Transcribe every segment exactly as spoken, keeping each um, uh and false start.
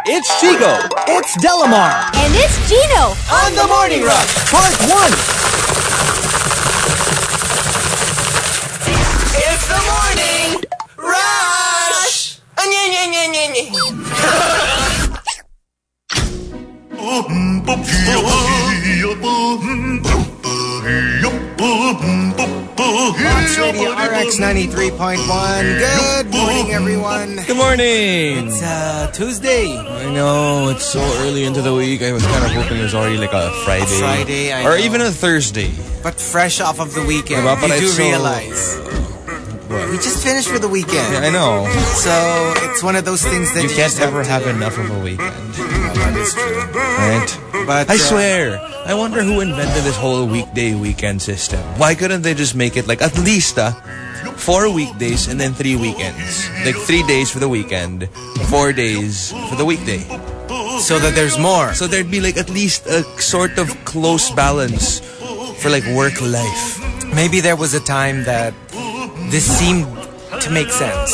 It's Chico. It's Delamar. And it's Gino. On the Morning Rush, Part one. It's the Morning Rush. Box Radio R X ninety-three point one. Good morning, everyone. Good morning. It's uh, Tuesday. I know, it's so early into the week. I was kind of hoping it was already like a Friday. A Friday, I Or know. even a Thursday. But fresh off of the weekend, Diba? But you do it's so- realize. What? We just finished for the weekend. Yeah, I know. So it's one of those things that You you, can't just ever have, have to, enough of a weekend. Well, that is true. Right? But I uh, swear, I wonder who invented this whole weekday weekend system. Why couldn't they just make it like at least uh, four weekdays and then three weekends? Like three days for the weekend, four days for the weekday. so that there's more. So there'd be like at least a sort of close balance for like work life. Maybe there was a time that this seemed to make sense.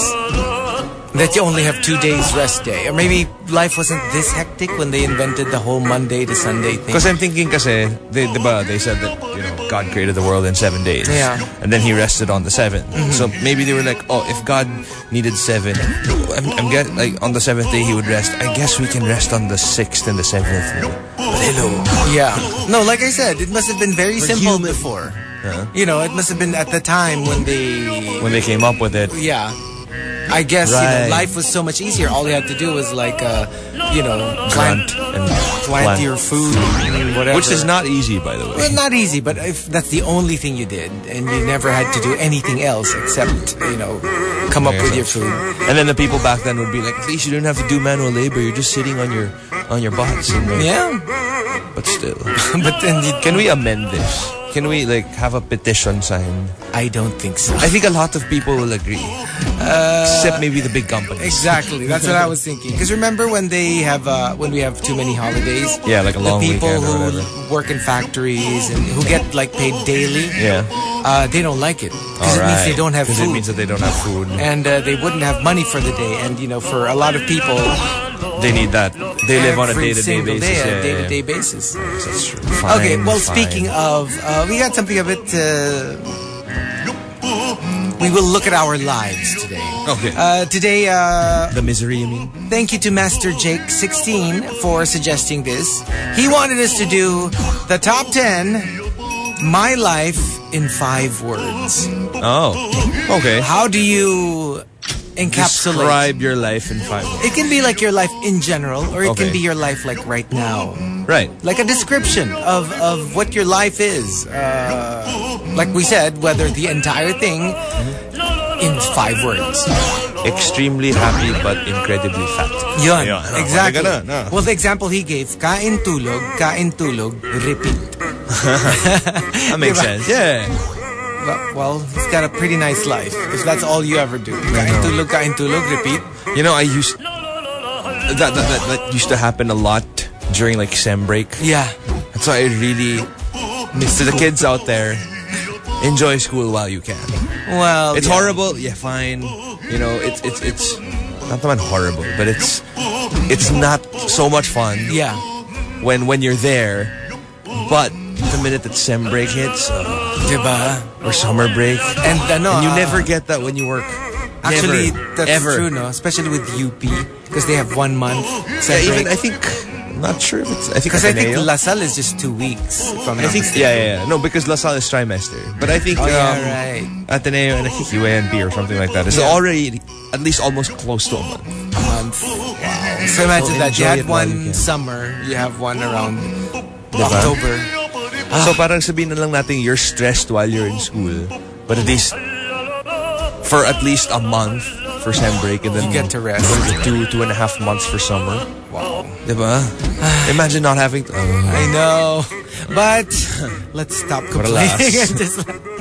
That you only have two days rest day. Or maybe life wasn't this hectic when they invented the whole Monday to Sunday thing. Because I'm thinking kasi, they, diba, they said that, you know, God created the world in seven days. Yeah. And then he rested on the seventh. Mm-hmm. So maybe they were like, oh, if God needed seven, I'm, I'm get, like on the seventh day he would rest. I guess we can rest on the sixth and the seventh. But hello. Yeah. No, like I said, it must have been very We're simple human. before. Huh? You know, it must have been at the time when they... When they came up with it. Yeah. I guess, you Right. know, life was so much easier. All you had to do was like, uh, you know, plant, Plant and plant plant. your food and whatever. Which is not easy, by the way. Well, not easy, but if that's the only thing you did and you never had to do anything else except, you know, come up Yeah, with so- your food. And then the people back then would be like, at least you didn't have to do manual labor. You're just sitting on your on your butts. And like, Yeah. But still. But then you, Can we amend this? Can we like have a petition signed? I don't think so. I think a lot of people will agree. Uh, Except maybe the big companies. Exactly. That's what I was thinking. Because remember when they have, uh, when we have too many holidays? Yeah, like a long the people weekend or who whatever. work in factories and who get like paid daily, Yeah. uh, they don't like it. Because it means they don't have Because food. it means that they don't have food. and uh, they wouldn't have money for the day. And, you know, for a lot of people, They need that. They live on a every day-to-day single basis. day, yeah, a yeah, day-to-day yeah. basis. That's true. Fine, Okay, well, fine. speaking of, uh, we got something a bit, uh, we will look at our lives today. Okay. Uh, today, uh, The misery, you mean? thank you to Master Jake sixteen for suggesting this. He wanted us to do the top ten, my life in five words. Oh. Okay. How do you encapsulate? Describe your life in five words. It can be like your life in general, or it Okay. can be your life like right now. Right. Like a description of, of what your life is. Uh, like we said, whether the entire thing in five words. Extremely happy but incredibly fat. Yun. Yun. Exactly. Ganun, no. Well, the example he gave, kain tulog, kain tulog, repeat. That makes Diba? sense. Yeah. Well, well, he's got a pretty nice life. If that's all you ever do. Kain tulog, kain tulog, repeat. You know, I used that that, that that used to happen a lot during like sem break. Yeah. That's why I really miss to the kids out there. Enjoy school while you can. Well, It's yeah. horrible, yeah, fine. You know, it's it's it's not that horrible, but it's it's not so much fun Yeah. when when you're there. But the minute that sem break hits, uh, Diba? or summer break, And, ano, and you uh, never get that when you work. Actually, Never. that's Ever. true, no? Especially with U P. Because they have one month. Yeah, even I think I'm not sure if it's I think Because I think Ateneo. La Salle is just two weeks. If I'm I not think mistaken. yeah, yeah, yeah. No, because La Salle is trimester. But I think Oh, yeah, um, right. Ateneo and I think U N B or something like that is Yeah. already at least almost close to a month. A month. Wow. So imagine So that. You enjoy had it while you one can. summer. You have one around Diba? October. So parang sabihin na lang natin you're stressed while you're in school, but at least for at least a month for sem break and then You get to rest. two two and a half months for summer. Wow. Diba? Imagine not having to. I know. But let's stop complaining Relax. and just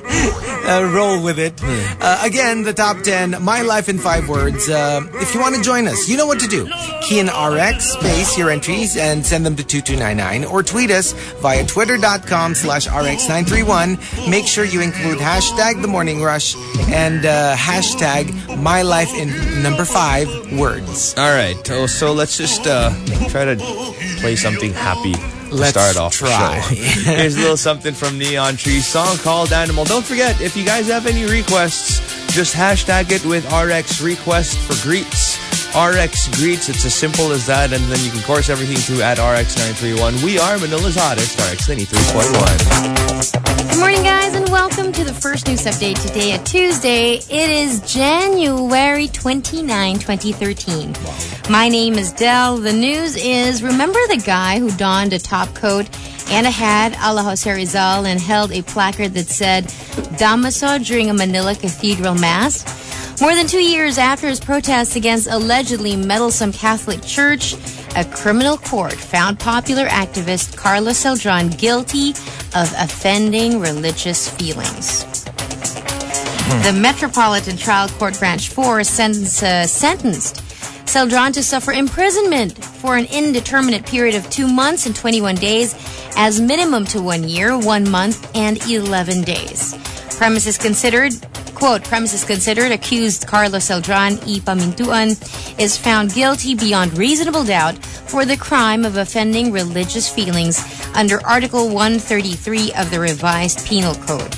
uh, roll with it. Uh, again, the top ten, My Life in Five Words. Uh, if you want to join us, you know what to do. Key in R X, space your entries, and send them to two two nine nine. Or tweet us via twitter.com slash RX931. Make sure you include hashtag The Morning Rush and uh, hashtag My Life in number five words. All right. So, so let's just uh, try to play something happy. Let's start off try. the show. Here's a little something from Neon Trees, song called Animal. Don't forget, if you guys have any requests, just hashtag it with R X Request for Greets. R X Greets, it's as simple as that, and then you can course everything to at R X nine three one. We are Manila's hottest, R X ninety-three point one. Good morning, guys, and welcome to the first news update today, a Tuesday. It is January twenty-ninth, twenty thirteen. Wow. My name is Del. The news is, remember the guy who donned a top coat and a hat a la Jose Rizal and held a placard that said Damaso during a Manila Cathedral Mass? More than two years after his protests against allegedly meddlesome Catholic Church, a criminal court found popular activist Carlos Celdran guilty of offending religious feelings. Hmm. The Metropolitan Trial Court Branch four sentence, uh, sentenced Celdran to suffer imprisonment for an indeterminate period of two months and twenty-one days, as minimum to one year, one month, and eleven days. Premises considered, quote, premises considered, accused Carlos Celdran y Pamintuan is found guilty beyond reasonable doubt for the crime of offending religious feelings under Article one thirty-three of the revised Penal Code.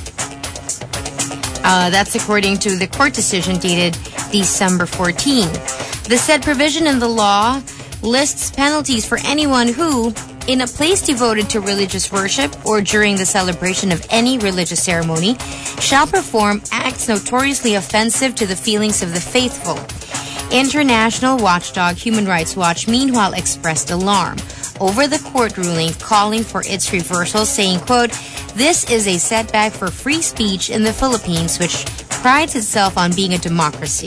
Uh, that's according to the court decision dated December fourteenth. The said provision in the law lists penalties for anyone who, in a place devoted to religious worship or during the celebration of any religious ceremony, shall perform acts notoriously offensive to the feelings of the faithful. International watchdog Human Rights Watch, meanwhile, expressed alarm over the court ruling, calling for its reversal, saying, quote, "This is a setback for free speech in the Philippines, which prides itself on being a democracy."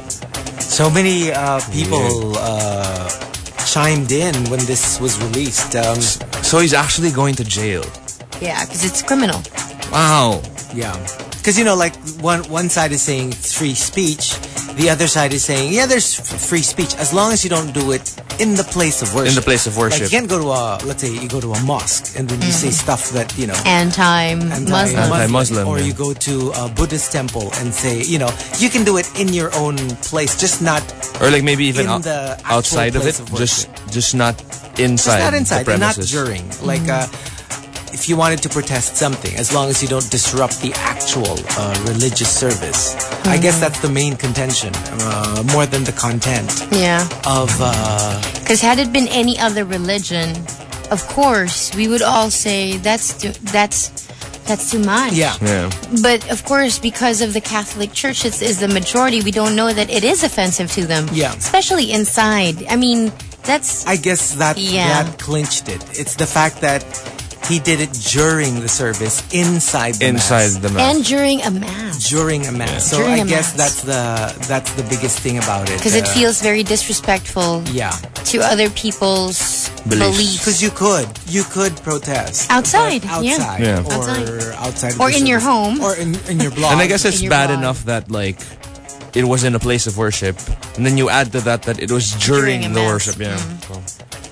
So many uh, people uh, chimed in when this was released. Um, so he's actually going to jail. Yeah, because it's criminal. Wow. Yeah. Because, you know, like one one side is saying it's free speech. The other side is saying, yeah, there's f- free speech as long as you don't do it in the place of worship. In the place of worship. Like you can't go to a, let's say you go to a mosque and then you mm. say stuff that, you know. Anti-Muslim. Anti-Muslim. Or yeah. you go to a Buddhist temple and say, you know, you can do it in your own place, just not Or like maybe even in out, the outside of it. Of just just not inside Just not inside, the not premises. during. Like, uh, if you wanted to protest something, as long as you don't disrupt the actual uh, religious service. Mm-hmm. I guess that's the main contention, uh, more than the content. Yeah. Of, because uh, had it been any other religion, of course, we would all say that's too, that's that's too much. Yeah. Yeah. But of course, because of the Catholic Church is, is the majority, we don't know that it is offensive to them. Yeah. Especially inside. I mean, that's. I guess that yeah. that clinched it. It's the fact that he did it during the service, inside the inside mass. the mass, and during a mass. During a mass. Yeah. So during I guess mass. that's the that's the biggest thing about it. Because uh, it feels very disrespectful. Yeah. To other people's beliefs. beliefs. Because you could you could protest outside, outside, yeah. or outside, outside of or the in service. your home, or in, in your blog. And I guess it's bad blog. enough that like it was in a place of worship, and then you add to that that it was during, during the mass. worship. Yeah. Mm. So.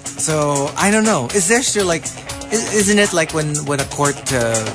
so I don't know. Is there still like? Isn't it like when, when a court uh,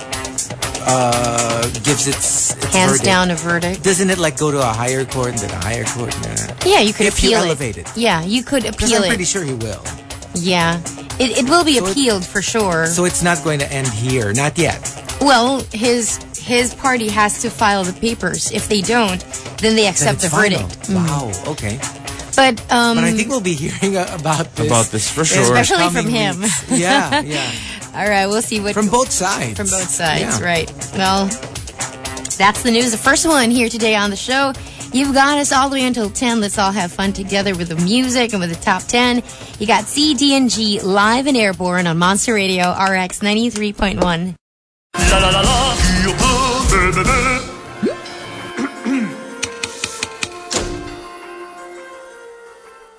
uh, gives its, its hands verdict, down a verdict? Doesn't it like go to a higher court and then a higher court? Yeah, yeah you could if appeal you it. elevate it. Yeah, you could appeal I'm it. I'm pretty sure he will. Yeah, it it will be so appealed it, for sure. So it's not going to end here, not yet. Well, his his party has to file the papers. If they don't, then they accept then the final. verdict. Wow. Okay. But um, but I think we'll be hearing about this about this for sure, especially from him. yeah, yeah. All right, we'll see what from both sides. From both sides, yeah. right? Well, that's the news. The first one here today on the show. You've got us all the way until ten. Let's all have fun together with the music and with the top ten. You got C, D, and G live and airborne on Monster Radio R X ninety-three point one. La la la la.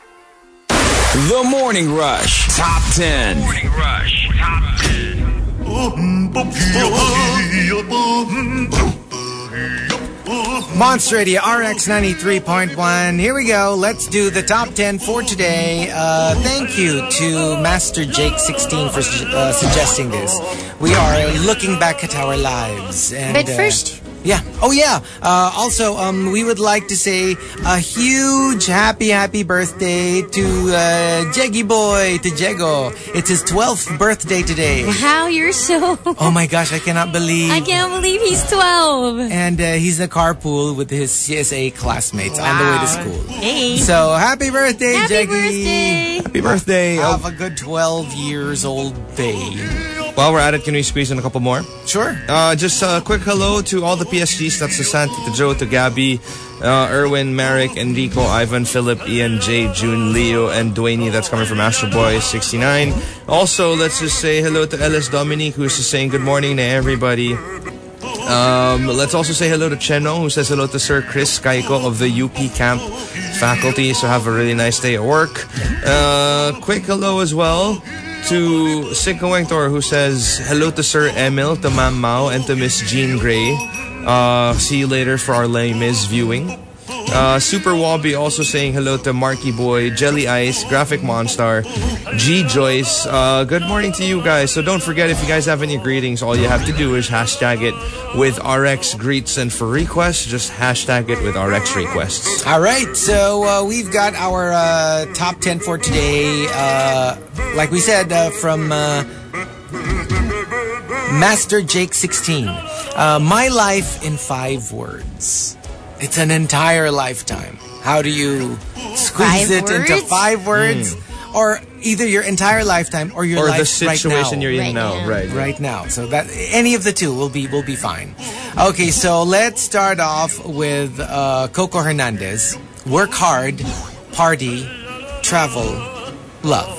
The Morning Rush Top ten. Morning Rush Top ten. Monster Radio R X ninety-three point one. Here we go. Let's do the top ten for today. Uh, thank you to Master Jake sixteen for uh, suggesting this. We are looking back at our lives. And, But uh, first... Yeah. Oh, yeah. Uh, also, um, we would like to say a huge happy, happy birthday to uh, Jeggy Boy, to Jego. It's his twelfth birthday today. Wow, you're so... Oh my gosh, I cannot believe. I can't believe he's twelve. And uh, he's in a carpool with his C S A classmates on the way to school. Hey. So, happy birthday, Happy Jeggy. birthday. Happy birthday. Oh, Have a good twelve years old day. while we're at it, can we squeeze in a couple more? Sure. Uh, just a quick hello to all the P S Gs. That's to Santi, to Joe, to Gabby, uh, Erwin, Marek, Enrico, Ivan, Philip, Ian, Jay, June, Leo, and Dwayne. That's coming from Astro Boy sixty-nine. Also, let's just say hello to Ellis Dominique, who's just saying good morning to everybody. Um, let's also say hello to Cheno, who says hello to Sir Chris Kaiko of the U P Camp faculty. So have a really nice day at work. Uh, quick hello as well to Cinco Wengtor, who says hello to Sir Emil, to Ma'am Mao, and to Miss Jean Gray. Uh, see you later for our Les Mis viewing. Uh, Super Wobby also saying hello to Marky Boy, Jelly Ice, Graphic Monstar, G Joyce. Uh, good morning to you guys. So don't forget, if you guys have any greetings, all you have to do is hashtag it with R X Greets, and for requests, just hashtag it with R X Requests. All right, so uh, we've got our uh, top ten for today. Uh, like we said, uh, from uh, Master Jake sixteen. Uh, my life in five words. It's an entire lifetime. How do you squeeze Five it into words? five words? Mm. Or either your entire lifetime or your Or life the situation right now. you're in Right now. now. Right. Right now. So that any of the two will be will be fine. Okay, so let's start off with uh, Coco Hernandez. Work hard, party, travel, love.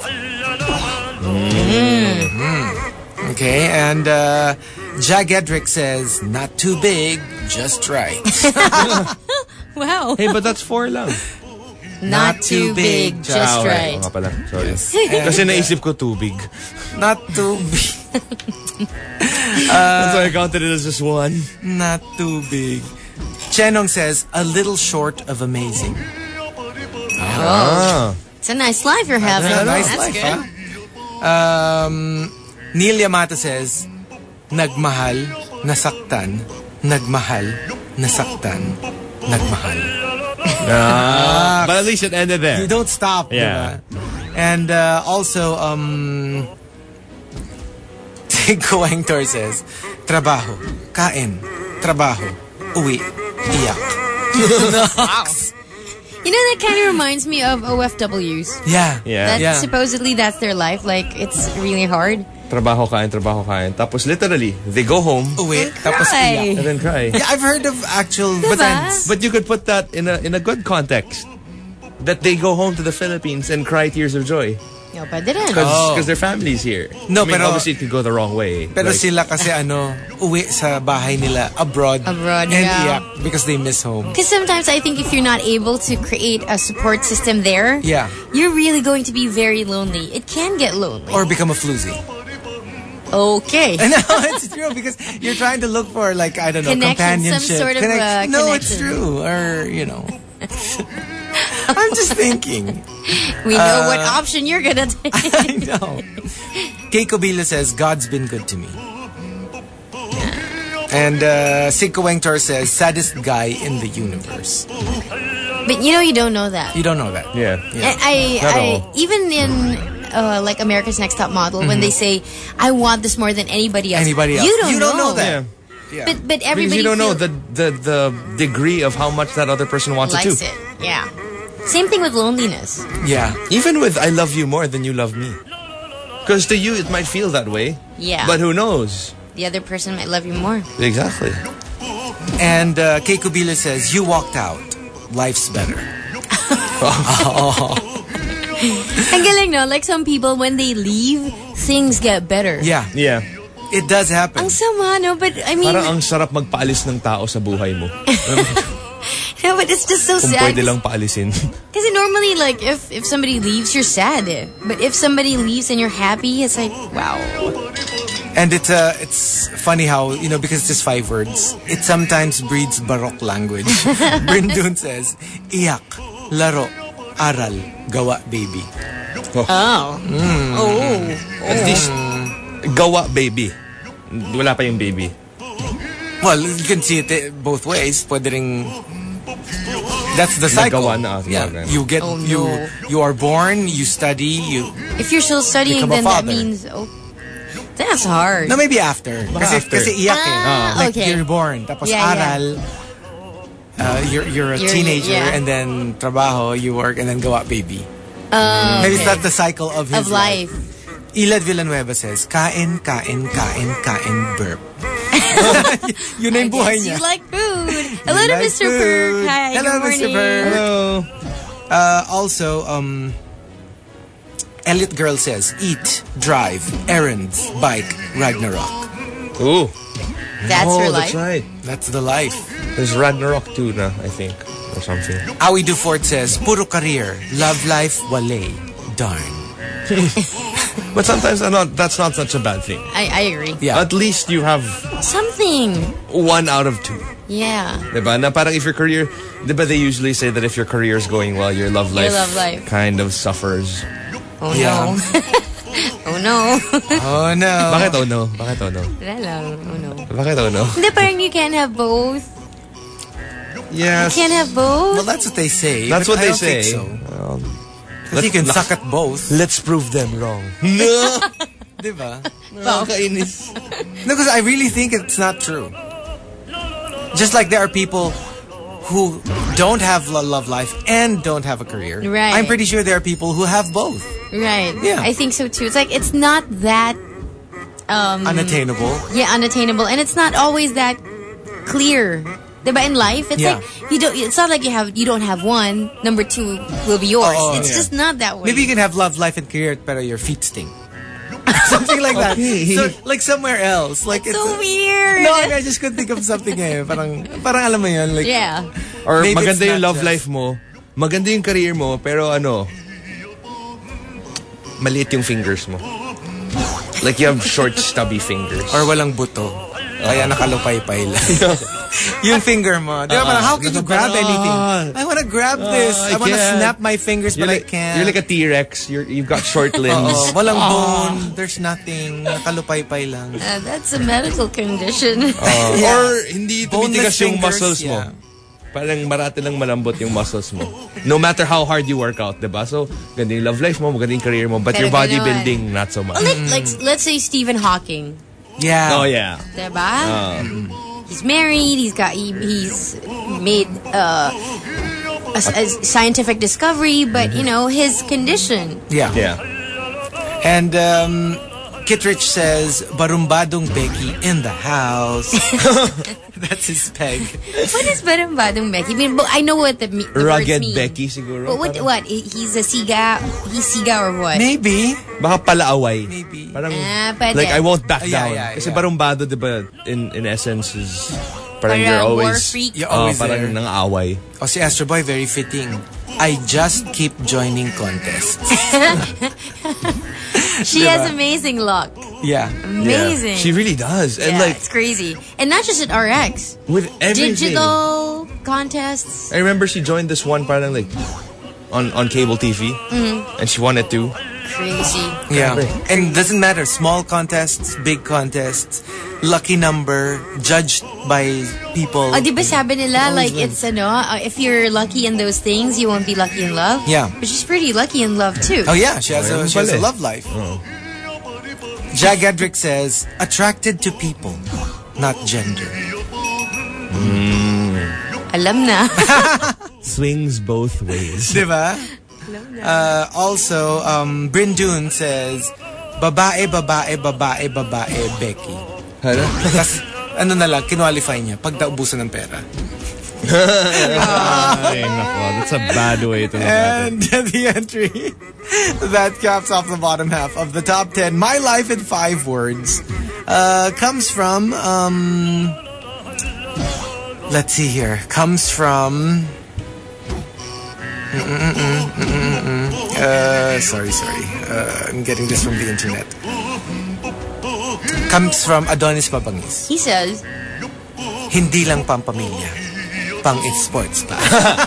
Mm-hmm. Okay, and uh, Jag Edric says, not too big, just right. Wow. Hey, but that's four lang. Not too big, just Ah, okay. right. Oo nga pala. Sorry. And, Kasi naisip ko tubig. Not too big. That's why I counted it as just one. Not too big. Chenong says, a little short of amazing. Ah. It's a nice life you're having. A nice That's life, good. huh? Um, Neil Yamato says, nagmahal, nasaktan, nagmahal, nasaktan, nagmahal. Ah. But at least it ended there. You don't stop. Yeah. Diba? And uh, also, um, Cinco Wengtor says, trabaho, kain, trabaho, uwi, iyak. You know, that kind of reminds me of O F Ws. Yeah. Yeah. That Yeah. supposedly that's their life. Like, it's really hard. Trabaho kain, trabaho kain. Tapos literally, they go home Uwi, tapos Cry. iyak. and then cry. Yeah, I've heard of actual Diba? friends. But you could put that in a in a good context. That they go home to the Philippines and cry tears of joy. No, pwede rin. Because Oh. their family's here. No, I mean, pero- obviously it could go the wrong way. Pero Like, sila kasi ano, uwi sa bahay nila abroad. Abroad, and yeah. iyak because they miss home. Because sometimes I think if you're not able to create a support system there, Yeah. you're really going to be very lonely. It can get lonely. Or become a floozy. Okay. No, it's true because you're trying to look for like, I don't know, Connection, some companionship. sort of, uh, no, it's connection. true. Or, you know. I'm just thinking. We know Uh, what option you're gonna take. I know. Keiko Bila says, God's been good to me. And uh, Cinco Wengtor says, saddest guy in the universe. But you know, you don't know that. You don't know that. yeah. Yeah. I, Not I, all. even in uh, like America's Next Top Model, when they say, "I want this more than anybody else," Anybody else. you don't, You don't know that. Yeah. Yeah. But but Because everybody you don't know feel- the, the the degree of how much that other person wants likes it it. too. Yeah. Same thing with loneliness. yeah. Even with I love you more than you love me. Because to you it might feel that way. Yeah. But who knows? The other person might love you more. Exactly. And uh, Keiko Bila says, you walked out. Life's better. Ang galing, no? Like some people, when they leave, things get better. Yeah. Yeah. It does happen. Ang sama, no? But I mean, Parang ang sarap magpaalis ng tao sa buhay mo. no, but it's just so Kung sad. pwede lang paalisin. Because normally, like, if, if somebody leaves, you're sad. Eh. But if somebody leaves and you're happy, it's like, wow. And it's uh, it's funny how, you know, because it's just five words, it sometimes breeds Baroque language. Brindun says, iyak, laro, aral, gawa, baby. Oh. Mm. Oh. At least, gawa, baby. Wala pa yung baby. Well, you can see it both ways. Pwede ring... That's the cycle. Nagawa na, yeah. okay. You get Oh, no. you you are born, you study, you If you're still studying, become a then that father. means... Oh, that's hard. No, maybe after. Kasi, after. kasi iyak eh. Ah, Like okay. you're born. Tapos Yeah, yeah. aral, uh, you're, you're a You're- teenager, yeah. and then trabaho, you work, and then gawa baby. Uh, Maybe okay. it's not the cycle of his Of life. Ilad Villanueva says, kain, kain, kain, kain, burp. Yun na I yung buhay guess niya. you like food. Hello to like Mister food. Perk. Hi, Hello, good Mister morning. Perk. Hello. Uh, also, um, Elliot Girl says, eat, drive, errands, bike, Ragnarok. Ooh. That's oh, her life. that's right. That's the life. There's Ragnarok too na, I think. Or something. Awi Dufort says, puro career, love life, wale, darn. But sometimes uh, not, that's not such a bad thing. I, I agree. Yeah. At least you have Something. one out of two. Yeah. Diba? Na parang if your career, diba they usually say that if your career is going well, your love life, love life. kind of suffers. Oh Yeah. no. Oh no. Oh no. Bakit oh no? Bakit oh no? Wala lang. Oh no. Bakit oh no? Hindi, parang you can't have both. Yes. You can't have both. Well, that's what they say. That's but what I they don't say. think so. Um, Because you can suck at both. let's prove them wrong. No! Diba? Nakakainis. No, because I really think it's not true. Just like there are people who don't have a love life and don't have a career. Right. I'm pretty sure there are people who have both. Right. Yeah. I think so too. It's like, it's not that... Um, Unattainable. Yeah, unattainable. And it's not always that clear. Diba, in life, it's Yeah. like, you don't, it's not like you have, you don't have one, number two will be yours. Oh, it's yeah. just not that way. Maybe you can have love life and career, but your feet stink. Something like that. Okay. So, like somewhere else. Like it's so weird. No, I just couldn't think of something eh. Parang, parang alam mo yun. Like, Yeah. Or Maybe it's maganda yung not love just- life mo, maganda yung career mo, pero ano, maliit yung fingers mo. Like you have short, stubby fingers. Or walang buto. Kaya nakalupay-pay lang. Yung finger mo. Di ba parang, how can you grab anything? I want to grab this. I I want to can't. snap my fingers, You're but like, I can't. You're like a T-Rex. You're, you've got short limbs. Oo, walang bone. There's nothing. Nakalupay-pay lang. Uh, that's a medical condition. Uh, Yeah. Or hindi Boneless tumitigas yung fingers, muscles mo. yeah. Parang marati lang malambot yung muscles mo. No matter how hard you work out, diba? So, ganda yung love life mo, maganda yung career mo, but Pero your bodybuilding, gano'n. not so much. like, like, let's say Stephen Hawking. Yeah. Oh, yeah. Diba? Um, He's married. He's got. He, he's made uh, a, a scientific discovery, but you know his condition. Yeah. yeah. And um, Kitrich says, Barumbadong Becky in the house. That's his peg. What is Barumbadong Becky? I mean, but I know what the, me- the words Rugged mean. Becky siguro. But what? Parang- What? He's a siga. He's siga or what? Maybe. Baka palaaway. Maybe. Parang, Ah, pwede. like, I won't back Yeah, down. yeah, Kasi yeah. barumbado, diba, in, in essence is, parang Parang you're war always, freak. You're uh, always parang there. nang-aaway. Oh, si Astro Boy, very fitting. I just keep joining contests. She Diba? has amazing luck. Yeah. Amazing. Yeah. She really does. And Yeah, like, it's crazy, and not just at R X. with everything. Digital contests. I remember she joined this one parang like, on, on cable T V. Mm-hmm. And she wanted to. Crazy. Yeah. And it doesn't matter. Small contests, big contests, lucky number, judged by people. Oh, di ba sabi nila, always like, win. it's ano, uh, if you're lucky in those things, you won't be lucky in love. Yeah. But she's pretty lucky in love, too. Oh yeah, she has, a, Ayun she has a pala eh. love life. Jag Edric says, attracted to people, not gender. Alam na. Swings both ways. Diba? Uh, also, um, Brindun says, babae, babae, babae, babae, Becky. Ano? Tapos, ano na lang, kinwalify niya, pag naubusan ng pera. Ay, nako, that's a bad way to look at it. And the entry that caps off the bottom half of the top ten, My Life in Five Words, uh, comes from, um, let's see here, comes from, mm-mm-mm, mm-mm-mm. Uh, sorry, sorry, uh, I'm getting this from the internet. Comes from Adonis Mabangis. He says, Hindi lang pampamilya, pang sports pa.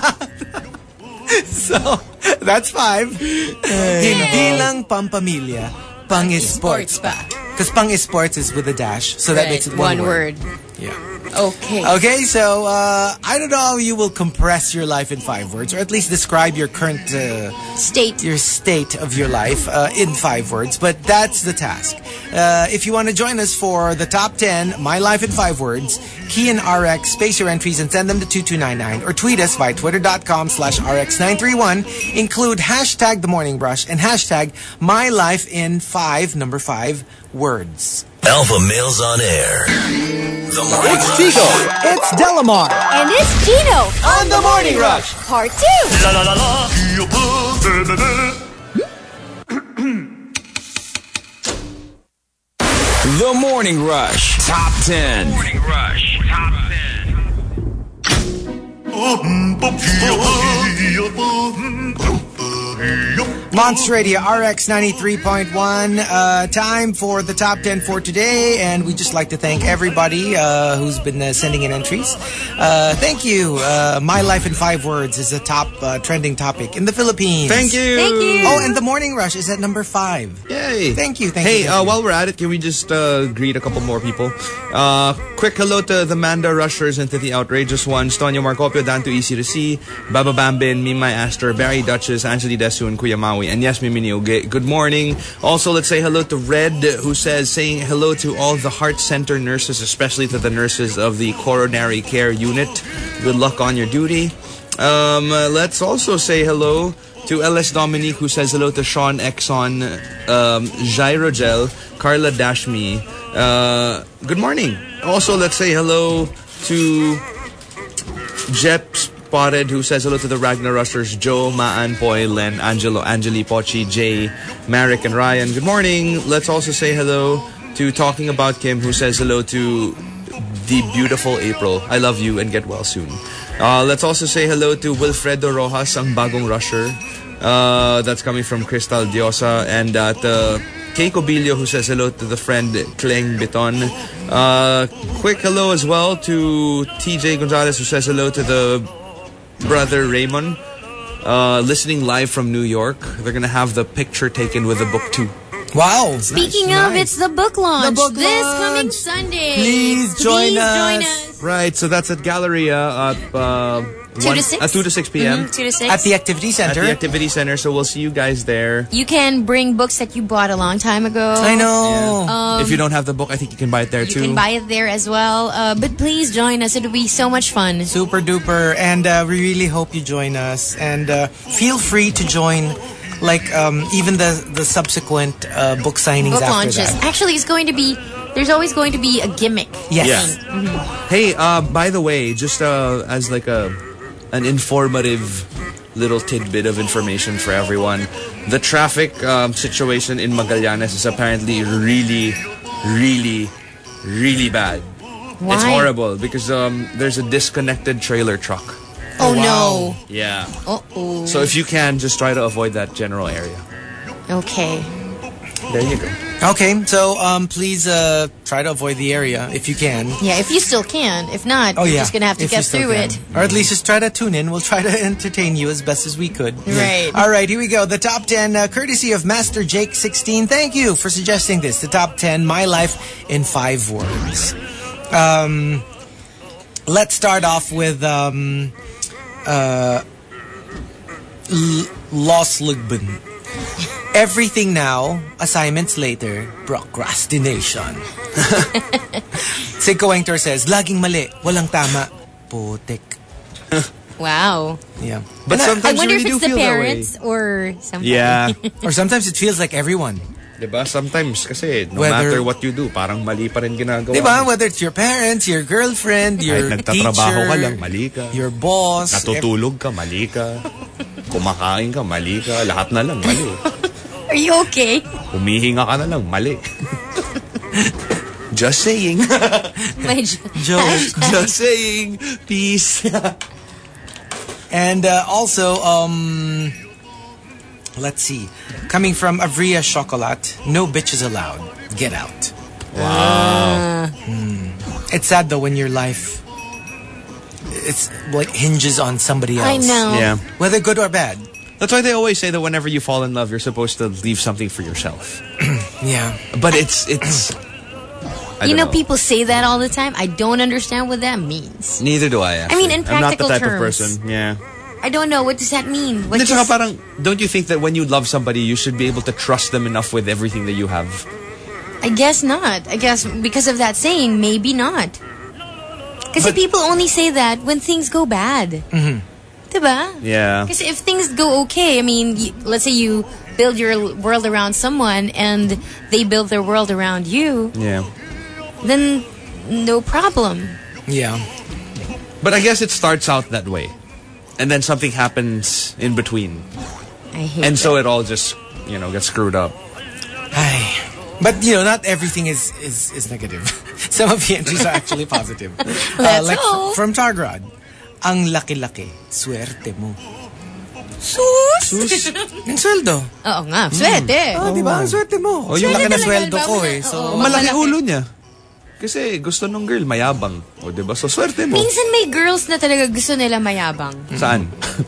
So, that's five. Hindi lang pampamilya, pang sports pa. Because pang sports is with a dash, so that right, makes it one, one word. word. Yeah. Okay. Okay, so uh, I don't know how you will compress your life in five words, or at least describe your current uh, State. your state of your life uh, in five words. But that's the task. Uh, if you want to join us for the top ten, My Life in Five Words, key in R X, space your entries, and send them to two two nine nine, or tweet us via twitter.com slash RX nine three one. Include hashtag The Morning Rush and hashtag My Life in Five, number five, words. Alpha Males on Air. The Morning It's Rush. Chico. It's Delamar. And it's Gino On The Morning Rush. Part two. La la la la. The Morning Rush Top ten. Morning Rush. Top Monster Radio R X ninety-three point one. Uh, time for the top ten for today, and we just like to thank everybody uh, who's been uh, sending in entries. Uh, thank you. Uh, My Life in Five Words is a top uh, trending topic in the Philippines. Thank you. Thank you. Oh, and The Morning Rush is at number five. Yay. Thank you. Thank hey, you. Thank uh, you. while we're at it, can we just uh, greet a couple more people? Uh, quick hello to the Manda Rushers and to the Outrageous Ones, Tonyo Marcopio, Danto Easy to See, Baba Bambin, Mimay Astor, Barry Duchess, Angeli Desu, and Kuya Maui, and yes, Mimi Nioge. Good morning. Also, let's say hello to Red, who says, saying hello to all the heart center nurses, especially to the nurses of the coronary care unit. Good luck on your duty. Um, uh, let's also say hello to L S Dominique, who says hello to Sean Exxon, um, Gyrogel, Carla Dashmi. Uh, good morning. Also, let's say hello to Jep Spotted, who says hello to the Ragnar Rushers, Joe, Maan, Poy, Len, Angelo, Angeli, Pochi, Jay, Marek, and Ryan. Good morning. Let's also say hello to Talking About Kim, who says hello to the beautiful April. I love you and get well soon. Uh, let's also say hello to Wilfredo Rojas, ang bagong rusher. Uh, that's coming from Crystal Diosa. And uh, to Keiko Bilio, who says hello to the friend Kleng Biton. Uh, quick hello as well to T J Gonzalez, who says hello to the brother Raymond, uh, listening live from New York. They're going to have the picture taken with the book too. Wow. Speaking Nice, of, nice. it's the book launch. The book this launch. coming Sunday. Please join Please us. join us. Right, so that's at Galleria at uh, Two to six? At two to six p.m. Mhm, two to six. At the Activity At Center. the Activity Center, so we'll see you guys there. You can bring books that you bought a long time ago. I know. If you don't have the book, I think you can buy it there You too. can buy it there as well. Uh, but please join us. It'll be so much fun. Super duper. And uh, we really hope you join us. And uh, feel free to join, like, um, even the, the subsequent uh, book signings Book after launches. that. Actually, it's going to be, there's always going to be a gimmick. Yes. Yeah. Hey, uh, by the way, just uh, as like a an informative little tidbit of information for everyone, the traffic um, situation in Magallanes is apparently really, really, really bad. Why? It's horrible because um, there's a disconnected trailer truck. Oh, wow. Yeah. no. Uh-oh. So if you can, just try to avoid that general area. Okay. There you go. Okay, so um, please uh, try to avoid the area if you can. Yeah, if you still can. If not, Oh, you're yeah. just going to have to If you get still through can. it. Or at least just try to tune in. We'll try to entertain you as best as we could. Right. All right, here we go. The top ten, uh, courtesy of Master Jake sixteen. Thank you for suggesting this. The top ten, My Life in Five Words. Um, let's start off with um, uh, L- Los Lugban. Everything now, assignments later, procrastination. Sigko Wengtor says, laging mali, walang tama, putik. Wow. Yeah. But I sometimes wonder you if really it's do the feel parents or something. that way. Yeah. Or sometimes it feels like everyone. Diba? Sometimes kasi no Whether- matter what you do, parang mali pa rin ginagawa. Diba? mo. Whether it's your parents, your girlfriend, your Kahit nagtatrabaho teacher, ka lang, mali ka. your boss. Natutulog ka, mali ka. Kumakain ka, mali ka. Lahat na lang, mali. Are you okay? Humihinga ka na lang, mali. Just saying. My j- Joke. Just saying. Peace. And uh, also, um, let's see. Coming from Avria Chocolat, no bitches allowed. Get out. Wow. Hmm. It's sad though when your life, it's like hinges on somebody else. I know. Yeah. Whether good or bad. That's why they always say that whenever you fall in love, you're supposed to leave something for yourself. Yeah. But it's it's. I You don't know, know, people say that all the time. I don't understand what that means. Neither do I. Actually. I mean, in I'm not the practical type terms. of person. Yeah. I don't know. What does that mean? What Hindi, tsaka just- parang, don't you think that when you love somebody, you should be able to trust them enough with everything that you have? I guess not. I guess because of that saying, maybe not. Because people only say that when things go bad. Mm-hmm. Diba? Yeah. Because if things go okay, I mean, y- let's say you build your world around someone and they build their world around you, Yeah. then no problem. Yeah. But I guess it starts out that way. And then something happens in between. I hate And that. so it all just, you know, gets screwed up. Ay. But you know, not everything is is, is negative. Some of the entries are actually positive. Uh, Let's like hope. from Targrad, ang laki-laki, swerte mo. Sus! Yung sweldo. Oo nga, swerte. Oh, di ba? Ang swerte mo. Oh, yung Swerte laki na talaga, sweldo diba? ko Wala- eh. So, oo. Malaki malaki. ulo niya. Kasi gusto nung girl, mayabang. O, diba? So, swerte mo. Minsan may girls na talaga gusto nila mayabang. Saan?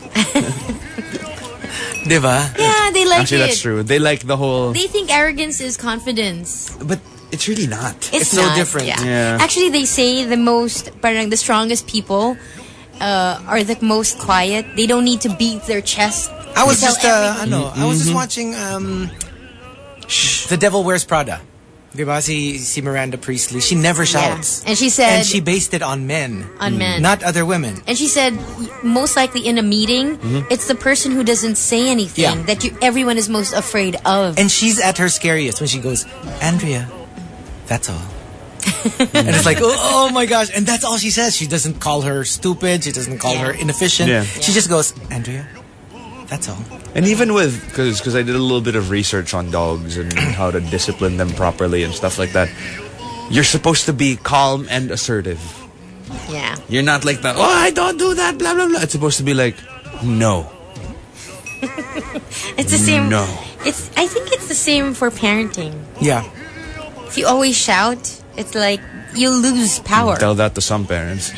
di ba? Yeah, they like Actually, it. that's true. They like the whole... They think arrogance is confidence. But it's really not. It's, It's so not, different. Yeah. Yeah. Actually, they say the most, parang the strongest people uh, are the most quiet. They don't need to beat their chest. I was to tell just, uh, everything. ano, I was just watching um, The Devil Wears Prada. Di ba? Si, si Miranda Priestley. She never shouts. Yeah. And she said... And she based it on men. On men. Not other women. And she said, most likely in a meeting, it's the person who doesn't say anything Yeah. that you, everyone is most afraid of. And she's at her scariest when she goes, Andrea, that's all. And it's like, oh, oh my gosh. And that's all she says. She doesn't call her stupid. She doesn't call Yeah. her inefficient. Yeah. She just goes, Andrea, that's all. And even with, because I did a little bit of research on dogs and how to discipline them properly and stuff like that, you're supposed to be calm and assertive. yeah. You're not like that, oh, I don't do that, blah, blah, blah. It's supposed to be like, no. It's the same. No. It's. I think it's the same for parenting. Yeah. If you always shout, it's like you lose power. Tell that to some parents.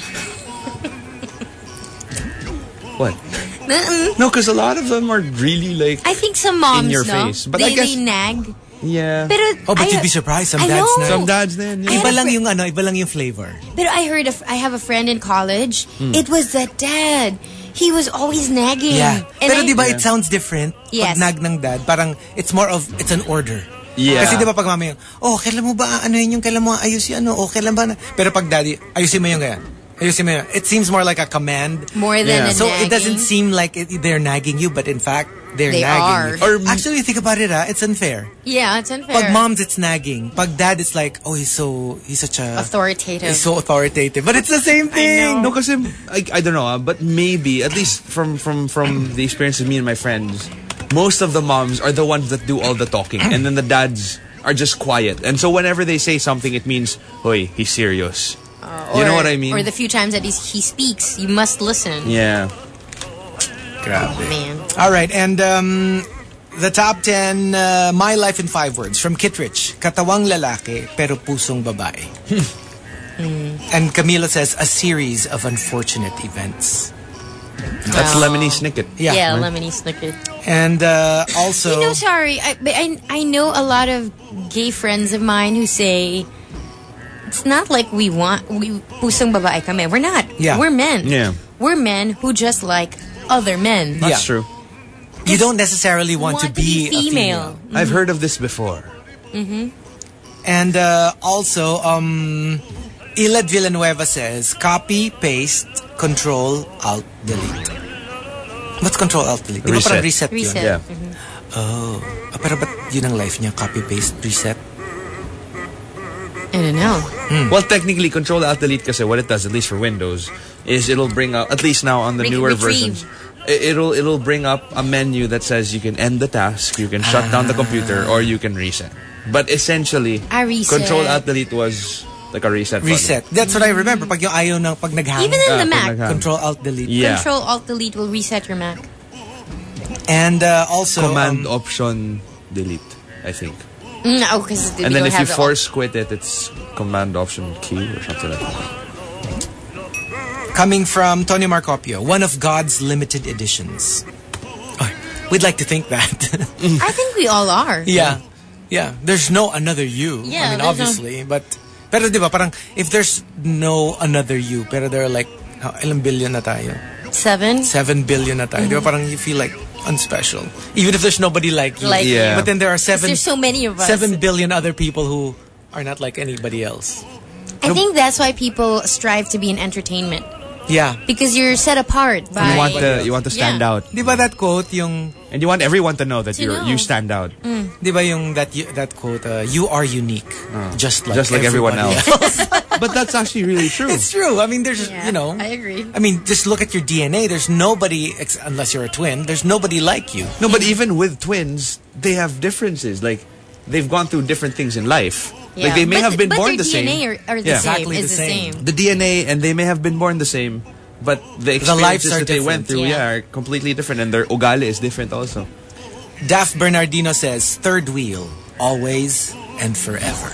What? Mm-mm. No, because a lot of them are really like, I think some moms In your no, face. But they, I guess- they nag. yeah. Pero Oh, but I, you'd be surprised. Some I dads know. na. Some dads then, yeah. Iba lang yung ano, iba lang yung flavor. But I heard of, I have a friend in college. It was that dad. He was always nagging. Yeah. And Pero I- di ba it sounds different? Yes. Pag nag ng dad, parang it's more of, it's an order. Yeah. Kasi di ba pag mami yung, oh, kailan mo ba, ano yun yung kailan mo ayos yung ano, oh, kailan ba na. Pero pag daddy, ayusin mo yung ganyan. Ayusin mo yun. It seems more like a command. More than Yeah. a So nagging. it doesn't seem like it, they're nagging you, but in fact, they're They nagging are. you. Or- Actually, think about it, ah, it's unfair. Yeah, it's unfair. Pag moms, it's nagging. Pag dad, it's like, oh, he's so, he's such a... Authoritative. He's so authoritative. But it's the same thing. No, kasi I, I don't know, ah, but maybe at least from from from the experience of me and my friends, most of the moms are the ones that do all the talking, and then the dads are just quiet. And so whenever they say something, it means, "Hoy, he's serious." Uh, You know or- what I mean? Or the few times that he's, he speaks, you must listen. Yeah. Grabe. Man. All right, and um, the top ten, uh, My Life in Five Words from Kittredge. Katawang lalaki, pero pusong babae. And Camila says, a series of unfortunate events. That's Oh. Lemony Snicket. Yeah. Yeah, lemony snicket. And uh, also... You know, sorry, I, but I, I know a lot of gay friends of mine who say, it's not like we want, we pusong babae kami. We're not. Yeah. We're men. Yeah. We're men who just like other men. That's Yeah. true. you don't necessarily want, Want to be, female. a female. I've heard of this before. And uh, also, um, Ilad Villanueva says, copy, paste, control, alt, delete. What's control, alt, delete? Di ba parang reset yun? Reset. Yeah. Mhm. Oh. Ah, pero ba't yun ang life niya? Copy, paste, reset? I don't know. Well, technically, Control Alt Delete, kasi what it does, at least for Windows, is it'll bring up, at least now on the Re- newer retrieve. versions, i- it'll it'll bring up a menu that says you can end the task, you can shut down the computer, or you can reset. But essentially, I reset. Control Alt Delete was like a reset button. Reset. That's what I remember. Pag yung ayaw ng pag nag-hang. Even in Ah, the pag Mac, nag-hang. Control, alt, delete. Yeah. Control Alt Delete will reset your Mac. And uh, also... Command um, Option Delete, I think. No, because we And then don't if you have it all. force quit it, it's Command Option Q or something like that. Coming from Tony Marcopio, one of God's limited editions. Oh, we'd like to think that. I think we all are. Yeah. Yeah. There's no another you. Yeah, I mean, there's obviously. But, pero di ba, parang, if there's no another you, pero there are like, how, ilang billion na tayo? Seven? Seven billion na tayo. Di ba, parang you feel like unspecial. Even if there's nobody like you. Like Yeah. But then there are 'Cause seven, there's so many of us. seven billion other people who are not like anybody else. I think that's why people strive to be in entertainment. Yeah. Because you're set apart by... You want to you want to stand Yeah. out, Di ba that quote, yung, and you want everyone to know that To you know. you stand out. di ba yung that y- that quote, uh, you are unique, just like Just like everyone everybody else. But that's actually really true. It's true. I mean, there's, Yeah, you know. I agree. I mean, just look at your D N A. There's nobody, ex- unless you're a twin, there's nobody like you. No, but even with twins, they have differences. Like, they've gone through different things in life. Yeah. Like, they may But- have been but born their the same. D N A are, are the Yeah. same. Exactly Is the the same. same. The D N A, and they may have been born the same, but the lives experiences are that they went different. through, Yeah. yeah, are completely different, and their ugali is different also. Daft Bernardino says, third wheel, always and forever.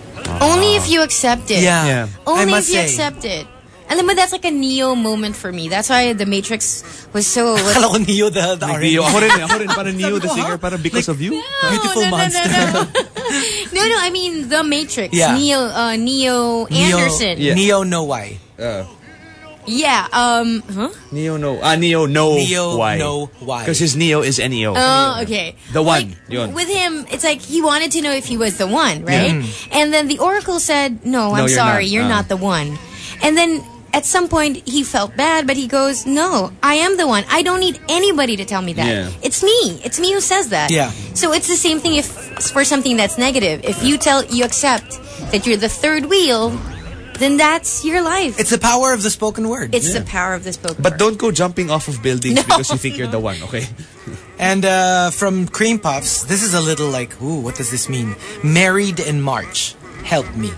Only if you accept it. Yeah. Yeah. Only I must if you say. accept it. And then, but that's like a Neo moment for me. That's why The Matrix was so... Was, Akala ko Neo the, the Like, orange. Neo, ako rin, ako rin, parang Neo the ko, singer, huh? parang because of you. Beautiful no, no, monster. No, no, no, no, I mean The Matrix. Yeah. Neo, uh, Neo Neo, Anderson. Yeah. Neo know why. Uh, Yeah, um, huh? Neo no, ah Neo no Neo why? know why. Because his Neo is N E O. Oh, okay. The one, Like, yun. with him, it's like he wanted to know if he was the one, right? And then the Oracle said, no, I'm No, you're sorry, not. you're Ah. not the one. And then at some point, he felt bad, but he goes, no, I am the one. I don't need anybody to tell me that. Yeah. It's me. It's me who says that. Yeah. So it's the same thing if for something that's negative. If you tell, you accept that you're the third wheel, then that's your life. It's the power of the spoken word. It's the power of this spoken But word. don't go jumping off of buildings No, because you think you're no. the one, okay? And uh, from Cream Puffs, this is a little like, ooh, what does this mean? Married in March. Help me.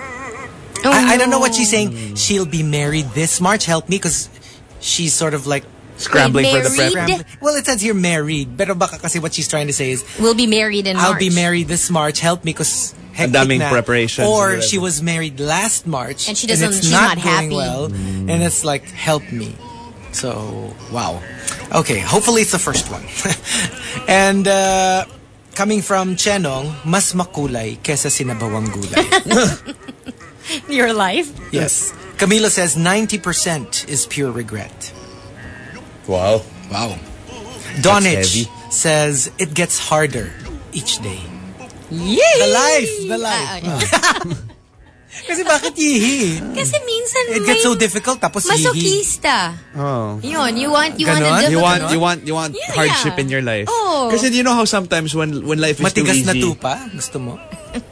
Oh, I, I don't know what no. she's saying. She'll be married this March. Help me, because she's sort of like Scrambling for the married? prep. scrambling. Well, it says here married. Pero baka kasi what she's trying to say is, We'll be married in I'll March. be married this March. Help me, because hectic daming na. preparations or Or whatever. she was married last March And she doesn't- it's she's not, not going happy. well, and it's like, help me. So wow. Okay, hopefully it's the first one. And uh, coming from Chenong, mas makulay kesa sinabawang gulay. Your life. Yes. Camilo says ninety percent is pure regret. Wow. Wow. Donich heavy. says it gets harder each day. Yay! The life, the life. Ah, okay. Kasi bakit yihi? Kasi minsan It gets so may difficult tapos yihi. masokista. Oh. Yun, you want, you want Ganon? a difficult... You want you want you want Yeah, hardship yeah. in your life. Oh. Kasi you know how sometimes when when life is Matigas too na easy, tupa? Gusto mo?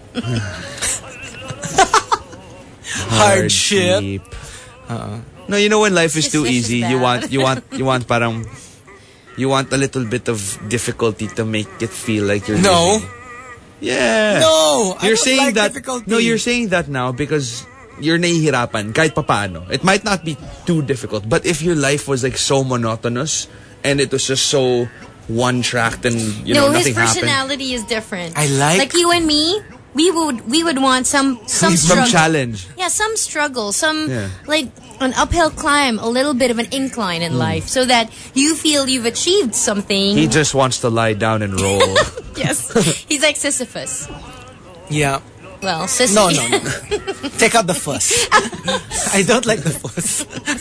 Hardship. No, you know when life is too Suspicious easy, that. you want you want you want parang you want a little bit of difficulty to make it feel like you're No. easy. Yeah. No! I You're don't saying like that difficulty. No, you're saying that now because you're nahihirapan kahit papaano. It might not be too difficult, but if your life was like so monotonous and it was just so one-tracked and you no, know his nothing happened. personality is different. I like- Like you and me, we would we would want some some Some struggle. challenge. Yeah, some struggle, some Yeah. like an uphill climb, a little bit of an incline in life, so that you feel you've achieved something. He just wants to lie down and roll. Yes, he's like Sisyphus. Yeah. Well, Sisyphus. No, no, no. Take out the fuss. I don't like the fuss.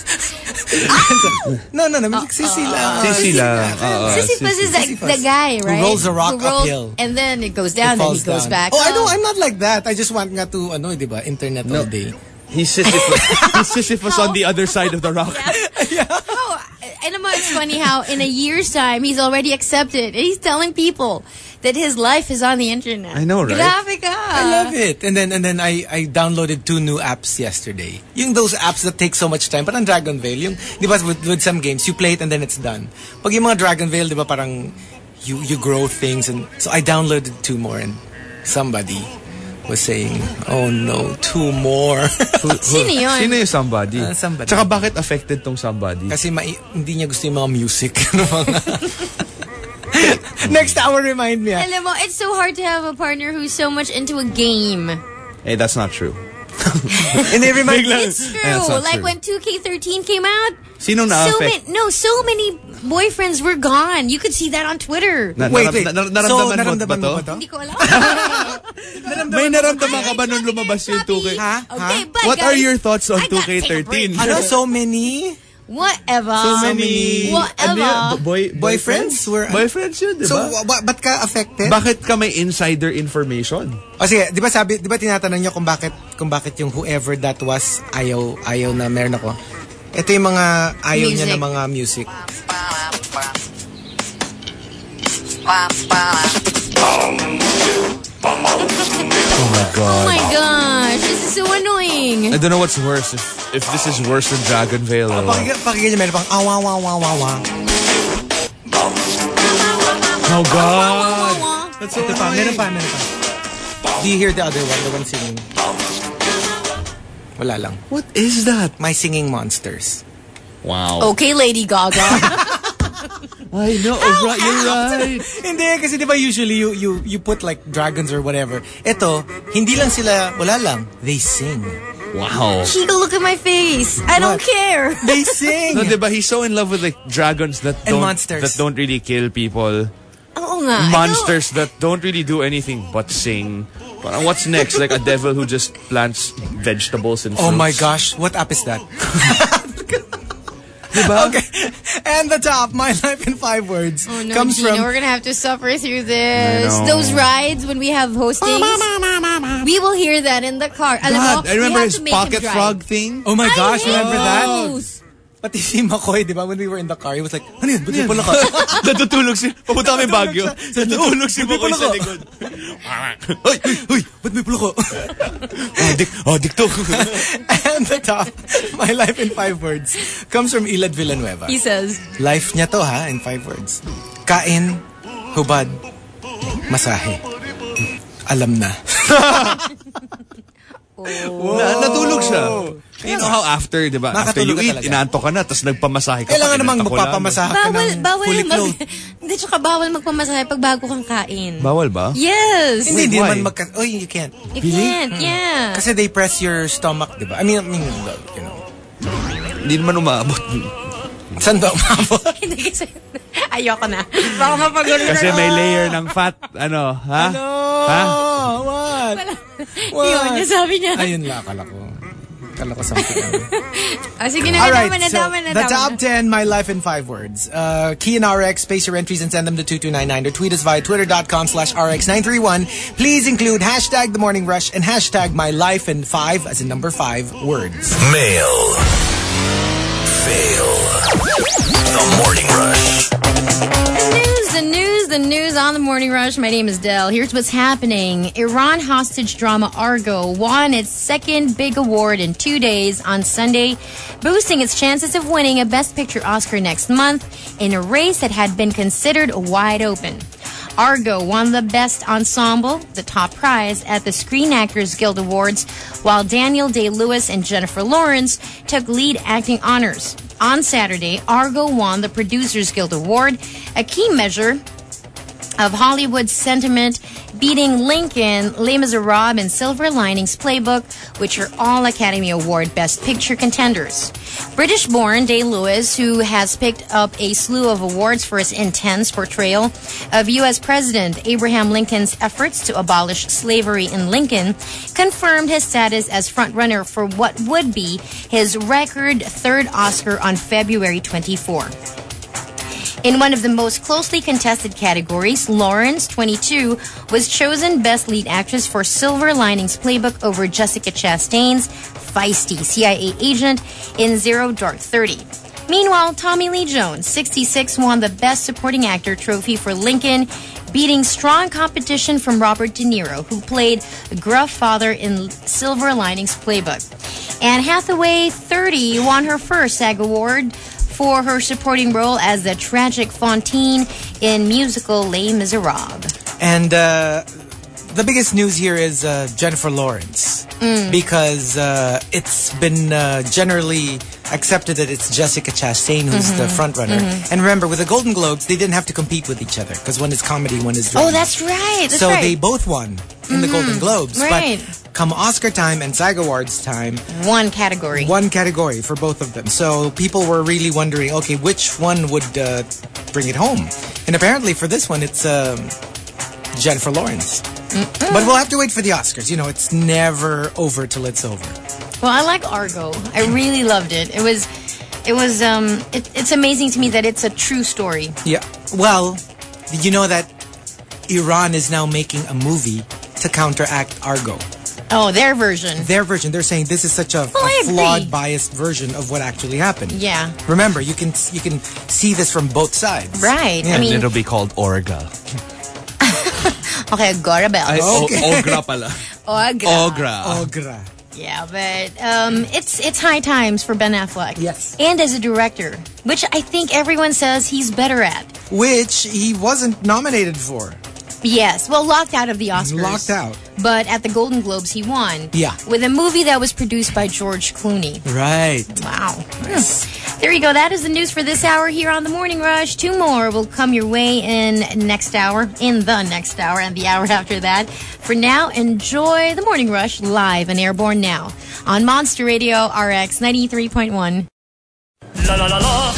no, no, no. Like sisi lang. Sisi lang. Oo, Sisyphus is like Sisyphus. the guy, right? rolls a rock Who rolls- uphill. and then it goes It down, then he falls goes down. back. Oh, I don't. I'm not like that. I just want nga to, ano, di ba, internet all day. He's Sisyphus. He's Sisyphus on the other side of the rock. Oh, and it's funny how in a year's time he's already accepted. And he's telling people that his life is on the internet. I know, right? Grabe ka. I love it. And then and then I I downloaded two new apps yesterday. Yung those apps that take so much time. Parang Dragon Veil. Yung, di ba, with, with some games, you play it and then it's done. Pag yung mga Dragon Veil, di ba, parang you, you grow things. And so I downloaded two more and somebody was saying, oh no, two more. Sino yun? Sino yung somebody? Ah, somebody. Tsaka bakit affected tong somebody? Kasi mai, hindi niya gusto yung mga music. Next hour, remind me. Alam mo, it's so hard to have a partner who's so much into a game. Hey, that's not true. And they remind me. It's true. That's not Like true. when two K thirteen came out, Sino so na-affect? many, no, so many boyfriends were gone. You could see that on Twitter. Na- Wait, naram- wait. na- na- So, naramdaman mo naramdaman ba mo ba to? to? Hindi ko alam. May naramdaman ka ba nung lumabas yung two K? Ha? Okay, Ha? but What are guys, your thoughts on I two gotta K take a break. thirteen? Ano, so many Whatever. So many... Whatever. Ano yun? Boy, boyfriends were... Boyfriends yun, di So, ba? wa- ba't ka affected? Bakit ka may insider information? O sige, di ba sabi, di ba tinatanong niyo kung bakit, kung bakit yung whoever that was, ayaw, ayaw na meron ako. Ito yung mga ayaw niya Music. na mga music. Oh my Oh God. my gosh, this is so annoying. I don't know what's worse. If, if this is worse than Dragon Veil. Or what. Pakinggan, pakinggan niyo, meron pang awa, awa, awa, awa, awa. Oh God. Wawa. That's so Ito pa, meron pa, meron pa. Do you hear the other one, the one singing? Wala lang. What is that? My Singing Monsters. Wow. Okay, Lady Gaga. I know. Oh, right, you're right. Hindi, kasi di ba usually you, you, you put like dragons or whatever. Ito, hindi lang sila, wala lang. They sing. Wow. Chico, look at my face. I don't What? care. They sing! No, diba, he's so in love with like dragons that And don't monsters. that don't really kill people. Oo nga. Monsters that don't really do anything but sing. Parang what's next? Like a devil who just plants vegetables and fruits. Oh my gosh, what app is that? Diba? Okay. And the top, My Life in Five Words, Oh no, comes Gino, from... we're gonna have to suffer through this. I know. Those rides when we have hostings, we will hear that in the car. Alam mo, God, I remember we have his to make pocket him drive. frog thing. Oh my I gosh, hate remember that? those. Pati si Makoy, di ba, when we were in the car, he was like, ano yun? Ba't yung pala ka? Natutulog si... Papunta kami Baguio. Natutulog si Makoy sa likod. Uy, uy, uy, ba't may pulo ko? Oh, dik, oh, dik to. And the top, My Life in Five Words, comes from Ilad Villanueva. He says, Life niya to ha, in five words. Kain, hubad, masahe. Alam na. Na, natulog siya. You know how after, di ba? After you Nakatulog ka eat, talaga. inaantok ka na, tapos nagpamasahe ka. Kailangan pa, namang kinanta ko lang. magpapamasahe ka bawal, ng bawal fully mag... clothed. Hindi, tsaka bawal magpamasahe pag bago kang kain. Bawal ba? Yes. Hindi, hindi why? naman magka... Oh, you can't. You can't, yeah. Kasi they press your stomach, di ba? I mean, I mean, you know. Hindi naman umabot. Saan ba umabot? Hindi kasi, ayoko na. Baka mapagulo na. Kasi may layer ng fat, ano, ha? No! Ha? What? What? Yun, yung sabi niya. Ayun lang, akala ko. Akala ko something. Ah, sige na, All right, tama na, so tama na, the tama top na. ten, My Life in Five Words. Uh, key in R X, space your entries and send them to two two nine nine or tweet us via twitter.com slash RX nine three one. Please include hashtag The Morning Rush and hashtag My Life in Five, as in number five, words. Mail. Fail. The Morning Rush. News, the news, the news on the Morning Rush. My name is Del. Here's what's happening. Iran hostage drama Argo won its second big award in two days on Sunday, boosting its chances of winning a Best Picture Oscar next month in a race that had been considered wide open. Argo won the Best Ensemble, the top prize, at the Screen Actors Guild Awards, while Daniel Day-Lewis and Jennifer Lawrence took lead acting honors. On Saturday, Argo won the Producers Guild Award, a key measure of Hollywood's sentiment, beating Lincoln, Les Miserables, and Silver Linings Playbook, which are all Academy Award Best Picture contenders. British-born Day-Lewis, who has picked up a slew of awards for his intense portrayal of U S President Abraham Lincoln's efforts to abolish slavery in Lincoln, confirmed his status as frontrunner for what would be his record third Oscar on February twenty-fourth. In one of the most closely contested categories, Lawrence, twenty-two, was chosen Best Lead Actress for Silver Linings Playbook over Jessica Chastain's feisty C I A agent in Zero Dark Thirty. Meanwhile, Tommy Lee Jones, sixty-six, won the Best Supporting Actor trophy for Lincoln, beating strong competition from Robert De Niro, who played the gruff father in Silver Linings Playbook. Anne Hathaway, thirty, won her first SAG Award for her supporting role as the tragic Fantine in musical Les Miserables. And uh, the biggest news here is uh, Jennifer Lawrence. Mm. Because uh, it's been uh, generally accepted that it's Jessica Chastain who's mm-hmm. the front runner. Mm-hmm. And remember, with the Golden Globes, they didn't have to compete with each other because one is comedy, one is drama. Oh, that's right. That's so right. they both won in mm-hmm. the Golden Globes. Right. But come Oscar time and SAG Awards time, one category. One category for both of them. So people were really wondering, okay, which one would uh, bring it home? And apparently for this one, it's um, Jennifer Lawrence. Mm-mm. But we'll have to wait for the Oscars. You know, it's never over till it's over. Well, I like Argo. I really loved it. It was, it was, um, it, it's amazing to me that it's a true story. Yeah. Well, did you know that Iran is now making a movie to counteract Argo? Oh, their version. Their version. They're saying this is such a, oh, a flawed, biased version of what actually happened. Yeah. Remember, you can you can see this from both sides. Right. Yeah. I mean, and it'll be called Orga. Okay, Gorabel. Ay, okay. o- Ogra pala. Ogra. Ogra. Ogra. Yeah, but um, it's it's high times for Ben Affleck. Yes. And as a director, which I think everyone says he's better at. Which he wasn't nominated for. Yes. Well, locked out of the Oscars. Locked out. But at the Golden Globes, he won. Yeah. With a movie that was produced by George Clooney. Right. Wow. Nice. Hmm. There you go. That is the news for this hour here on The Morning Rush. Two more will come your way in next hour, in the next hour, and the hour after that. For now, enjoy The Morning Rush live and airborne now on Monster Radio R X ninety-three point one. La la la la.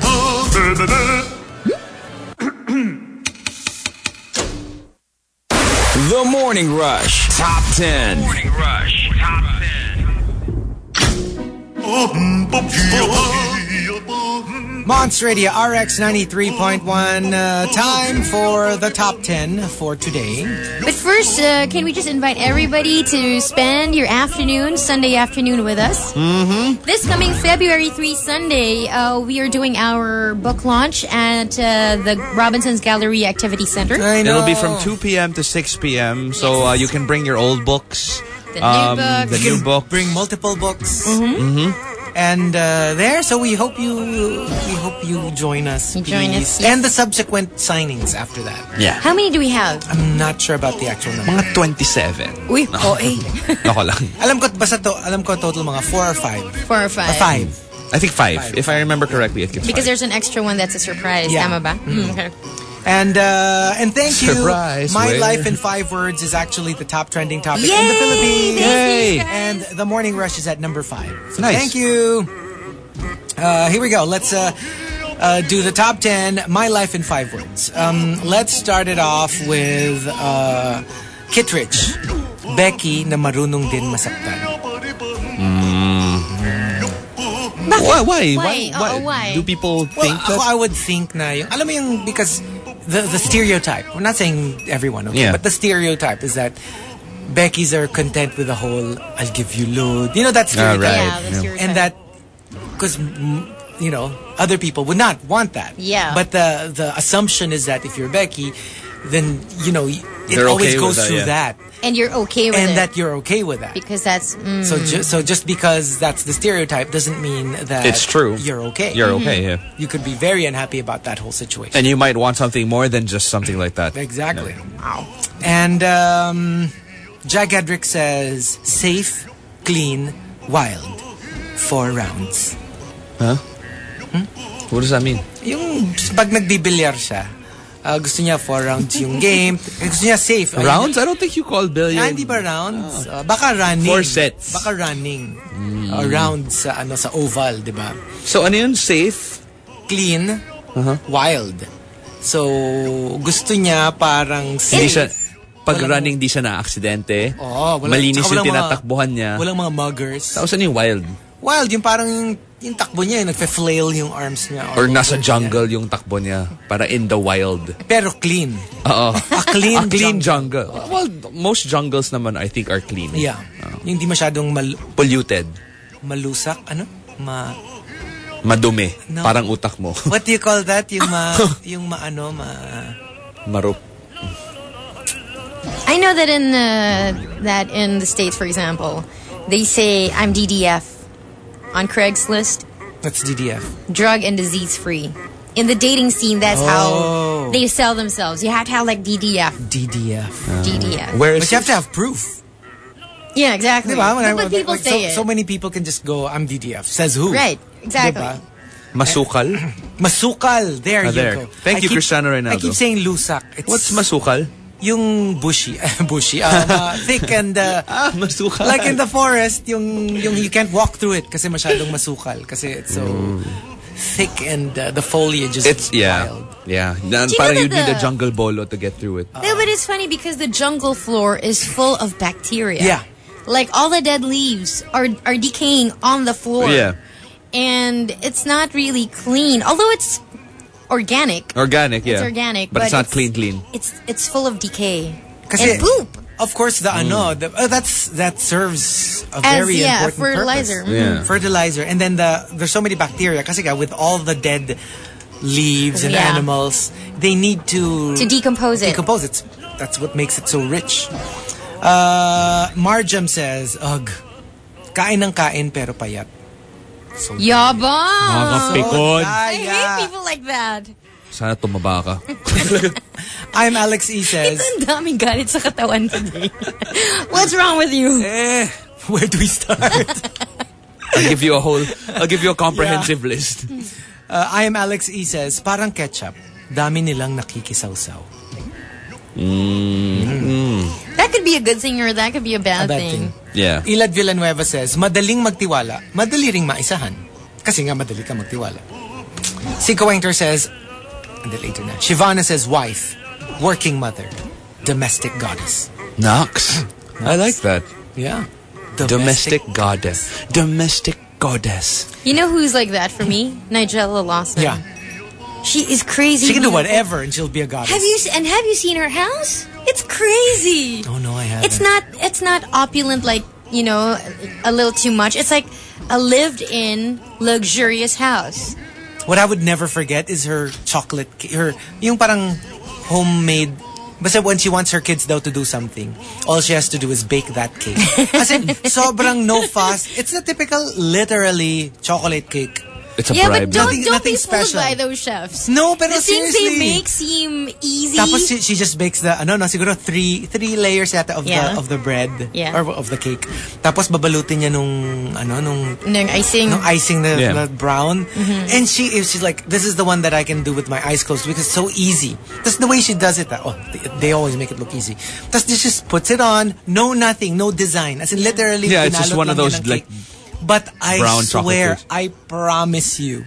The Morning Rush Top ten. Morning Rush Top ten. Monster Radio R X ninety-three point one. Uh, time for the top ten for today. But first, uh, can we just invite everybody to spend your afternoon, Sunday afternoon with us? Mm-hmm. This coming February third, Sunday, uh, we are doing our book launch at uh, the Robinson's Gallery Activity Center. I know. It'll be from two p.m. to six p.m. So Yes. uh, you can bring your old books. The um, new books. The You new can book. Bring multiple books. Mm-hmm. Mm-hmm. And uh, there, so we hope you we hope you join us. You join please. us, yes. And the subsequent signings after that. Yeah. How many do we have? I'm not sure about the actual number. Mga twenty-seven. Uy, oh, eh. Nako lang. Alam ko basta to, alam ko total mga four or five. Four or five. Uh, five. I think five. Five. If I remember correctly, it gets Because five. there's an extra one that's a surprise. Yeah. Tama ba? Mm, okay. And uh, and thank you. Surprise, My where? Life in Five Words is actually the top trending topic Yay! in the Philippines. Yay! And the Morning Rush is at number five. So Nice. thank you. Uh, here we go. Let's uh, uh, do the top ten. My Life in Five Words. Um, let's start it off with uh, Kittredge. Becky na marunong din masaktan. Why? Why? Why? Why? Oo, why? Do people Well, think ako, that? I would think na yung, alam mo yung, because the, the stereotype, we're not saying everyone, okay? Yeah. But the stereotype is that Becky's are content with the whole, I'll give you load. You know, that stereotype. right. Yeah, that's Yeah. your And that, because, you know, other people would not want that. Yeah. But the, the assumption is that if you're Becky, then, you know, it They're always okay goes with that, through yeah. that. And you're okay with And it. that you're okay with that. Because that's... Mm, So, ju- so just because that's the stereotype doesn't mean that It's true. you're okay. You're okay, yeah. You could be very unhappy about that whole situation. And you might want something more than just something like that. Exactly. Wow. And um, Jack Hedrick says, safe, clean, wild. Four rounds. Huh? What does that mean? Yung pag nagbibilyar siya, uh, gusto niya four rounds yung game. Gusto niya safe. Ay, Rounds? I don't think you call billiard. Ah, hindi ba rounds? Uh, baka running. Four sets. Baka running. Uh, rounds sa, ano, sa oval, di ba? So ano yun? Safe? Clean, Uh-huh. wild. So, gusto niya parang Hindi safe. siya, pag Walang- running, di siya na-aksidente. Oo, walang- Malinis tsaka yung walang mga- tinatakbuhan niya. Walang mga muggers. Tapos ano yung wild? Wild, yung parang yung, yung takbo niya, yung nagfe-flail yung arms niya. Or nasa jungle yung takbo niya. Para in the wild. Pero clean. Oo. A clean, A clean jungle. Well, most jungles naman I think are clean. Yeah. Yung di masyadong mal- Polluted. malusak. Ano? Ma... Madumi. No. Parang utak mo. What do you call that? Yung ma... yung ma ano, ma... Marup. I know that in the that in the States, for example, they say I'm D D F on Craigslist, That's D D F. drug and disease free. In the dating scene, that's Oh. how they sell themselves. You have to have like D D F, D D F. D D F. Where But is you have to have proof. Yeah, exactly. Diba? When I- But, but people like, say so, it. so many people can just go, I'm D D F. Says who? Right. Exactly. Diba? Masukal? Masukal. There Ah, you there. go. Thank I you, keep, Cristiano Ronaldo. I keep saying lusak. It's What's masukal? yung bushy. bushy. Um, uh, thick and... Uh, Ah, masukal. like in the forest, yung, yung you can't walk through it kasi masyadong masukal. Kasi it's so Mm. thick and uh, the foliage is It's, yeah. wild. Yeah. Na, you parang know you that need a the- jungle bolo to get through it. No, but it's funny because the jungle floor is full of bacteria. Yeah. Like all the dead leaves are are decaying on the floor. Yeah. And it's not really clean. Although it's organic. Organic, yeah. It's organic. But, it's not clean, clean. It's it's full of decay. Kasi, and poop. Of course, the Mm. ano, the, uh, that's that serves a As, very yeah, important fertilizer. purpose. Yeah. Fertilizer, and then the there's so many bacteria. Kasi nga, with all the dead leaves and Yeah. animals, they need to To decompose it. decompose it. That's what makes it so rich. Uh, Marjam says, "Ugh, kain ng kain pero payat." So Yabang! Makakapikon. I Daya. hate people like that. Sana tumaba ka. I'm Alex E says, Ito ang daming galit sa katawan today. What's wrong with you? eh, where do we start? I'll give you a whole, I'll give you a comprehensive list. Uh, I am Alex E says, parang ketchup, dami nilang nakikisawsaw. That could be a good thing or that could be a bad, A bad thing. thing. Yeah. Ilad Villanueva says, madaling magtiwala, madali ring maisahan. Kasi nga madali ka magtiwala. Siko Wengter says, and then later na, Shivana says, wife, working mother, domestic goddess. Nox. I like that. Yeah. Domestic goddess. Domestic goddess. You know who's like that for me? Nigella Lawson. Yeah. She is crazy. She can do beautiful. whatever and she'll be a goddess. Have you and have you seen her house? It's crazy. Oh no, I haven't. It's not it's not opulent like, you know, a little too much. It's like a lived-in luxurious house. What I would never forget is her chocolate, ca- her, yung parang homemade, basta when she wants her kids daw to do something, all she has to do is bake that cake. Kasi sobrang no fuss. It's a typical, literally, chocolate cake. It's a Yeah, bribe. but don't, Nothing- don't nothing be fooled special. by those chefs. No, pero The things seriously. they make seem easy. Tapos she, she just bakes the, ano, no, siguro three, three layers yata of Yeah. the, of the bread. Yeah. Or of the cake. Tapos babalutin niya nung, ano, nung, Nung icing. no icing the, Yeah. the brown. And she is she's like, this is the one that I can do with my eyes closed because it's so easy. That's the way she does it. Oh, they, they always make it look easy. Tapos she just puts it on, no nothing, no design. As in literally, Yeah, it's just pinalot one of lang those, niya ng like, cake. But I brown chocolate swear, cakes. I promise you,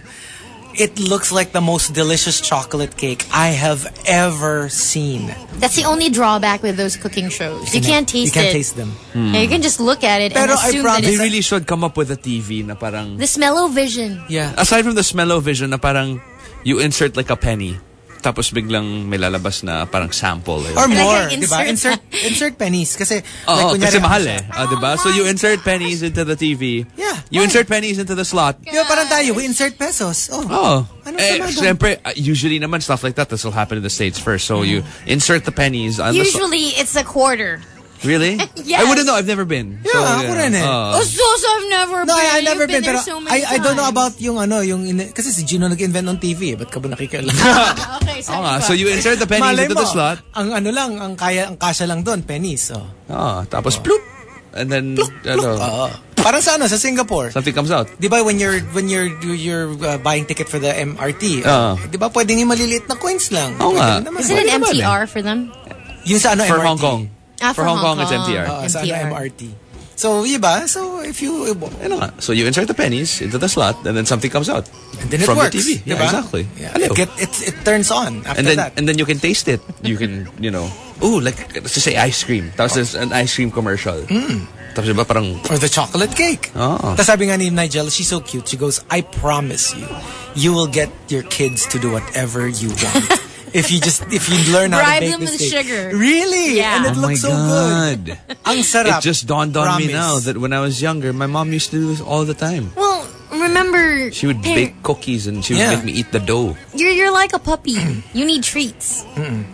it looks like the most delicious chocolate cake I have ever seen. That's the only drawback with those cooking shows. You can't taste You can't it. taste them. Yeah, you can just look at it and Pero I assume that promise- They it's really should come up with a T V na parang, the smell-o-vision. Yeah. aside from the smell-o-vision na parang you insert like a penny, tapos biglang may lalabas na parang sample. Eh. Or Like more, an di ba? insert. Insert, insert pennies. Kasi, Oo, like, kunyari, kasi mahal ano eh. siya. Ah, diba? So you insert pennies into the T V. Yeah, You why? insert pennies into the slot. Di ba parang tayo, we insert pesos. Oh. Oh. Ano Eh, naman doon? syempre, uh, usually naman stuff like that, this will happen in the States first. So you insert the pennies on the slot. Usually, it's a quarter. Really? Yes. I wouldn't know. I've never been. Yeah, ako rin eh. Oh. Oh, so, so I've never No, been. I, I've never You've been, there pero so many I, I don't know times. about yung ano, yung, in, kasi si Gino nag-invent ng T V eh, ba't ka ba nakikialam? Okay, Oo sorry. nga. So you insert the pennies Malay into mo, the slot. ang ano lang, ang kaya, ang kasya lang doon, pennies. Oh. Oh, tapos ploop. And then, ano, Oo. Parang sa ano, sa Singapore. something comes out. Di ba when you're when you're you're uh, buying ticket for the M R T, Oo. di ba pwedeng yung maliliit na coins lang? Oo nga. Pwede naman. Is it an Pwede naman M T R for them? Yung sa ano, For M R T. Hong Kong. Ah, For Hong Kong, it's M T R. Oo, sa M T R. ano, M R T. So, iba, so if you, Ano nga. So you insert the pennies into the slot and then something comes out. and then it From works. the T V. Yeah, diba? exactly. Yeah. Hello. It, get, it, it turns on after And then that. and then you can taste it. You can, you know, ooh, like, let's just say ice cream. Tapos there's an ice cream commercial. Mm. Tapos diba parang, Or the chocolate cake. Oo. Tapos sabi nga ni Nigel, she's so cute. She goes, I promise you, you will get your kids to do whatever you want. if you just, if you learn how Bribe to bake them this with cake. sugar. Really? Yeah. And it oh my looks so good. God. Ang sarap. It just dawned on me Promise. now that when I was younger, my mom used to do this all the time. Well, remember... She would par- bake cookies and she would Yeah. make me eat the dough. You're, you're like a puppy. You need treats.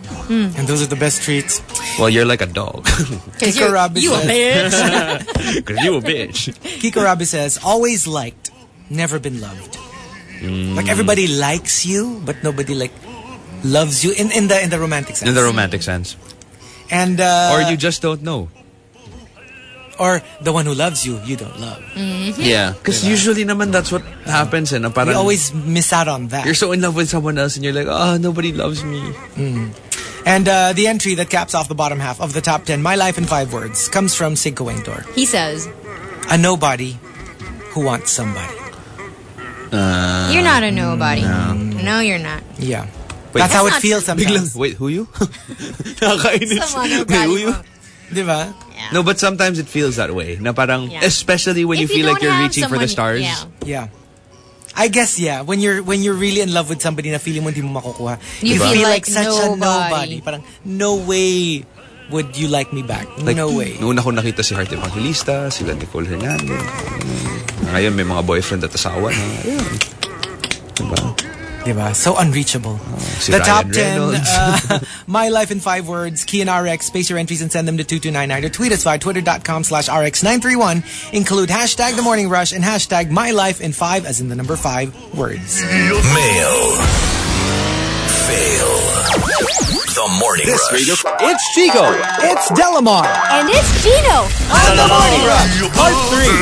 And those are the best treats. Well, you're like a dog. Because Kiko you're Rabi you a says- bitch. Because you a bitch. Kiko Rabi says, always liked, never been loved. Like everybody likes you, but nobody like loves you in, in the in the romantic sense. In the romantic sense. And uh, Or you just don't know. Or the one who loves you, you don't love. Mm-hmm. Yeah. Because usually naman that's what happens. Eh, na parang We always miss out on that. you're so in love with someone else and you're like, oh, nobody loves me. Mm. And uh, the entry that caps off the bottom half of the top ten, My Life in Five Words, comes from Cinco Wentor. He says, A nobody who wants somebody. Uh, you're not a nobody. No, no you're not. Yeah. Wait, That's how it not feels true. sometimes. Wait, who you? Nakakainis. Someone who Wait, got who you. you? Diba? Yeah. No, but sometimes it feels that way. Na parang, Yeah. especially when If you feel like don't you're have reaching for the someone- stars. Yeah. Yeah. I guess, yeah. When you're when you're really in love with somebody na feeling mo hindi mo makukuha, You feel, feel like, like such a nobody. nobody. Parang, no way would you like me back. Like, no way. Noon ako nakita si Heart Evangelista, sila Nicole Hernandez. Ngayon may mga boyfriend at asawa na. Ayun. Diba? Diba? So unreachable. si the Ryan top ten, Reynolds. uh, My Life in Five Words, Key and R X, space your entries and send them to two two nine nine or tweet us via twitter.com slash RX nine three one. Include hashtag The Morning Rush and hashtag My Life in Five as in the number five words. Mail. Fail. The Morning This Rush. radio, it's Chico. It's Delamar And it's Gino. on The Morning Rush, part three.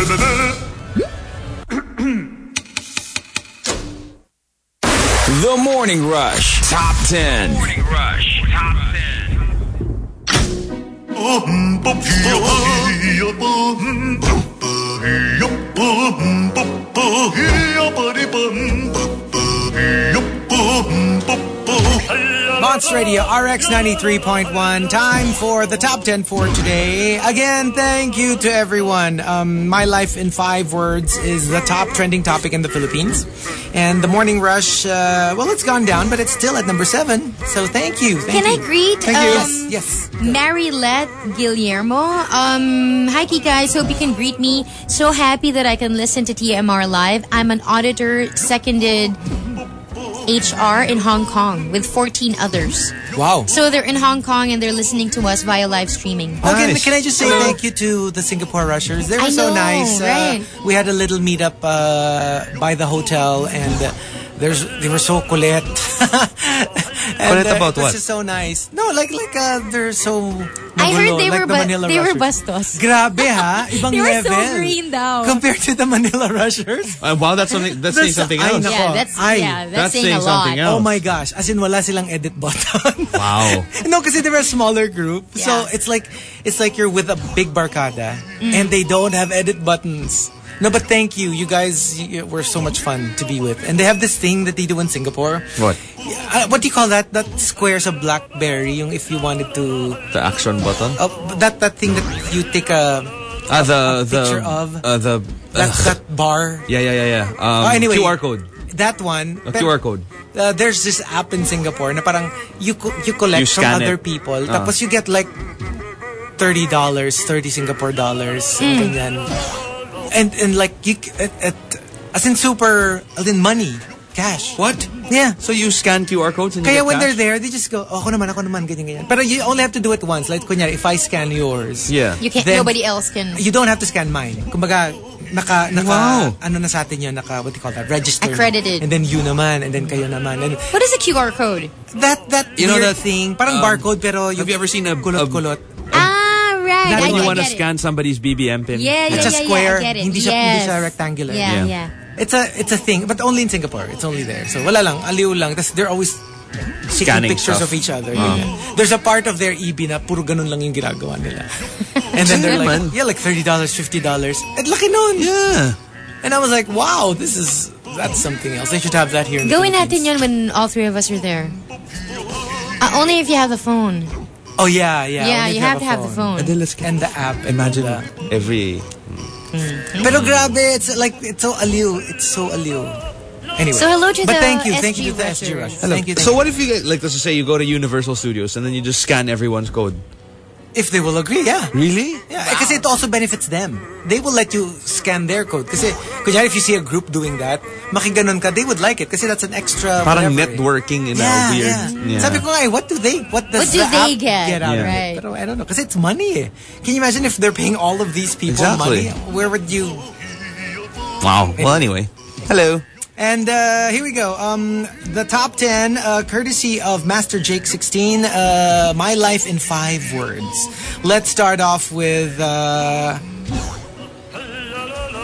The Morning Rush Top ten. Morning Rush Top ten. Monster Radio R X ninety-three point one. Time for the top ten for today. Again, thank you to everyone. Um, My Life in Five Words is the top trending topic in the Philippines. And the Morning Rush, uh, well, it's gone down, but it's still at number seven. So thank you. Thank Can you. I greet Thank um, you. Yes, yes. Marilette Guillermo? Um, hi, Key guys. Hope you can greet me. So happy that I can listen to T M R live. I'm an auditor, seconded H R in Hong Kong with fourteen others. Wow. So they're in Hong Kong and they're listening to us via live streaming. Okay, Nice. can I just say thank you to the Singapore Rushers? They were I so know, nice. right. Uh, we had a little meetup uh, by the hotel, and uh, there's they were so colette. Colette about This what? is so nice. No, like like uh, they're so. I heard magulo, they like were the ba- Manila they were Rushers. bastos. Grabe ha, ibang They were so level. green daw. Compared to the Manila Rushers. Uh, wow, that's something. That's saying That's- something ay, else. nako. Yeah, that's Ay, yeah, that's, that's saying, saying a lot. something else. Oh my gosh, as in wala silang edit button. Wow. No, kasi they're a smaller group. So Yeah. it's like it's like you're with a big barkada and they don't have edit buttons. No, but thank you. You guys you, were so much fun to be with. And they have this thing that they do in Singapore. What? Uh, what do you call that? That squares of BlackBerry, yung if you wanted to The action button? uh, that that thing that you take a Ah, the, a the, picture of. uh, the, that uh, that bar. yeah, yeah, yeah, yeah. Um, Oh, anyway. Q R code. That one. A Pero, Q R code. Uh, there's this app in Singapore na parang you co- you collect You from scan other it. people. Ah. Tapos you get like thirty dollars, thirty Singapore dollars. Ganyan. And and like you at, at as in super as in money, cash. What? Yeah. So you scan Q R codes and you Kaya get when cash? they're there, they just go, oh, ako naman, ako naman, ganyan, ganyan. But you only have to do it once. Like, kunyari, if I scan yours, Yeah. You can't. Then- Nobody else can. you don't have to scan mine. Kumbaga, naka, naka, Wow. ano na sa atin yun, naka, what do you call that? Registered. Accredited. And then you naman, and then kayo naman. And What is a Q R code? that, that You know weird that, thing, parang um, barcode, pero have you ever seen a- kulot-kulot. Ah, right. That I, When you I want to get it. scan somebody's B B M pin. Yeah, yeah, It's a yeah, square, yeah, I get it. hindi siya, yes. hindi siya rectangular. Yeah, Yeah. yeah. It's a, it's a thing, but only in Singapore. It's only there. So wala lang, aliw lang. Tapos they're always taking Scanning pictures stuff. of each other. Ganyan. There's a part of their E B na puro ganun lang yung ginagawa nila. And then they're like, naman. yeah, like thirty dollars, fifty dollars. At laki nun. Yeah. And I was like, wow, this is, that's something else. They should have that here in the Gawin natin Philippines. yun when all three of us are there. Uh, only if you have the phone. Oh, yeah, yeah. Yeah, only if you have to have the phone. And then let's And the app. And imagine the, every. pero grabe, it's like, it's so aliw. It's so aliw. Anyway. So hello to but the thank you, S G thank you to the S G Rush. Rushers. Thank you, thank So you. what if you get, like, let's just say you go to Universal Studios and then you just scan everyone's code? If they will agree, yeah. Really? Yeah, kasi it also benefits them. They will let you scan their code. Kasi, kunyari, if you see a group doing that, makiganon ka, they would like it. Kasi that's an extra Parang whatever. networking in Yeah, a weird. yeah. Yeah. Sabi ko nga, eh, what do they, what does What do the they app get? out of Yeah. it? Right. Pero I don't know. Kasi it's money eh. Can you imagine if they're paying all of these people Exactly. money? Where would you... Wow. Well, anyway. Hello. And uh, here we go. Um, the top ten, uh, courtesy of Master Jake sixteen, uh, My Life in Five Words. Let's start off with uh,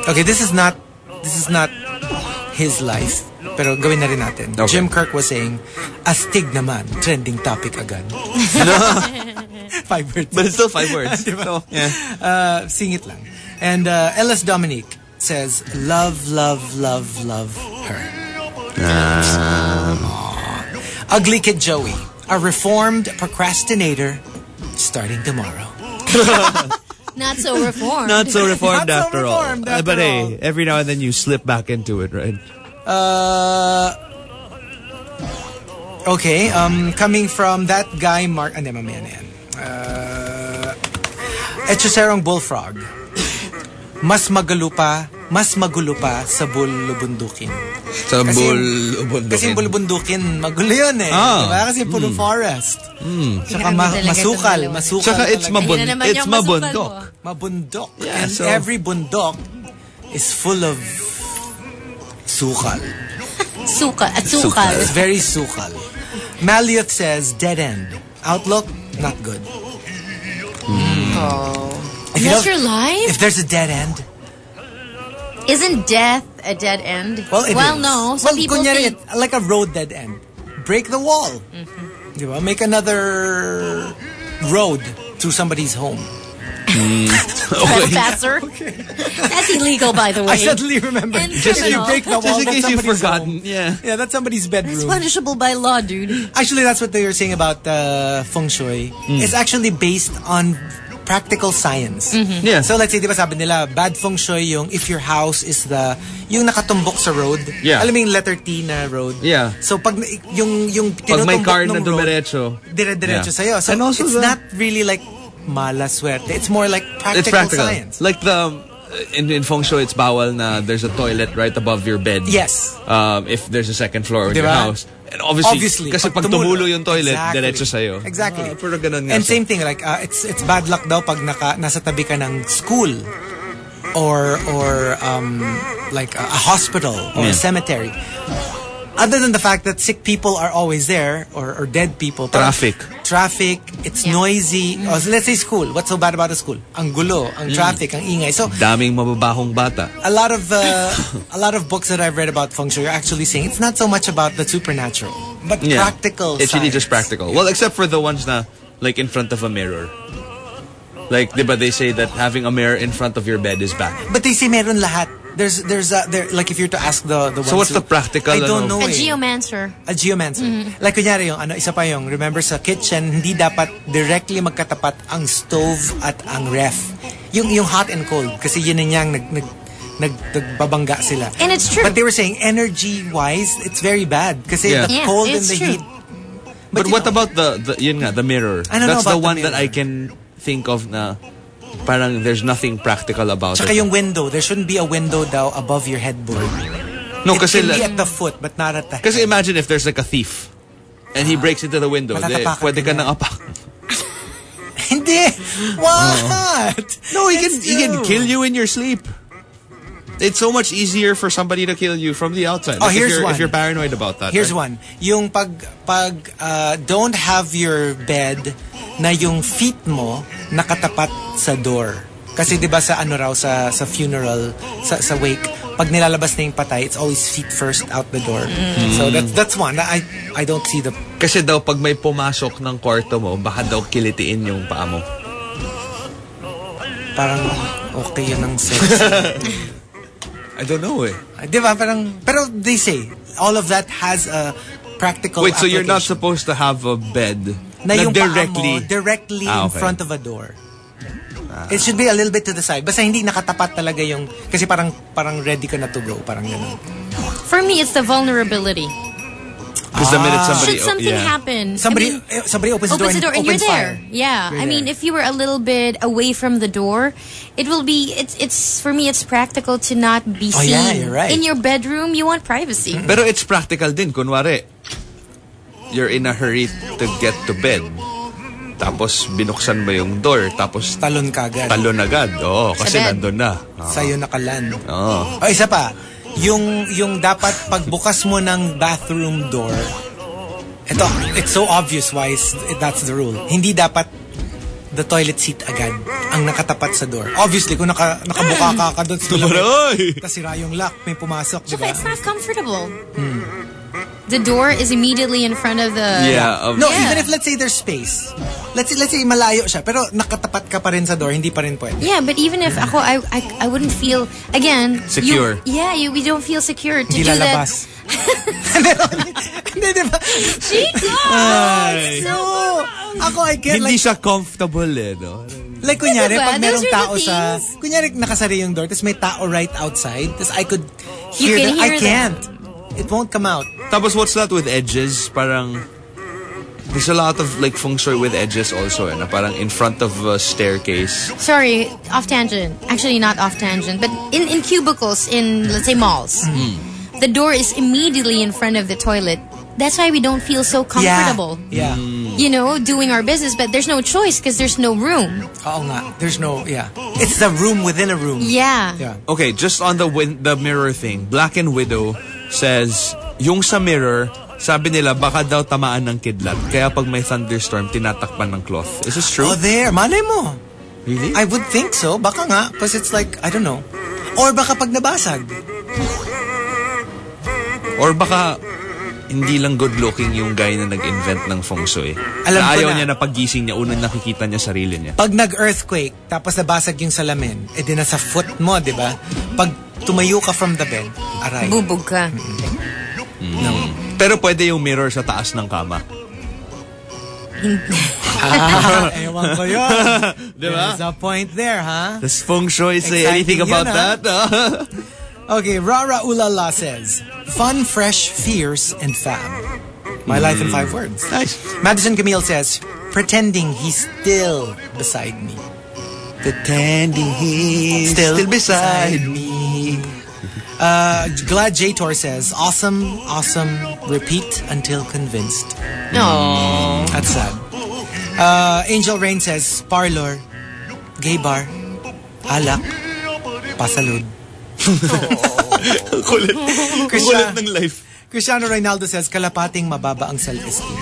Okay, this is not this is not his life. Pero gawin na rin natin. Okay. Jim Kirk was saying, astig naman, trending topic agad. Five words. But it's still five words. Diba? So, yeah. Uh, singit lang. And uh, L S Dominique says, love, love, love, love her. Um, Ugly Kid Joey, a reformed procrastinator starting tomorrow. Not so reformed. Not so reformed Not so after reformed all. after but hey, all. every now and then you slip back into it, right? Uh, okay, um, coming from that guy, Mark, ano, mamaya na yan. Uh, Hechicerong Bullfrog. Mas magulo pa, mas magulo pa sa bulubundukin. Sa Kasi- bulubundukin. Kasi yung bulubundukin, magulo yun eh. Ah. Diba? Kasi puro forest. Tsaka ma- Grabe talaga masukal, itong dalawa. masukal. Tsaka it's talaga. mabun- Ayun na naman it's yung masukal mabundok. mo. Mabundok. Yeah, And so- every bundok is full of sukal. Suka at sukal. It's very sukal. Malioth says, dead end. Outlook, not good. Oh. If you That's don't- your life? If there's a dead end, Isn't death a dead end? well, it well is. no. Some well, people kunyari, think... it's like a road dead end. Break the wall. Mm-hmm. Diba? Make another road to somebody's home. Trespasser. That's illegal, by the way. I suddenly remember. And Just if you criminal. break the wall, Just in that's case you've somebody's forgotten. home. Yeah. Yeah, that's somebody's bedroom. It's punishable by law, dude. Actually, that's what they were saying about uh, feng shui. It's actually based on practical science. Yeah. So let's say, di ba sabi nila, bad feng shui yung if your house is the, yung nakatumbok sa road. Yeah. Alam mo yung letter T na road. Yeah. So pag yung, yung Pag may tinutumbok car ng na road, dumiretso. dire-diretso Yeah. sa'yo. So And also it's the- not really like mala suerte. It's more like practical, It's practical. science. Like the in, in feng shui, it's bawal na there's a toilet right above your bed. Yes. Um, if there's a second floor in Diba? your house. And obviously, Obviously, kasi pag tumulo yung toilet, exactly. diretso sa'yo. Exactly. Ah, pero ganun nga And siya. same thing, like, uh, it's it's bad luck daw pag naka, nasa tabi ka ng school or or um, like a, a hospital or Yeah. a cemetery. Other than the fact that sick people are always there or, or dead people. parang Traffic. Traffic, it's Yeah. noisy. Oh, so let's say school. What's so bad about a school? Ang gulo, ang traffic, ang ingay. So Daming mababahong bata. a lot of uh, a lot of books that I've read about feng shui are actually saying it's not so much about the supernatural, but Yeah. practical. It's really just science. practical. Well, except for the ones na, like, in front of a mirror. Like, diba they say that having a mirror in front of your bed is bad. But they say meron lahat. There's there's a, there like if you're to ask the the ones So what's who- the practical, I don't ano? know. A eh. geomancer. A geomancer. Like kunyari yung ano isa pa yung remember sa kitchen hindi dapat directly magkatapat ang stove at ang ref. Yung yung hot and cold kasi yun na niyang nag nag nag nagbabangga sila. And it's true. But they were saying energy wise it's very bad kasi Yeah. the Yeah, cold and it's the true. heat. But, you what know, about the, the, yun nga, the mirror? I don't know That's the about the one that I mirror. can think of na parang there's nothing practical about Tsaka it. yung window, there shouldn't be a window daw above your headboard. No, it kasi can be la- at the foot but not at the Kasi head. imagine if there's like a thief and he breaks into the window. De, Matatapakan pwede ka ka na. nang apak. Hindi. What? No, he can It's he can true. kill you in your sleep. It's so much easier for somebody to kill you from the outside. Oh, Like, here's if you're, one. If you're paranoid about that. Here's right? one. Yung pag pag uh, don't have your bed na yung feet mo nakatapat sa door. Kasi 'di ba sa ano raw sa sa funeral sa sa wake pag nilalabas na yung patay it's always feet first out the door. So that's that's one. I I don't see the Kasi daw pag may pumasok ng kwarto mo, baka daw kilitiin yung paa mo. parang okay yun ang sex. I don't know eh. 'Di ba parang pero they say all of that has a practical Wait, so you're not application. supposed to have a bed na yung directly paa mo, directly Ah, in okay. front of a door. It should be a little bit to the side. Basta hindi nakatapat talaga yung kasi parang parang ready ka na to go, parang ganun. For me, it's the vulnerability. Because the minute somebody Should something yeah. happen, Somebody I mean, eh, somebody opens the door opens the door and opens you're there. fire. Yeah, You're I mean, there. if you were a little bit away from the door, it will be. It's it's for me. It's practical to not be Oh, seen yeah, you're right. in your bedroom. You want privacy. Pero it's practical din. Kunwari, you're in a hurry to get to bed. Tapos binuksan mo yung door. Tapos talon kagad. talon agad. Oo, kasi bed. nandun na. Sa'yo nakalan. Oo. O isa pa, yung yung dapat pagbukas mo ng bathroom door. Ito, it's so obvious why is- that's the rule. Hindi dapat the toilet seat agad ang nakatapat sa door. Obviously, kung naka, nakabuka ka ka doon sa lamit, tapos sira yung lock, may pumasok, di ba? It's not comfortable. Hmm. The door is immediately in front of the... Yeah. Of, no, yeah. even if let's say there's space. Let's let's say malayo siya, pero nakatapat ka pa rin sa door, hindi pa rin pwede. Yeah, but even if ako, I, I, I wouldn't feel, again... Secure. You, yeah, you, we don't feel secure to Hindi do lalabas. Hindi, di ba? Chico! So, ako, I get hindi like... siya comfortable eh, no? Like, kunyari, Diba? pag merong Those are tao the sa... things. Kunyari, nakasari yung door, tapos may tao right outside, tapos I could You hear can them. hear I can't. It won't come out. Tapos what's that with edges? Parang... There's a lot of like feng shui with edges also eh, na parang in front of a staircase. Sorry, off tangent. Actually, not off tangent, but in, in cubicles, in, let's say, malls, Mm-hmm. the door is immediately in front of the toilet. That's why we don't feel so comfortable. Yeah. You know, doing our business, but there's no choice because there's no room. Oo nga. There's no, yeah. It's the room within a room. Yeah. Yeah. Okay, just on the win- the mirror thing, Black and Widow says, yung sa mirror, sabi nila baka daw tamaan ng kidlat. Kaya pag may thunderstorm, tinatakpan ng cloth. Is this true? Oh, there. Malay mo. Really? I would think so. Baka nga. Because it's like, I don't know. Or baka pag nabasag. Or baka hindi lang good looking yung guy na nag-invent ng feng shui. Alam na ko ayaw na. niya na paggising niya, unang nakikita niya sarili niya. Pag nag-earthquake, tapos nabasag yung salamin, eh di nasa foot mo, di ba? Pag tumayo ka from the bed, aray. Bubog ka. Pero pwede yung mirror sa taas ng kama. Ah, ewan ko yun. Diba? There's a point there, ha? Does feng shui say Exciting anything yun, about ah. that? Okay, Rara Ulala says, fun, fresh, fierce, and fab. My life in five words. Nice. Madison Camille says, pretending he's still beside me. Pretending he's Still, still beside me. Uh, Glad J-Tor says, awesome, awesome, repeat until convinced. No. That's sad. Uh, Angel Rain says, parlor, gay bar, alak, pasalud. Kulit. Christian- Kulit ng life. Cristiano Ronaldo says, kalapating mababa ang self-esteem.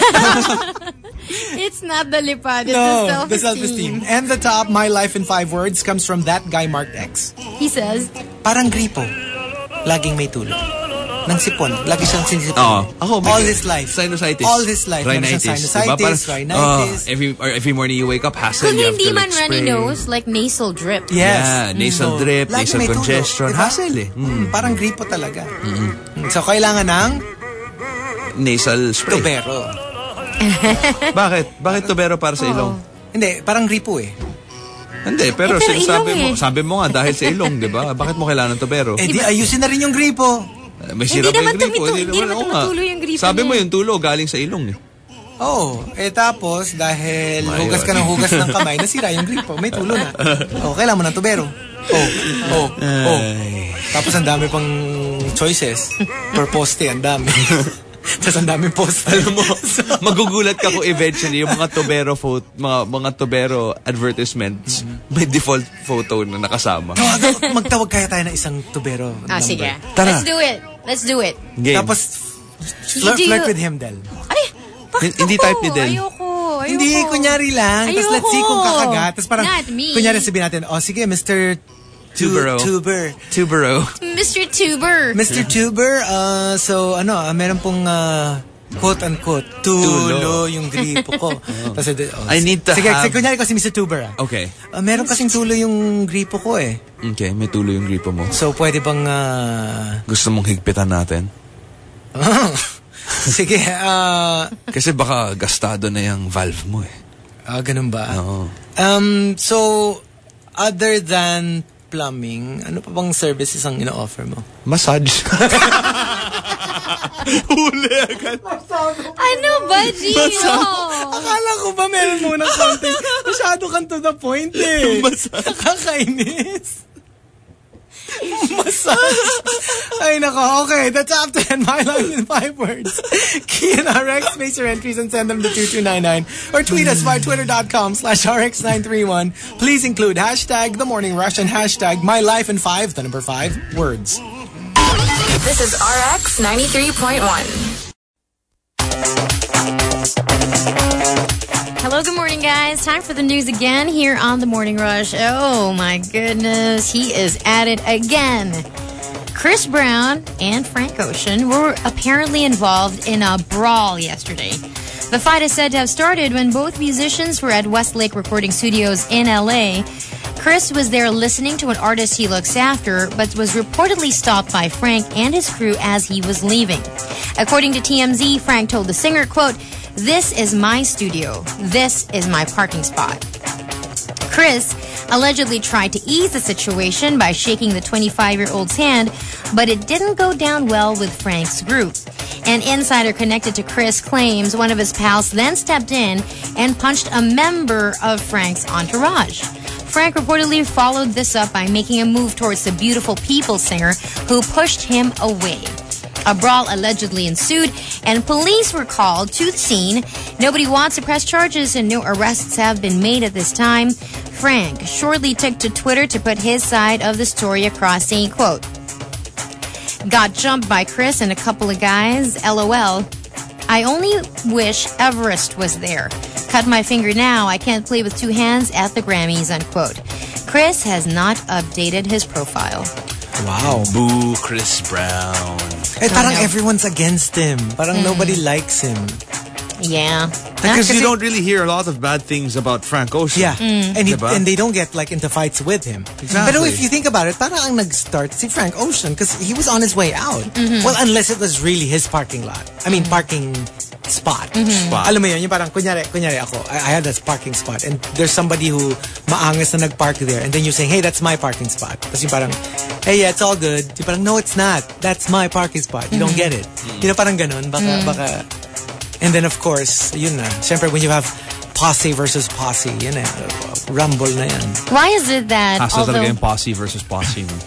It's not the lipad, it's No, the the self-esteem. self-esteem. And the top, my life in five words, comes from that guy marked X. He says, Parang gripo. Laging may tulog. Nang sipon. Lagi siyang sinisipon. Oo. Ako, may- All his life. Sinusitis. All his life. Meron Rhinitis. siyang Diba? sinusitis, Parang, rhinitis. oh, every, or every morning you wake up, hassle, kung you have hindi to man like runny spray. nose, like nasal drip. Yes. Yeah, nasal So, drip, lagi nasal may tulog. congestion. Diba? Hassle eh. Mm, parang gripo talaga. Mm. So, kailangan ng Nasal spray. tubero. Bakit? Bakit tubero para sa ilong? Hindi, parang gripo eh. Hindi, pero, Eh, pero sinasabi ilong mo, eh. sabi mo nga dahil sa ilong, di ba? Bakit mo kailangan ng tubero? Eh di ayusin na rin yung gripo. Eh, May Hindi sira pa naman yung gripo. tumitu- hindi naman oo nga. tumutuloy yung gripo Sabi niya mo eh. yung tulo galing sa ilong eh. Oh, eh tapos, dahil My hugas ka God. ng hugas ng kamay, nasira yung gripo. May tulo na. Oh, kailangan mo ng tubero. Oh, oh, oh. Tapos ang dami pang choices. Per poste, ang dami. Tapos ang daming poste. Alam mo, magugulat ka kung eventually yung mga tubero photo, mga, mga tubero advertisements, may default photo na nakasama. Tawag, magtawag kaya tayo ng isang tubero Ah, number. sige. Tara. Let's do it. Let's do it. Game. Tapos, flirt, Do you- flirt with him, Del. Ay, bakit Hindi ako? type ni Del. Ayoko, ayoko. Hindi, kunyari lang. Tapos let's see kung kakagat. Tapos parang, Not me. kunyari sabihin natin, oh sige, Mister Tu- Tubero. Tuber. Tubero. Mister Tuber. Mister Tuber, uh, so ano, ah, meron pong uh, quote-unquote, tulo, Tulo. yung gripo ko. Tapos, oh, I need to sige, have- sige, kunyari ko si Mister Tuber. Ah. Okay. Uh, meron kasing tulo yung gripo ko eh. Okay, may tulo yung gripo mo. So, pwede bang... Uh... Gusto mong higpitan natin? sige, ah... Kasi baka gastado na yung valve mo eh. ah, ganun ba? Oo. Um, so, other than plumbing, ano pa bang services ang ina-offer mo? Massage. Huli agad. Ano ba, Gio? Akala ko ba meron muna something? Masyado kang to the point eh. Nakakainis. Massage. Ay nako, okay. The top ten, my life in five words. Key in R X, space your entries and send them to two two nine nine. Or tweet us via twitter.com slash RX nine three one. Please include hashtag The Morning Rush and hashtag My Life in Five, the number five, words. This is R X ninety-three point one. Hello, good morning, guys. Time for the news again here on the Morning Rush. Oh, my goodness. He is at it again. Chris Brown and Frank Ocean were apparently involved in a brawl yesterday. The fight is said to have started when both musicians were at Westlake Recording Studios in L A. Chris was there listening to an artist he looks after, but was reportedly stopped by Frank and his crew as he was leaving. According to T M Z, Frank told the singer, quote, "This is my studio. This is my parking spot." Chris allegedly tried to ease the situation by shaking the twenty-five-year-old's hand, but it didn't go down well with Frank's group. An insider connected to Chris claims one of his pals then stepped in and punched a member of Frank's entourage. Frank reportedly followed this up by making a move towards the Beautiful People singer, who pushed him away. A brawl allegedly ensued, and police were called to the scene. Nobody wants to press charges, and no arrests have been made at this time. Frank shortly took to Twitter to put his side of the story across, saying, quote, "Got jumped by Chris and a couple of guys, LOL. I only wish Everest was there. Cut my finger now. I can't play with two hands at the Grammys," unquote. Chris has not updated his profile. Wow. Boo, Chris Brown. Eh, parang know. everyone's against him. Parang nobody likes him. Yeah. Because Kasi- you don't really hear a lot of bad things about Frank Ocean. Yeah. And, he, Diba? and they don't get like into fights with him. Exactly. But if you think about it, parang ang nag-start si Frank Ocean because he was on his way out. Well, unless it was really his parking lot. I mean, parking spot. Spot. Alam mo yun, yung parang kunyari, kunyari ako, I, I had this parking spot and there's somebody who maangas na nag-park there and then you're saying, hey, that's my parking spot. Tapos yung parang, hey, yeah, it's all good. Yung parang, no, it's not. That's my parking spot. You don't get it. You know, parang ganun. Baka, baka. And then, of course, yun na. Siyempre, when you have posse versus posse, yun na. Rumble na yan. Why is it that Hasa although... talaga yung posse versus posse. No?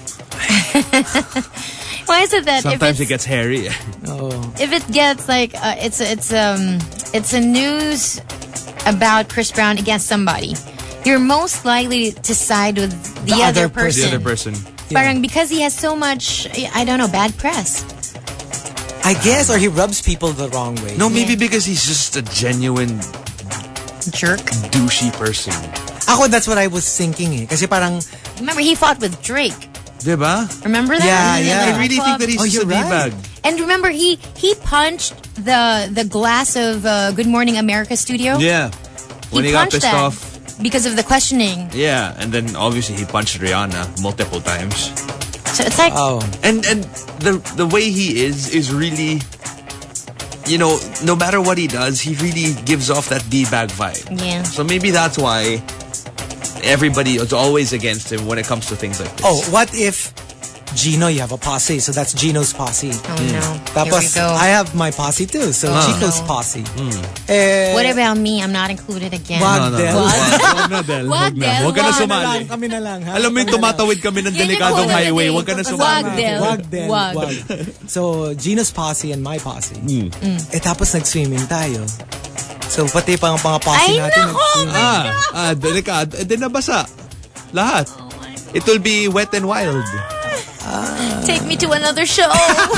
Why is it that Sometimes if it gets hairy. Oh. if it gets like uh, it's it's um it's a news about Chris Brown against somebody, you're most likely to side with the, The other, other person. person. The other person. Parang because he has so much, I don't know, bad press. I guess, or he rubs people the wrong way. No, maybe because he's just a genuine Jerk. douchey person. Ako, that's what I was thinking eh. Kasi parang, Remember, he fought with Drake. Diba? Remember that? Yeah, In the yeah. I really club? think that he's Oh, just a you're right. D-bag. And remember, he he punched the the glass of uh, Good Morning America studio. Yeah. When he, got punched pissed that off. because of the questioning. Yeah, and then obviously he punched Rihanna multiple times. So it's like, oh. And and the the way he is is really, you know, no matter what he does, he really gives off that D-bag vibe. yeah. So maybe that's why everybody is always against him when it comes to things like this. Oh, what if Gino, you have a posse, so that's Gino's posse. Oh no. Tapos, Here we go. I have my posse too, so Oh, Chico's no. posse. Eh, What about me? I'm not included again. Wag, no, no, Del. no. Wag na, Del. Wag, Wag na. Del. Wag ka na Wag. sumali. Lang, kami na lang, ha? Alam mo yung Kami na lang. tumatawid kami ng Yan yung delikadong quote of the highway. day. Wag ka na Wag, sumali. Del. Wag, Del. Wag. Wag. So, Gino's posse and my posse. Hmm. Eh, tapos nag-swimming tayo. So, pati pang mga posse Ay, natin. nako! nag-swimming. Ah, ah, delikad. Eh, di nabasa. Lahat. It will be wet and wild. Take me to another show.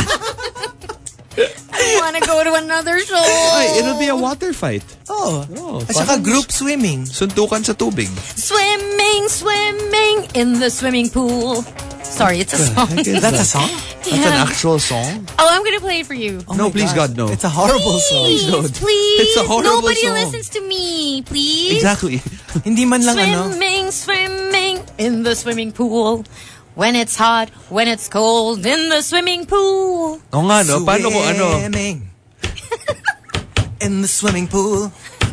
I want to go to another show. Ay, it'll be a water fight. Oh. Oh, At saka parang group swimming. Suntukan sa tubig. Swimming, swimming in the swimming pool. Sorry, it's a song. That's a song? That's an actual song? Oh, I'm gonna play it for you. Oh No, my please, gosh. God, no. It's a horrible song. Please, don't. please. It's a horrible Nobody song. listens to me, please. Exactly. Hindi man lang ano. Swimming, swimming in the swimming pool. When it's hot, when it's cold, in the swimming pool. Oo nga, no? Paano kung ano? Swimming. In the swimming pool.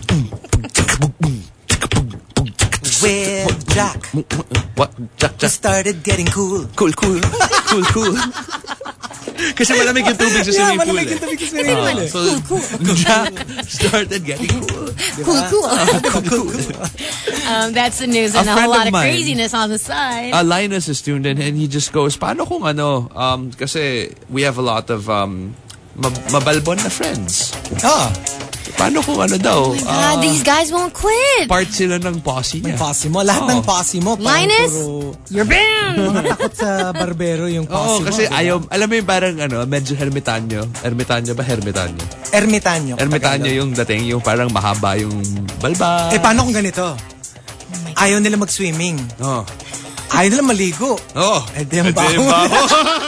With Jack. What? Jack, We Jack. started getting cool. Cool, cool. Cool, cool. Kasi malamig yung tubig sa swimming pool. malamig eh. yung tubig sa swimming pool. eh. So, Jack started getting cool. Cool, cool. Cool, cool. Um, that's the news and A a, whole friend lot of of mine- craziness on the side. Uh, Linus is tuned in and he just goes, paano kung ano, um, kasi we have a lot of um, mab- mabalbon na friends. Ah, Paano kung ano daw? God, uh, these guys won't quit. part sila ng posse may niya. posse mo. Lahat ng Oo. posse mo. parang Linus, puro you're banned. mga takot sa barbero yung posse Oo, mo. kasi diba? ayaw, alam mo yung parang ano, medyo hermitanyo. Hermitanyo ba? Hermitanyo. Ermitanyo. Ermitanyo yung dating, yung parang mahaba yung balba. Eh, paano kung ganito? Ayaw nila mag-swimming. Oh. Ayaw nila maligo. Oh. Eh, di ang Eh, di ang baho. baho.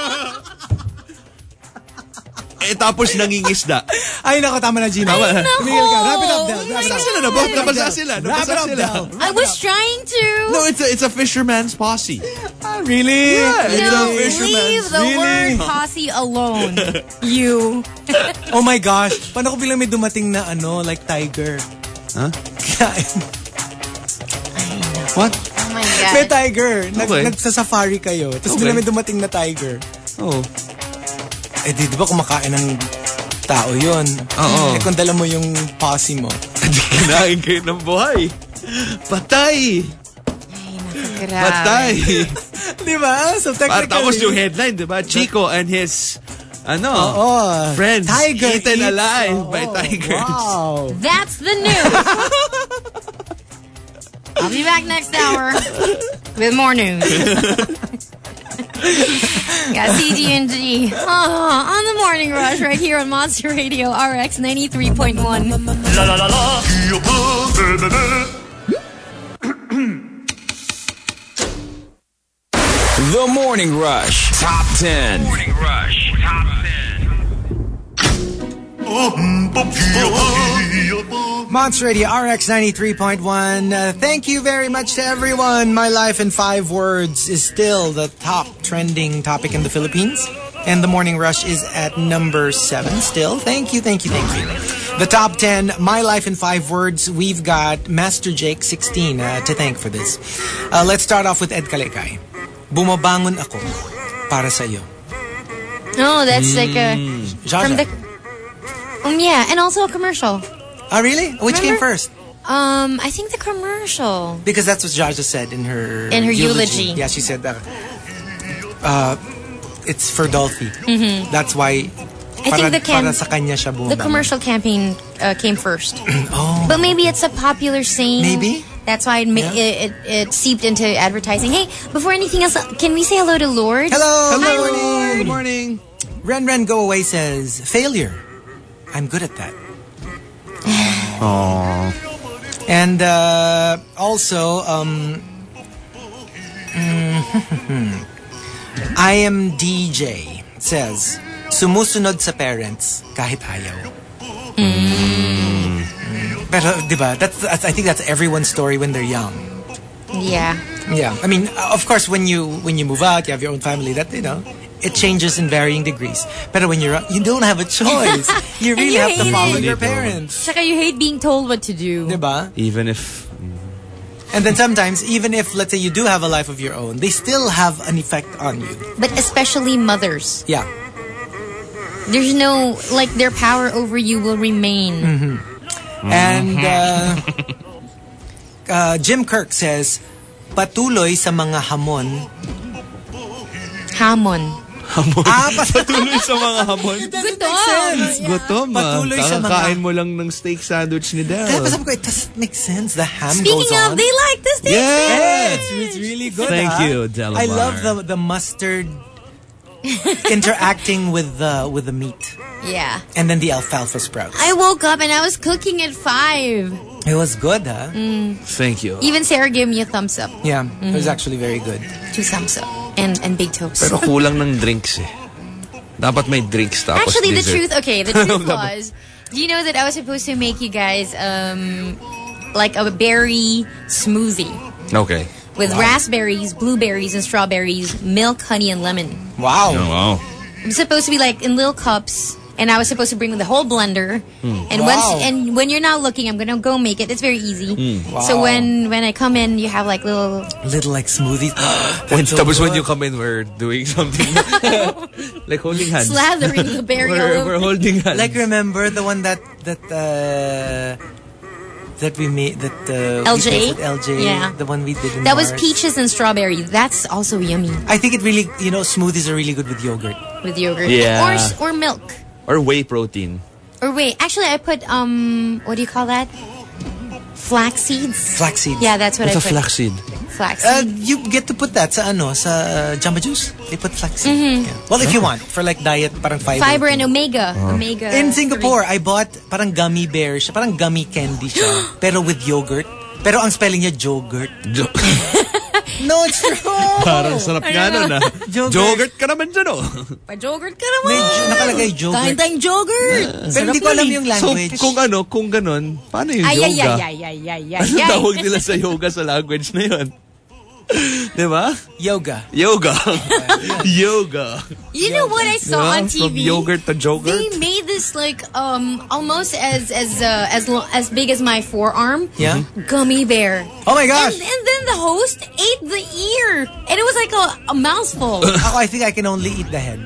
Eh, tapos nangingisda. Ay, nako, tama na, Gina. Tama. Tumigil ka. Wrap it up, Del. Wrap it Nabasa up. sila, nabasa, nabasa sila. Wrap it Nabasa up, sila. Del. I was trying to. No, it's a, it's a fisherman's posse. Ah, really? Yeah, You it's know, a fisherman's. leave the Really? word posse alone. You. Oh my gosh. Paano ko bilang may dumating na ano, like tiger? Huh? Oh What? my May God. tiger. Nag, Okay. Nagsasafari kayo. Tapos Okay. bilang may dumating na tiger. Oh. Eh di, di ba kumakain ng tao yun? Oo. Eh kung dala mo yung posse mo. Hindi kinain kayo ng buhay. Patay! Grabe. Patay! Di ba? So technically... Tapos yung headline, di ba? Chico and his, ano, Oh, friends tiger eaten eats- alive oh, by tigers. Wow. That's the news. I'll be back next hour with more news. Got C D and G uh, on the Morning Rush right here on Monster Radio R X ninety-three point one. La la la la. The Morning Rush Top ten. Morning Rush Top ten. Monster Radio R X ninety-three point one. Uh, thank you very much to everyone. My life in five words is still the top trending topic in the Philippines. And the Morning Rush is at number seven still. Thank you, thank you, thank you. The top ten, My Life in Five Words. We've got Master Jake sixteen uh, to thank for this. Uh, let's start off with Ed Kalekay. Bumabangon ako para sa'yo. No, that's like a Jaja. from the um yeah, and also a commercial. Ah, really? Which came Remember? first? Um, I think the commercial. Because that's what Jaja said in her In her eulogy. Yeah, she said that. Uh, it's for Dolphy. Mm-hmm. That's why. I para, think the cam- para sa kanya siya The bumabangon. commercial campaign uh, came first. Oh. But maybe it's a popular saying. Maybe. That's why it, ma- Yeah. it, it, it seeped into advertising. Hey, before anything else, can we say hello to Lord? Hello. Hi, Hello. Lord. Good morning. Ren Ren Go Away says, failure. I'm good at that. Aww. And uh, also, um, I am D J says, sumusunod sa parents kahit ayaw. Mm. Pero, di ba, that's, that's, I think that's everyone's story when they're young. Yeah. Yeah, I mean, of course, when you when you move out, you have your own family. That you know, it changes in varying degrees. But when you're, you don't have a choice. You And really you have to hate follow it. your parents. Tsaka you hate being told what to do. Diba? Even if... And then sometimes, even if let's say you do have a life of your own, they still have an effect on you. But especially mothers. Yeah. There's no, like, their power over you will remain. Mm-hmm. And uh, uh, Jim Kirk says, patuloy sa mga hamon. Hamon. Hamon. Ah, pat- Patuloy sa mga hamon. Gutom. Gutom ah. Patuloy sa mga- Kakakain mo lang ng steak sandwich ni Del. Kaya sabi ko, it doesn't make sense. The ham Speaking goes of, on. they like this thing. Yeah, it's, it's really good. Thank huh? you, Delamar. I love the the mustard interacting with the with the meat, Yeah. and then the alfalfa sprouts. I woke up and I was cooking at five. It was good, huh? Thank you. Even Sarah gave me a thumbs up. Yeah, it was actually very good. Two thumbs up. And and big toast. Pero kulang ng drinks eh. Dapat may drinks tapos Actually, the dessert. truth, okay, the truth was, do you know that I was supposed to make you guys um like a berry smoothie Okay. with raspberries, blueberries, and strawberries, milk, honey, and lemon. Wow. Oh, wow. It was supposed to be like in little cups, and I was supposed to bring the whole blender. And Wow. once and when you're not looking, I'm gonna go make it. It's very easy. So Wow. when when I come in, you have like little. Little like smoothies. When, That's so tapos when good. you come in, we're doing something like holding hands. Slathering the berry all We're, over. we're holding hands. Like remember the one that that uh that we made that uh, L we J? tasted, L J, Yeah. the one we did in That was Mars. peaches and strawberry. That's also yummy I think it really, you know, smoothies are really good with yogurt. with yogurt. Yeah. Or or milk. Or whey protein. Or wait, actually, I put um, what do you call that? Flax seeds. Flax seeds. Yeah, that's what What's I a put. flaxseed? Flaxseed. Uh, you get to put that sa ano, sa uh, Jamba Juice. They put flaxseed. Mm-hmm. Yeah. Well, if you want, for like diet, parang fiber. Fiber and omega. Uh-huh. Omega. In Singapore, I bought parang gummy bear siya. Parang gummy candy siya. Pero with yogurt. Pero ang spelling niya jogurt. Jo- No, it's true. Parang sarap nga nun ah. Yogurt. Yogurt ka naman dyan oh. Pa-jogurt ka naman. May jo- nakalagay yogurt. Kain tayong yogurt. Pero hindi ko alam yung So, language. kung ano, kung ganun, paano yung Ay, ay, yoga? ay, ay, ay, ay, ay, Ano ay. tawag nila sa yoga sa language na yun? Diba? Yoga. Yoga. Yoga. You know what I saw Yeah, on T V? From yogurt to yogurt? They made this like um almost as as uh, as lo- as big as my forearm. Yeah. Gummy bear. Oh my gosh. And, and then the host ate the ear, and it was like a, a mouthful. Ako, I think I can only eat the head.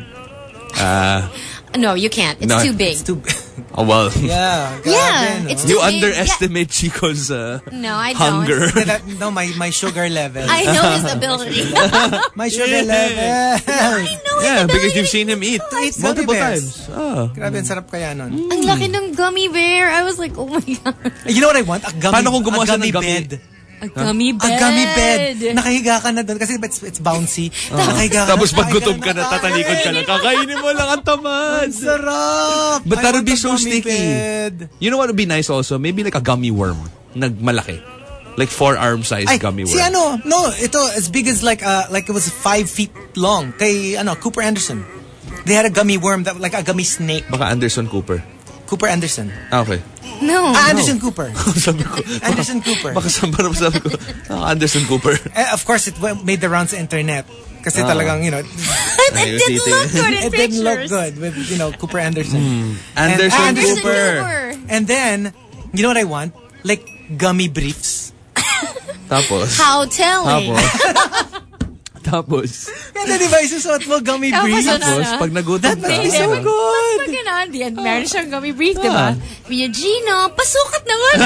Ah. No, you can't. It's No, too big. It's too big. Oh, well. Yeah. Yeah, grabe, it's no? You too big. underestimate Chico's uh, No, I don't. hunger. That- no, my, my sugar level. I know his ability. my sugar Yeah. level. I know his Yeah, ability. because you've seen him eat eat multiple gummy bears. times. Oh. Grabe, ang sarap kaya nun. Ang laki ng gummy bear. I was like, oh my god. You know what I want? A gummy, Paano kung gumawa a siya gummy ng gummy- bed. A gummy bed. A gummy bed. Nakahiga ka na doon kasi it's, it's bouncy. Nakahiga ka Tapos na, pag gutom ka na, nakahiga tatalikod ka na, kakainin mo lang ang tamad. Sarap. But I that would want be a so gummy sticky. bed. You know what would be nice also? Maybe like a gummy worm. Nagmalaki. Like forearm size Ay, gummy worm. si ano, no, ito as big as like uh, like it was five feet long. Kay ano, Cooper Anderson. They had a gummy worm that like a gummy snake. Baka Anderson Cooper. Cooper Anderson. Ah, okay. No. Ah, Anderson Cooper. Sabi ko, Anderson Cooper. baka sabi, sabi ko, ah, Anderson Cooper. Eh, of course, it went- made the rounds sa internet. Kasi talagang, you know, It didn't look good in it pictures. didn't look good with, you know, Cooper Anderson. Anderson, And- Anderson Cooper. Cooper. And then, you know what I want? Like gummy briefs. Tapos. How telling. Tapos. Tapos. Ganda, di ba? Isusot mo gummy Tapos briefs. ano? Tapos, pag nagutom That ka. must be so Mas good. maganon din. Meron siyang gummy brief, di ba? Kuya Gino, pasukat na nga.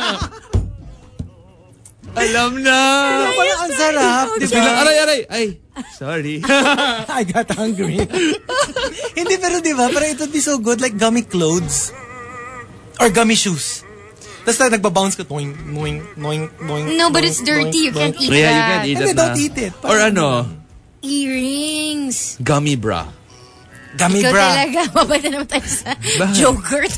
Alam na. Parang ang sarap, di ba? Bilang, aray, aray. Ay, sorry. I got hungry. Hindi, pero di ba? Parang it would be so good like gummy clothes. Or gummy shoes. Tapos like, nagbabounce ka. Noing, noing, noing, noing. No, but noing, it's dirty. You noing, can't noing. eat Yeah, you that. can't eat Hindi, that don't na. eat it. Or Parang- ano, Earrings. gummy bra. Gummy Ikaw bra. talaga. Mabait na naman tayo sa yogurt.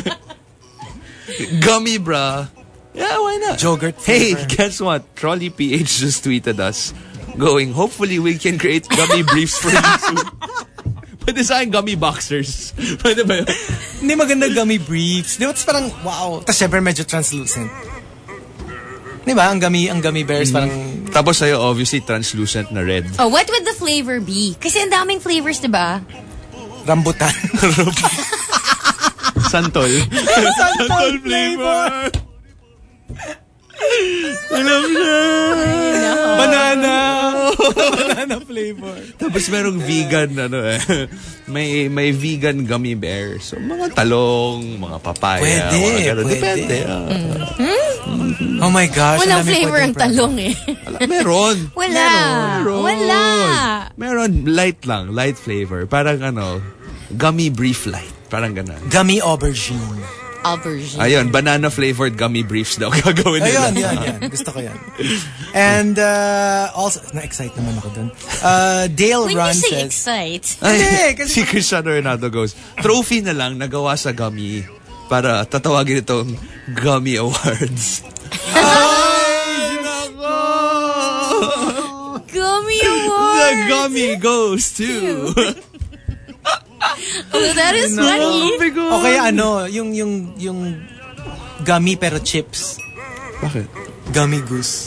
Gummy bra. Yeah, why not? Yogurt Hey, flavor. guess what? Trolley P H just tweeted us. Going, hopefully we can create gummy briefs for you soon. Pwede sa akin gummy boxers. Pwede ba yun? Hindi maganda gummy briefs. Di ba? Tapos parang, wow. Tapos syempre medyo translucent. Di ba? Ang gummy, ang gummy bears parang... Tapos sa'yo, obviously, translucent na red. Oh, what would the flavor be? Kasi ang daming flavors, di ba? Rambutan. Santol. Santol flavor. Alam na. Banana. Banana flavor. Tapos merong vegan, ano eh. May, may vegan gummy bear. So, mga talong, mga papaya. Pwede, mga ganun. pwede. Depende. ah. Oh my gosh. Walang ang dami flavor pwedeng ang talong eh. Wala, meron. Wala. Meron. Wala. Meron. Light lang. Light flavor. Parang ano, gummy brief light. Parang ganun. Gummy aubergine. Aubergine. Ayun, banana-flavored gummy briefs daw gagawin nila. Ayun, yan, yan. Gusto ko yan. And uh, also, na-excite naman ako dun. Uh, Dale When Run you say says... excite, Ay, Hindi, kasi- si Cristiano Ronaldo goes, trophy na lang nagawa sa gummy para tatawagin itong Gummy Awards. Ay, nako! Gummy The Award. gummy goes to... Oh, that is funny. O kaya ano, yung, yung, yung gummy pero chips. Bakit? Gummy goose.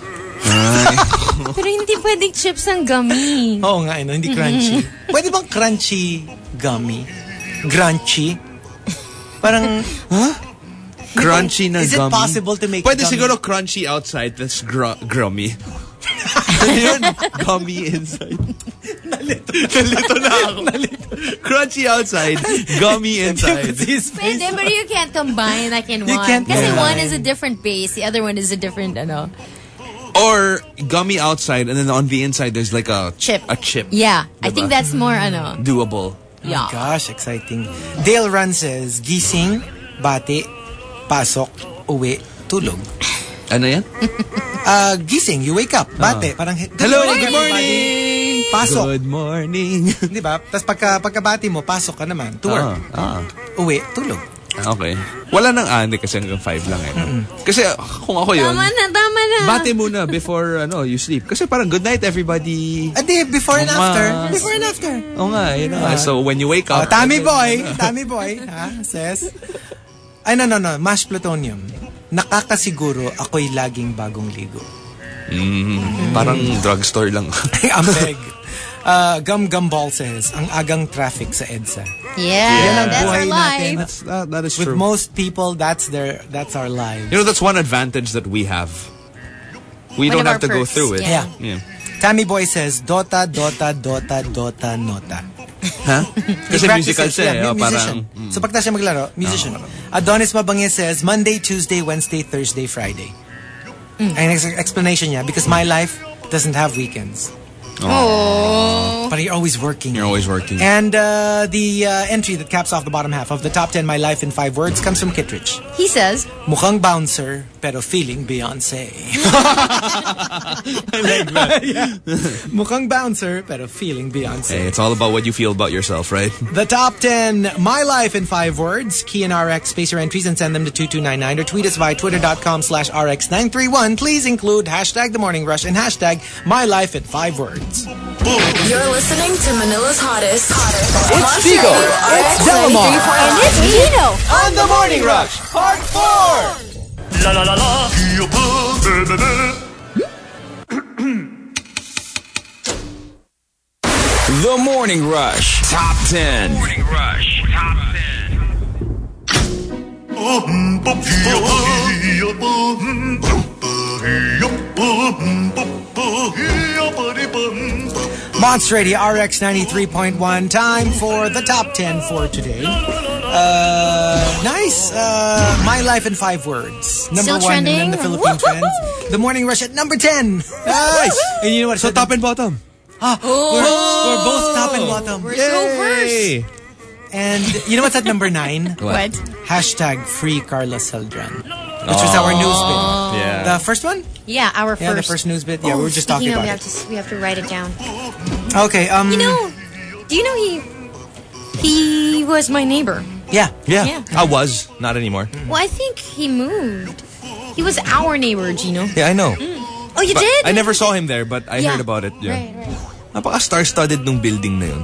Pero hindi pwedeng chips ang gummy. Oo nga, ano, hindi crunchy. Pwede bang crunchy gummy? Crunchy? Parang, Crunchy na is it gummy. possible to make Pwede gummy? siguro crunchy outside, that's gr- grummy. Yun, gummy inside. Nalito. Nalito na ako. Crunchy outside, gummy inside. Pwede, but you can't combine like in You one. can't Kasi combine. one is a different base, the other one is a different, ano, Or gummy outside, and then on the inside there's like a chip. A chip. Yeah, I Diba? think that's more, ano, Doable. yeah. Gosh, exciting. Dale Run says, gising, bati, pasok, uwi, tulog. Ano yan? Uh, gising, you wake up, bate, parang, good Hello, morning, good morning! Pasok. Good morning. Di ba? Tapos pagka, pagkabati mo, pasok ka naman, to work. Ah, ah. Uwi, tulog. Okay. Wala nang ane kasi hanggang five lang eh. No? Kasi kung ako yun, Tama na, tama na. bate muna before ano you sleep. Kasi parang good night everybody. Adi, before and Mas- after. Before and after. Oo nga, you know. So when you wake Oh, up. Tommy boy, Tommy boy, ha, says. Ay, no, no, no, mashed plutonium. Nakakasiguro ako'y laging bagong ligo. Mm, parang drugstore lang. Ambeg. Uh, Gum Gum Ball says, ang agang traffic sa EDSA. Yeah, Yan ang that's our buhay natin. life. That's, that, that is With true. most people, that's their, that's our lives. You know, that's one advantage that we have. We One don't of have to our go perks, through it. Yeah. Yeah. Tammy Boy says, Dota, Dota, Dota, Dota, Nota. Huh? Kasi He musical practices, siya. yeah, eh, oh, musician. parang, mm. So pagka siya maglaro, musician. Adonis Mabangye says, Monday, Tuesday, Wednesday, Thursday, Friday. Mm. Ang ex- explanation niya, because my life doesn't have weekends. Oh. But you're always working. You're always working. And uh, the uh, entry that caps off the bottom half of the top ten My Life in Five Words comes from Kittredge. He says, Mukhang bouncer, pero feeling Beyonce. I like that. Mukhang bouncer, pero feeling Beyonce. Hey, it's all about what you feel about yourself, right? The top ten My Life in Five Words. Key in R X, space your entries and send them to two two nine nine or tweet us via twitter.com slash RX nine three one. Please include hashtag The Morning Rush and hashtag My Life in Five Words. You're listening to Manila's hottest. hottest. It's Chico. It's Delamar. and it's Gino. On The Morning Rush, Part four. La la la la. The Morning Rush Top ten. Morning Rush Top ten. Monster Radio R X ninety-three point one. Time for the top ten for today. Uh, nice. Uh, My Life in Five Words. Number Still one trending? in the Philippine Woo-hoo-hoo! trends. The Morning Rush at number ten. Nice. And you know what? So top and bottom. Ah, we're, we're both top and bottom. We're so Yay! first. And you know what's at number nine? What? Hashtag Free Carlos Celdran. Which was our news bit. Yeah. The first one? Yeah, our Yeah, first. the first news bit. Yeah, we were just Speaking talking of, we about have it. to we have to write it down. Okay, um... You know, do you know he he was my neighbor? Yeah. Yeah. Yeah. I was. Not anymore. Well, I think he moved. He was our neighbor, Gino. Yeah, I know. Oh, you But did? I never saw him there, but I Yeah. heard about it. Yeah. Right, right. Napaka star-studded nung building na yun.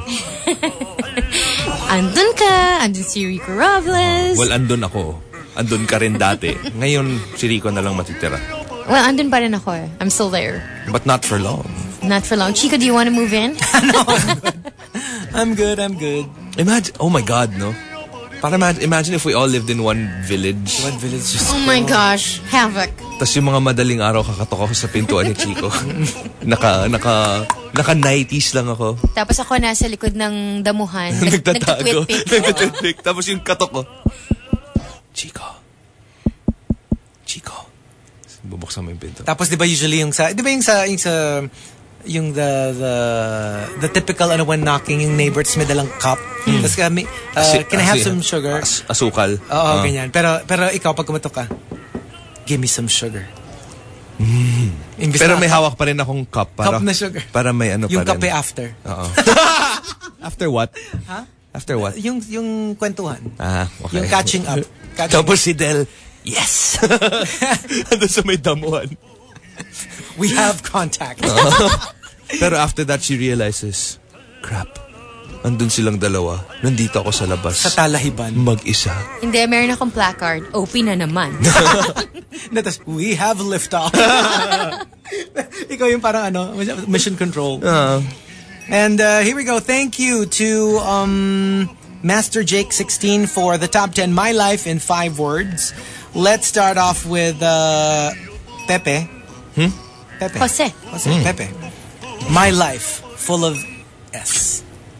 Andun ka, andun si Rico Robles. Well, andun ako. Andun ka rin dati. Ngayon, si Rico na lang matitira. Well, andun pa rin ako eh. I'm still there. But not for long. Not for long. Chico, do you want to move in? I'm good, I'm good. Imagine, oh my God, no? Para imagine, imagine if we all lived in one village. What village just... Oh my gosh. Havoc. Tapos yung mga madaling araw kakatok ako sa pintuan ni Chico. naka, naka, naka-nineties lang ako. Tapos ako nasa likod ng damuhan. Nag- Nagtatago. Nagtitwitpick. Nagtitwitpick. Tapos yung katok ko. Chico. Chico. Bubuksan mo yung pinto. Tapos di ba usually yung sa... Di ba yung sa... Yung sa... Yung the the the typical ano when knocking yung neighbor tapos may dalang cup. Tapos kami, uh, Asi- can I have asi- some sugar? As- asukal. Oo, Ah. ganyan. Pero pero ikaw pag kumatok ka, give me some sugar. Imbis Pero na- may hawak pa rin akong cup. Para, Cup na sugar. Para may ano yung pa rin. kape after. Oo. After what? Ha? After what? Yung yung kwentuhan. Ah, okay. Yung catching up. Catching Tapos si Del, yes! Ando sa may damuhan. We have contact. Pero after that, she realizes, crap, andun silang dalawa. Nandito ako sa labas. Sa talahiban. Mag-isa. Hindi, meron akong placard. O P na naman. Na tas, we have liftoff. Ikaw yung parang ano, mission control. Uh, And uh, here we go. Thank you to um, Master Jake sixteen for the top ten My Life in five words. Let's start off with uh, Pepe. Hmm? Pepe. Jose. Jose. Pepe. My life full of S.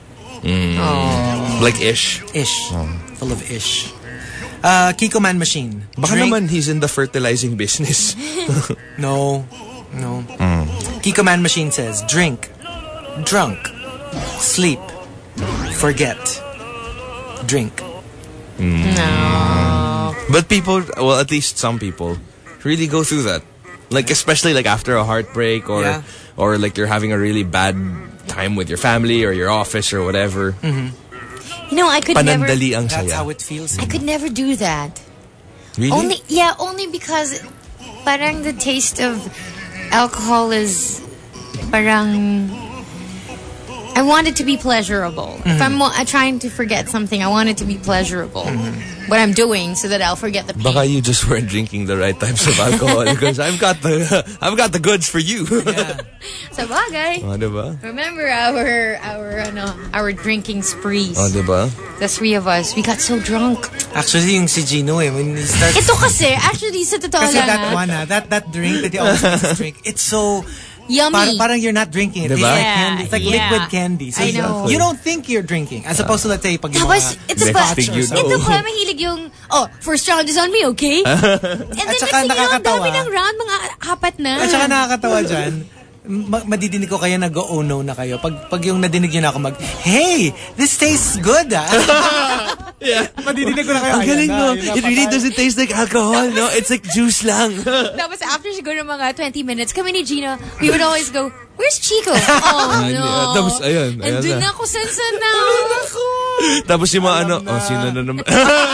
like ish. Ish. Full of ish. Uh, Kiko Man Machine. Baka Drink- naman he's in the fertilizing business. No. No. Kiko Man Machine says, drink, drunk, sleep, forget, drink. No. But people, well, at least some people, really go through that. Like, especially like after a heartbreak or Yeah. or like you're having a really bad time with your family or your office or whatever. Mm-hmm. You know, I could never... Panandali ang That's saya. how it feels. I could never do that. Really? Only, yeah, only because parang the taste of alcohol is parang... I want it to be pleasurable. Mm-hmm. If I'm uh, trying to forget something, I want it to be pleasurable. Mm-hmm. What I'm doing so that I'll forget the pain. Baka you just weren't drinking the right types of alcohol because I've got the I've got the goods for you. Yeah. Sa bagay. Oh, diba? Remember our our ano, our drinking sprees. Oh, diba? The three of us, we got so drunk. Actually, yung si Gino eh, when he starts... Ito kasi, actually, sa totoo Kasi lang. that ah, one, ah, that, that drink that he always makes us drink, it's so... Yummy. Parang, parang you're not drinking it. Diba? It's like Yeah, candy. It's like yeah. liquid candy. So I know. You don't think you're drinking. As opposed to, let's say, pag yung Tapos, mga ito pa, Next thing you know. ito pa, mahilig yung, oh, first round is on me, okay? And then, At next saka thing you know, ang nakakatawa. dami ng round, mga apat na. At saka nakakatawa dyan, ma- madidinig ko kayo nag-oh no na kayo. Pag, pag yung nadinig nyo na ako mag, hey, this tastes good ah. Yeah. Madidinig ko na kayo. Ang "Ayan galing na, no. yun na, It really patay." doesn't taste like alcohol, no? It's like juice lang. Tapos after siguro mga twenty minutes, kami ni Gina, we would always go, where's Chico? Oh, no. Tapos, ayun, ayun Andun na. na ako, sensa na. Tapos yung mga ano, oh, sino na naman?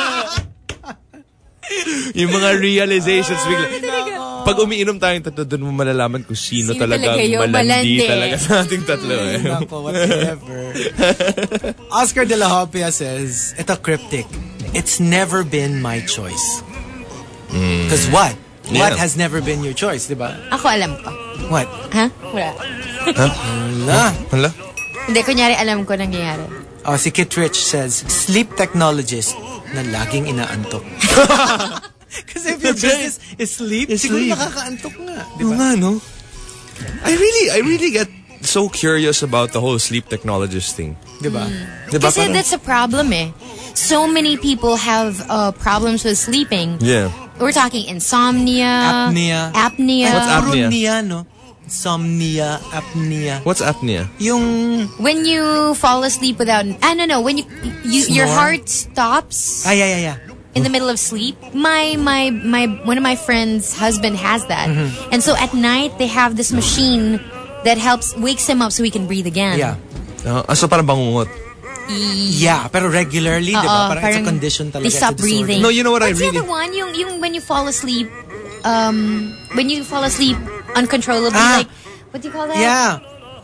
Yung mga realizations bigla. Pag umiinom tayong tatlo, doon mo malalaman kung sino, Sino talaga talaga ang yung malandi malandi. talaga sa ating tatlo. Eh. Nako, whatever. Oscar de la Hopia says, ito cryptic, it's never been my choice. Because what? What Yeah. has never been your choice, di ba? Ako alam ko. What? Ha? Wala. Wala. Hala? Hindi, kunyari alam ko nangyayari. Oh, si Kit Rich says, sleep technologist na laging inaantok. Kasi if your business is sleep, Is siguro sleep. nakakaantok nga. Di Oo ba? nga, no? I really, I really get so curious about the whole sleep technologist thing. Di ba? Diba? Kasi Parang- that's a problem eh. So many people have uh, problems with sleeping. Yeah. We're talking insomnia. Apnea. Apnea. What's apnea? Puro niya, no? Insomnia, apnea. What's apnea? Yung, When you fall asleep without... I don't know. When you, you your Snore? heart stops ay, ay, ay, ay. in the middle of sleep. My my my one of my friends' husband has that. And so at night they have this machine that helps wakes him up so he can breathe again. Yeah. Uh, so parang bangungot. Yeah, pero regularly, di ba? Oo, Parang, it's a parang condition talaga. they it's a stop disorder. breathing. No, you know what What's I really... the other one? Yung, yung when you fall asleep, um, when you fall asleep uncontrollably, Ah. like, what do you call that? Yeah.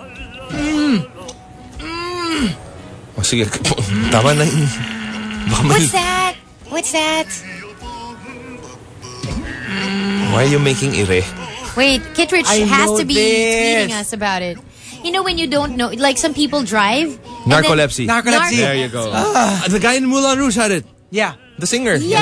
Oh, sige. Tama na yun. Baka may- What's that? What's that? Why are you making ire? Wait, Kittredge I has know to be this. tweeting us about it. You know when you don't know, like some people drive. and then- Narcolepsy. Narcolepsy. There you go. Ah, the guy in Moulin Rouge had it. Yeah. The singer. Yeah.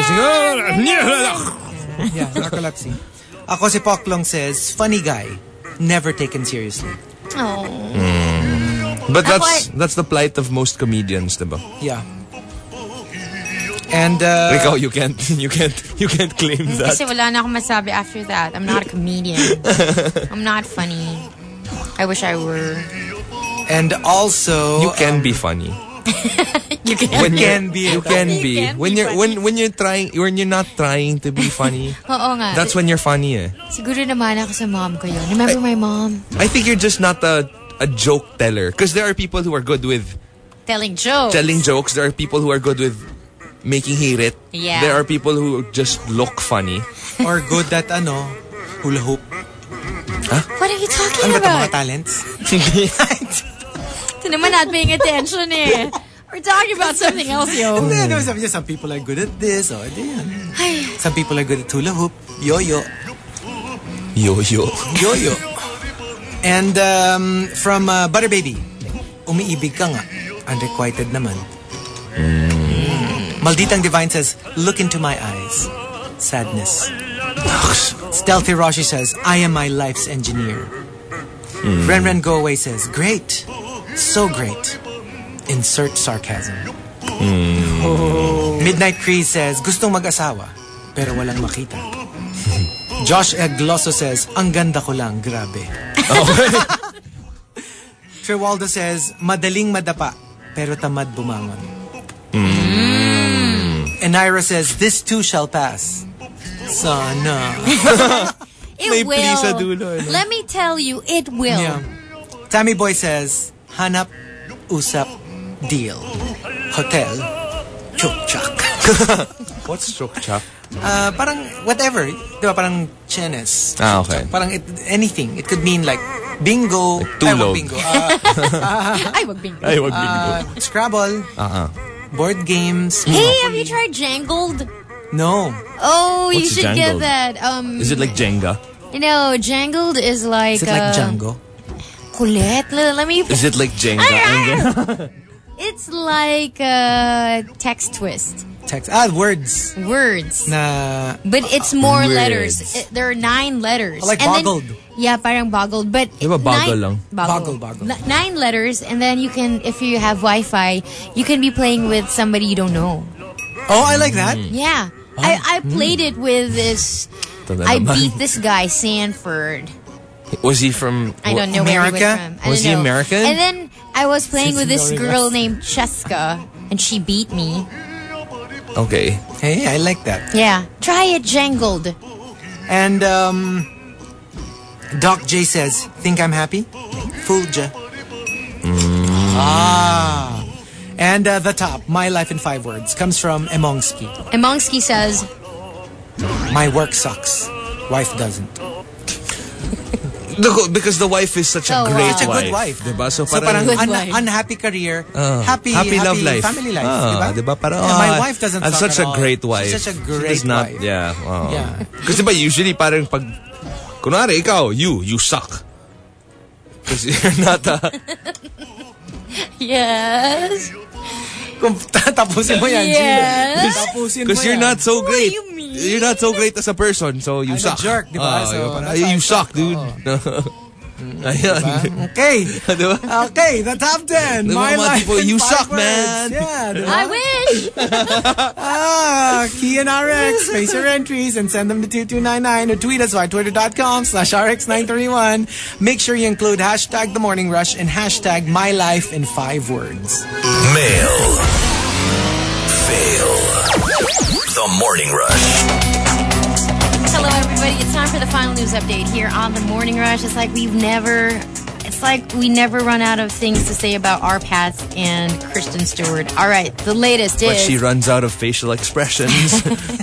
Yeah, narcolepsy. Ako si Poklong says, funny guy, never taken seriously. Oh. But that's Ako, that's the plight of most comedians, diba? Yeah. And, uh... Ikaw, you can't, you can't, you can't claim that. Kasi wala na akong masabi after that. I'm not a comedian. I'm not funny. I wish I were. And also... You can um, be funny. You can. When You you're- can be. You can You be. can When be you're when when you're trying when you're not trying to be funny. Oo nga. That's when you're funny. Eh. Siguro naman ako sa mom ko yun. Remember my mom? I think you're just not a a joke teller because there are people who are good with Telling jokes. telling jokes. There are people who are good with making hirit. Yeah. There are people who just look funny. Or good at, ano, hula hoop. What are you talking Ano ba ito, mga about? talents? Ito naman not paying attention eh. We're talking about something else, yo. Hindi, no, sabi niya, some people are good at this. O, di yan. Ay, Some people are good at hula hoop. Yo-yo. Yo-yo. Yo-yo. And um, from uh, Butter Baby, umiibig ka nga. Unrequited naman. Malditang Divine says, look into my eyes. Sadness. Stealthy Roshi says, I am my life's engineer. Ren Ren Go Away says, great. So great. Insert sarcasm. Midnight Crease says, gustong mag-asawa, pero walang makita. Josh Egloso says, ang ganda ko lang, grabe. Trewaldo says, madaling madapa, pero tamad bumangon. And Ira says, this too shall pass. Sana. It May will. plea sa dulo, ano? Let me tell you, it will. Yeah. Tammy Boy says, hanap, usap, deal. Hotel, chuk-chak. What's chuk-chak? Uh, parang whatever. Diba? Parang chenes. Ah, okay. Parang it, anything. It could mean like bingo. Like tulog. Ay, wag bingo. Uh, Ay, wag bingo. Ay, wag bingo. uh, Scrabble. Uh-uh. Board games. Hey, have you tried Jangled? No. Oh, you What's should Jangled? get that. Um, Is it like Jenga? You know, Jangled is like... Is it like uh, Django? Kulit. Let, let me... Is it like Jenga? It's like a text twist. Text. Ah, words. Words. Na. But it's more Words. letters. It, there are nine letters. Like And then- boggled. yeah, parang boggled. But Di ba boggle nine, lang? Boggle, boggle. N- nine letters, and then you can, if you have Wi-Fi, you can be playing with somebody you don't know. Oh, I like that. Yeah. I, I played it with this... Ito na I naman. beat this guy, Sanford. Was he from... I don't know where he was America? from. I Was don't he know. American? And then I was playing with this Since girl named Cheska, and she beat me. Okay. Hey, I like that. Yeah. Try it, Jangled. And um, Doc J says, think I'm happy? Fooled ya. Ah. And uh, the top, my life in five words, comes from Emongski. And Mongsky says, My work sucks. Wife doesn't. Look, because the wife is such a Oh, great wow. Such a wife. good wife. Diba? So, So parang, parang Good un- wife. unhappy career, Ah, happy, happy love life. family life. Ah, diba? diba? Parang, Yeah, my ah, wife doesn't I'm suck such at a all. great wife. She's such a She great does not, wife. yeah. Wow. Yeah. Kasi diba, usually parang pag, kunwari, ikaw, you, you suck. Because you're not a, yes. Kung tapusin mo yan, Yes. Gino. Tapusin mo because you're yan. not so What great. do you mean? You're not so great as a person, so you I'm a suck. jerk, diba? Ah, So, yun, parang, that's "Ay, why you I suck, suck." dude. Ayan. Okay. Diba? Okay, the top ten. Diba, My mga life tipo, in you five suck, words. man. Yeah, diba? I wish. Ah, key in R X, face your entries and send them to two two nine nine or tweet us via twitter.com slash RX nine thirty-one. Make sure you include hashtag The Morning Rush and hashtag My Life in five words. Mail. Fail. The Morning Rush. Hello, everybody. It's time for the final news update here on the Morning Rush. It's like we've never, it's like we never run out of things to say about R. Pats and Kristen Stewart. All right, the latest But is she runs out of facial expressions.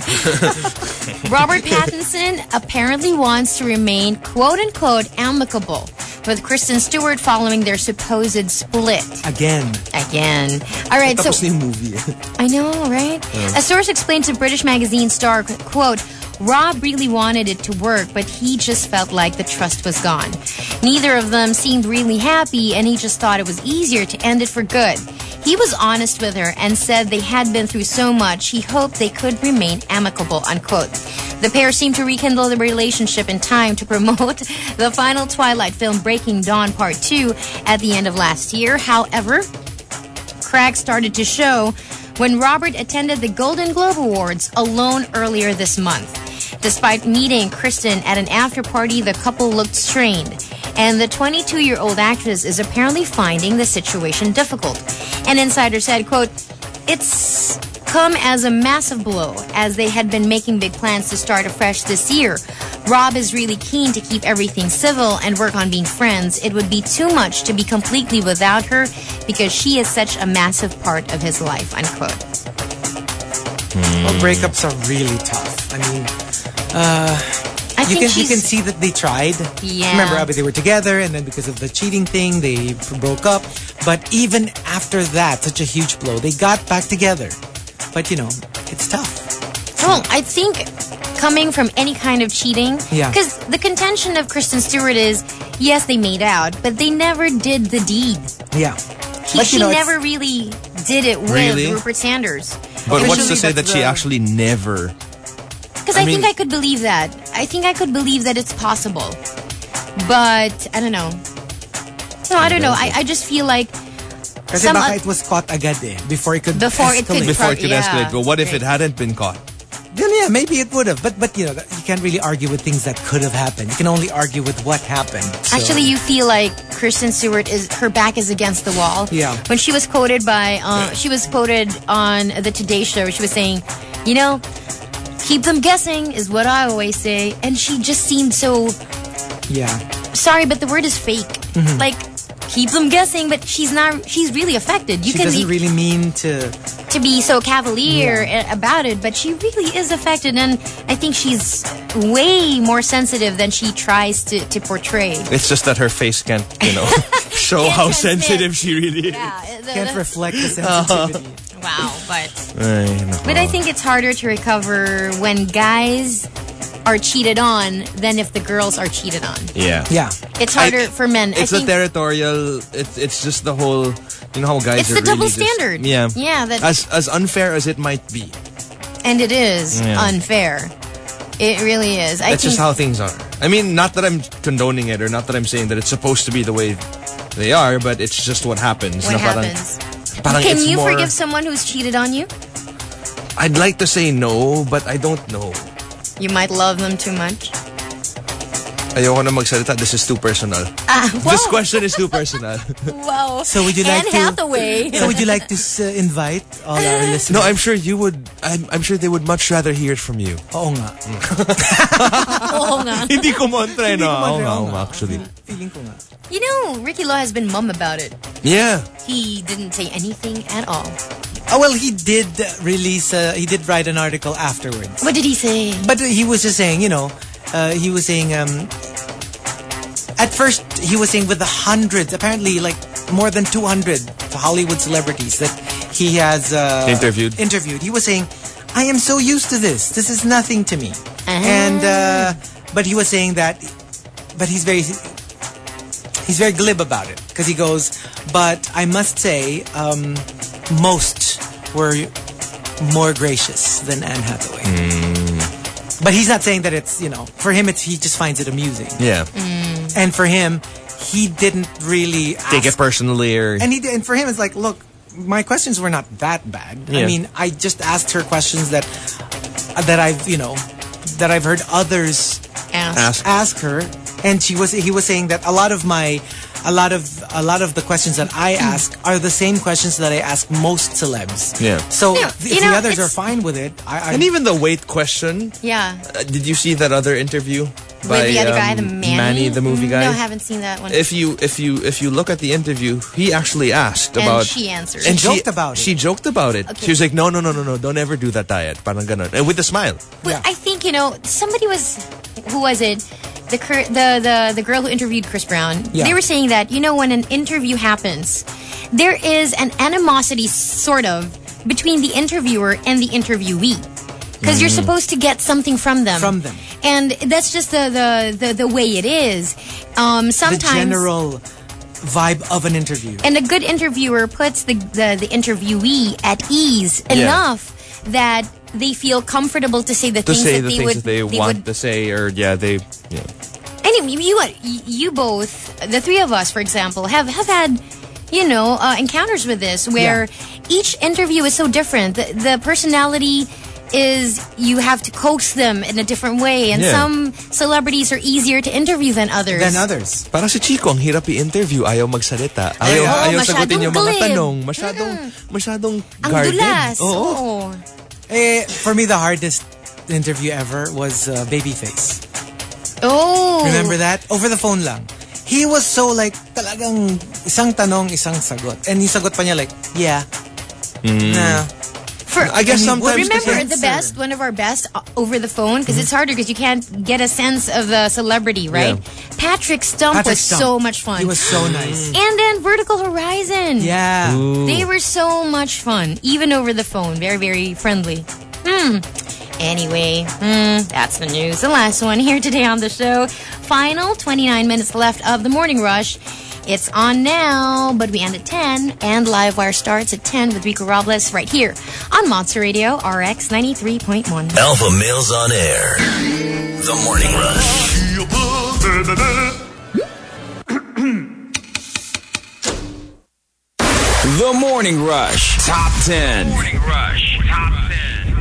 Robert Pattinson apparently wants to remain "quote unquote" amicable with Kristen Stewart following their supposed split. Again. Again. All right, so Tapos na yung movie. I know, right? A source explained to British magazine Star, quote, Rob really wanted it to work, but he just felt like the trust was gone. Neither of them seemed really happy, and he just thought it was easier to end it for good. He was honest with her and said they had been through so much, he hoped they could remain amicable, unquote. The pair seemed to rekindle the relationship in time to promote the final Twilight film Breaking Dawn Part two at the end of last year. However, cracks started to show when Robert attended the Golden Globe Awards alone earlier this month. Despite meeting Kristen at an after-party, the couple looked strained, and the twenty-two-year-old actress is apparently finding the situation difficult. An insider said, quote, it's come as a massive blow, as they had been making big plans to start afresh this year. Rob is really keen to keep everything civil and work on being friends. It would be too much to be completely without her because she is such a massive part of his life, unquote. Well, breakups are really tough. I mean, uh, I you think can you she's- can see that they tried. Yeah. Remember, Abby, they were together, and then because of the cheating thing, they broke up. But even after that, such a huge blow, they got back together. But you know, it's tough. Well, I think coming from any kind of cheating, Yeah. because the contention of Kristen Stewart is, yes, they made out, but they never did the deed. Yeah. He, But, she you know, it's- never really did it with Really? Rupert Sanders. But what's to Usually say that that's she the- actually never... Because I I, think mean- I could believe that. I think I could believe that it's possible. But, I don't know. No, I don't know. I, I just feel like Kasi some baka o- it was caught agad eh, before it could Before it could escalate. Before it Pro- could yeah. escalate. But what if Right. it hadn't been caught? Then yeah, maybe it would have. But but you know, you can't really argue with things that could have happened. You can only argue with what happened. So- Actually, you feel like Kristen Stewart is her back is against the wall. Yeah. When she was quoted by, uh, she was quoted on the Today Show. She was saying, you know, keep them guessing is what I always say. And she just seemed so... Yeah. Sorry, but the word is fake. Mm-hmm. Like, keep them guessing, but she's not... She's really affected. You she can doesn't be, really mean to... to be so cavalier Yeah. about it, but she really is affected. And I think she's way more sensitive than she tries to, to portray. It's just that her face can't, you know, show Can't how transmit. sensitive she really is. Yeah, the- Can't the- reflect the sensitivity. Wow, but... Ay, nako. But I think it's harder to recover when guys are cheated on than if the girls are cheated on. Yeah. Yeah. It's harder I- for men. It's I the think territorial. It's it's just the whole. You know how guys It's are the really double just- standard. yeah. Yeah, that- as as unfair as it might be. and it is Yeah. unfair. It really is. I That's think just how things are. I mean, not that I'm condoning it or not that I'm saying that it's supposed to be the way they are, but it's just what happens. what na parang- happens. parang Can it's you more- forgive someone who's cheated on you? I'd like to say no, but I don't know. You might love them too much. Ayoko na magsalita. This is too personal. Ah, This wow. question is too personal. Wow. So would you like Anne to... Hathaway. So would you like to uh, invite all our listeners? No, I'm sure you would. I'm, I'm sure they would much rather hear it from you. Oo nga. Oo nga. Hindi ko montre, no? Hindi ko montre, Oo nga, oo oo nga. nga, actually. Feeling ko nga. You know, Ricky Law has been mum about it. Yeah. He didn't say anything at all. Oh, well, he did release, uh, he did write an article afterwards. What did he say? But he was just saying, you know, uh, he was saying, um, at first, he was saying with the hundreds, apparently like more than two hundred Hollywood celebrities that he has uh, Interviewed. interviewed. He was saying, I am so used to this. This is nothing to me. And, uh, but he was saying that, but he's very, he's very glib about it. Because he goes, but I must say, um, most were more gracious than Anne Hathaway. But he's not saying that it's, you know, for him, it's he just finds it amusing. Yeah. And for him, he didn't really Take ask, it personally or... and he did, and for him, it's like, look, my questions were not that bad. Yeah. I mean, I just asked her questions that that I've, you know, that I've heard others Ask. Ask. ask her, and she was he was saying that a lot of my a lot of a lot of the questions that I ask are the same questions that I ask most celebs. Yeah. So Yeah, if you the know, others are it's- fine with it, I, I And even the weight question. Yeah. Uh, did you see that other interview? By, With the other guy, um, the Manny? the movie guy? No, I haven't seen that one. If you if you if you look at the interview, he actually asked And about she answered. and She joked about it. She joked about it. Okay. She was like, no, no, no, no, no, don't ever do that diet. Parang ganon. And with a smile. Well, Yeah. I think, you know, somebody was, who was it? The cur- the the the girl who interviewed Chris Brown. Yeah. They were saying that, you know, when an interview happens, there is an animosity sort of between the interviewer and the interviewee. Because you're supposed to get something from them. From them. And that's just the the, the, the way it is. Um, the sometimes general vibe of an interview. and a good interviewer puts the, the, the interviewee at ease Yeah. enough that they feel comfortable to say the To things say that the they things would that they, they want would to say, or yeah, they. Yeah. Anyway, you what you both, the three of us, for example, have have had, you know, uh, encounters with this where each interview is so different. The, the personality is you have to coax them in a different way, and Yeah. some celebrities are easier to interview than others. Than others. Para si Chico, ang hirap i-interview. Ayaw magsalita. Ayaw, Oo, ayaw masyadong sagutin yung mga glib. tanong. Masyadong, masyadong Ang guarded. dulas. Oo. Oo. Eh, for me, the hardest interview ever was uh, Babyface. Oh. Remember that? Over the phone lang. He was so like, talagang isang tanong, isang sagot. And yung sagot pa niya like, yeah. Nah. For, I guess And he sometimes would remember answer. the best, one of our best uh, over the phone, because it's harder because you can't get a sense of the celebrity, right? Patrick Stump Patrick was Stump. so much fun. He was so nice. And then Vertical Horizon. Yeah. They were so much fun, even over the phone. Very, very friendly. Hmm. Anyway, hmm, that's the news. The last one here today on the show. Final twenty-nine minutes left of the Morning Rush. It's on now, but we end at ten, and Livewire starts at ten with Rico Robles right here on Monster Radio, R X ninety-three point one. Alpha Males on Air. The Morning Rush. The Morning Rush Top ten. Morning Rush Top ten.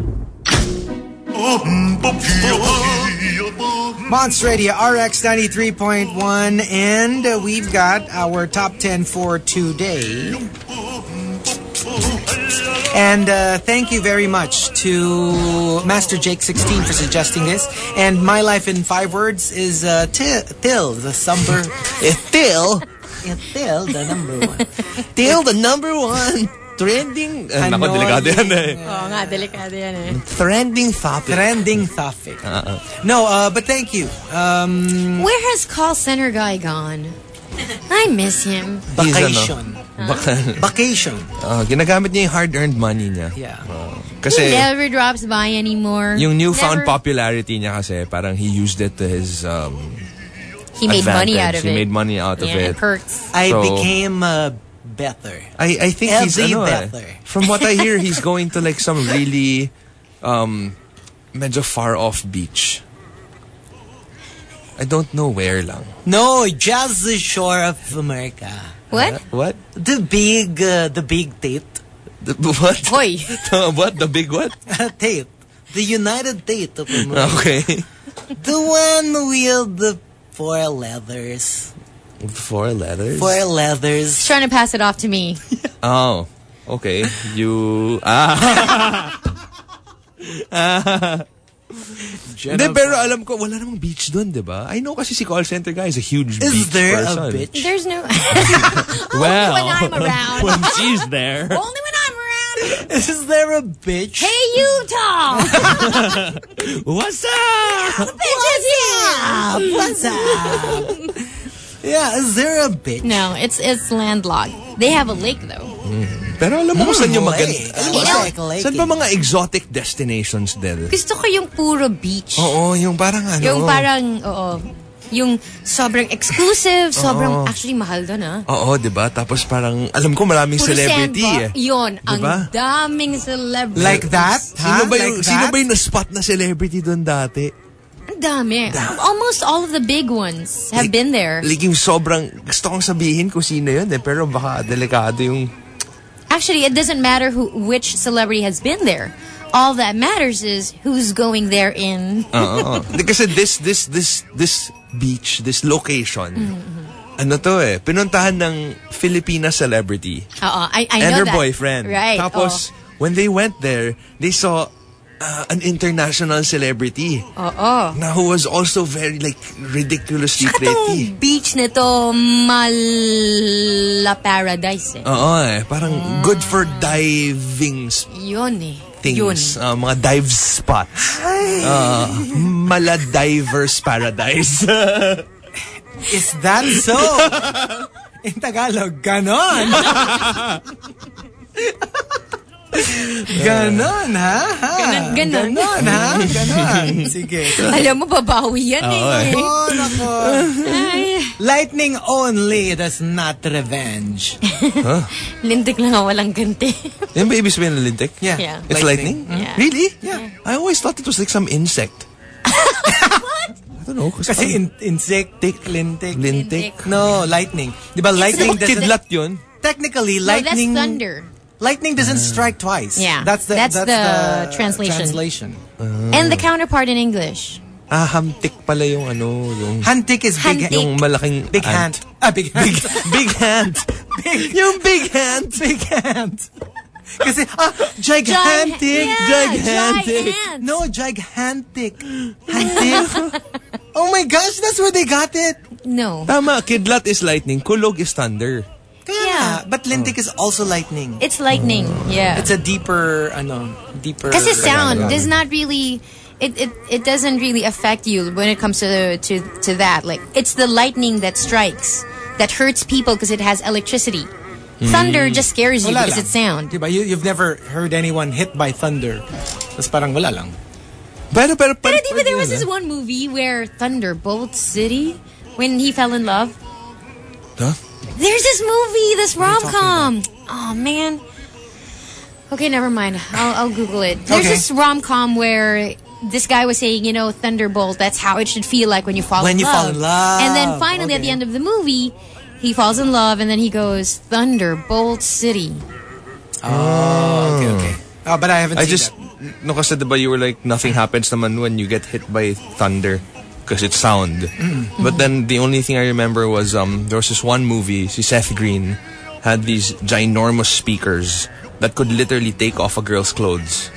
Monster Radio, R X ninety-three point one, and uh, we've got our top ten for today. And uh, thank you very much to Master Jake sixteen for suggesting this. And my life in five words is uh, till, till the number. Till? Till the number one. Till the number one. Trending. Eh, nako, delikado yan eh. Oo nga, delikado yan eh. Trending topic. Trending topic. Uh-uh. No, uh, but thank you. Um, Where has call center guy gone? I miss him. Vacation. Baka, Vacation. uh, ginagamit niya yung hard-earned money niya. Yeah. Uh, He kasi never drops by anymore. yung newfound Never. popularity niya kasi parang he used it to his um, He made money out of He it. made money out of Yeah, it. it hurts. I So- became uh, better. I, I think he's Every ano, eh, better. from what I hear, he's going to like some really um, medyo far off beach. I don't know where lang. No, just the shore of America. What? What? The big, uh, the big Tate. The, what? Hoy. The, what? The big what? Tate. The United Tate of America. Okay. The one with the four leathers. Four letters? Four leathers. He's trying to pass it off to me. Oh. Okay. You... Ah. ah. Hindi, pero alam ko, wala namang beach dun, di ba? I know kasi si call center guy is a huge Is beach there person. a bitch? There's no... Well, Only when I'm around. when she's there. Only when I'm around. Is there a bitch? Hey, Utah! What's up? Bitches here! What's up? Yeah, is there a bitch? No, it's it's landlocked. They have a lake though. Pero alam mo kung saan yung maganda? Lake. Alam mo, You know, like lake. saan ba mga exotic destinations din? Gusto ko yung puro beach. Oo, yung parang ano. Yung parang, oo. Yung sobrang exclusive, sobrang actually mahal doon ah. Oo, di ba? Tapos parang, alam ko maraming Puro celebrity sandbar. eh. Yun, Diba? ang daming celebrity. Like that? Sino Huh? ba yung, Like sino that? ba yung na-spot na celebrity doon dati? Ang dami. Almost all of the big ones have Like- been there. Like yung sobrang, gusto kong sabihin kung sino yun eh, pero baka delikado yung... Actually, it doesn't matter who which celebrity has been there. All that matters is who's going there in. Oo. Kasi this, this, this, this beach, this location, Mm-hmm. ano to eh, pinuntahan ng Filipina celebrity. Oo, I, I and know her that. boyfriend. Right. Tapos, when they went there, they saw uh, an international celebrity Oo. Oo. na who was also very like ridiculously Tsaka pretty. tong beach nito, Mala Paradise eh. Oo eh, parang good for diving s- Yun eh. things. Yun. Uh, mga dive spots. Uh, Maladivers Paradise. Is that so? In Tagalog, ganon. Ganon, ha? ha? Ganon, ganon. Ganon, ha? Ganon. Sige. Alam mo, babawi yan Oo eh. eh. Oh, nako. Ay, Lightning only does not revenge. lintik lang ang walang ganti. Yan ba ibig sabihin ng lintik? Yeah. Yeah. It's lightning? Yeah. Really? Yeah. I always thought it was like some insect. What? I don't know. Kasi in, insect, lintik. lintik. No, lightning. Di ba lightning doesn't... Kidlat yun. Technically, No, that's lightning... thunder. Lightning doesn't strike twice. Yeah, That's the, that's that's the the translation. translation. And the counterpart in English. Ah, hamtik pala yung ano, yung... Hantik is big... Hantik. Yung malaking... Big hand. Ah, big hand. Big, big hand. Big, Yung big hand. big hand. Kasi, ah, gigantic. Yeah, gigantic. giant. No, gigantic. Hantik. Oh my gosh, that's where they got it. No. Tama, kidlat is lightning, kulog is thunder. Kaya Yeah. nga, but lintik is also lightning. It's lightning. Yeah. It's a deeper, ano, deeper... Because sound does not really... It, it it doesn't really affect you when it comes to to to that. Like, it's the lightning that strikes that hurts people because it has electricity. Thunder just scares you Wala because lang. it's sound. Diba? You, you've never heard anyone hit by thunder. Tapos parang wala lang. Pero, pero, pero, But diba there was this one movie where Thunderbolt City, when he fell in love. Huh? There's this movie, this rom-com. Oh, man. Okay, never mind. I'll, I'll Google it. There's Okay. this rom-com where this guy was saying, you know, Thunderbolt, that's how it should feel like when you fall When in you love. fall in love. And then finally at the Okay. end of the movie, he falls in love and then he goes, Thunderbolt City. Oh, okay, okay. Oh, but I haven't I seen just, that. no kasi diba you were like, nothing happens naman when you get hit by thunder. Because it's sound. Mm-hmm. But then the only thing I remember was um there was this one movie, si Seth Green had these ginormous speakers that could literally take off a girl's clothes.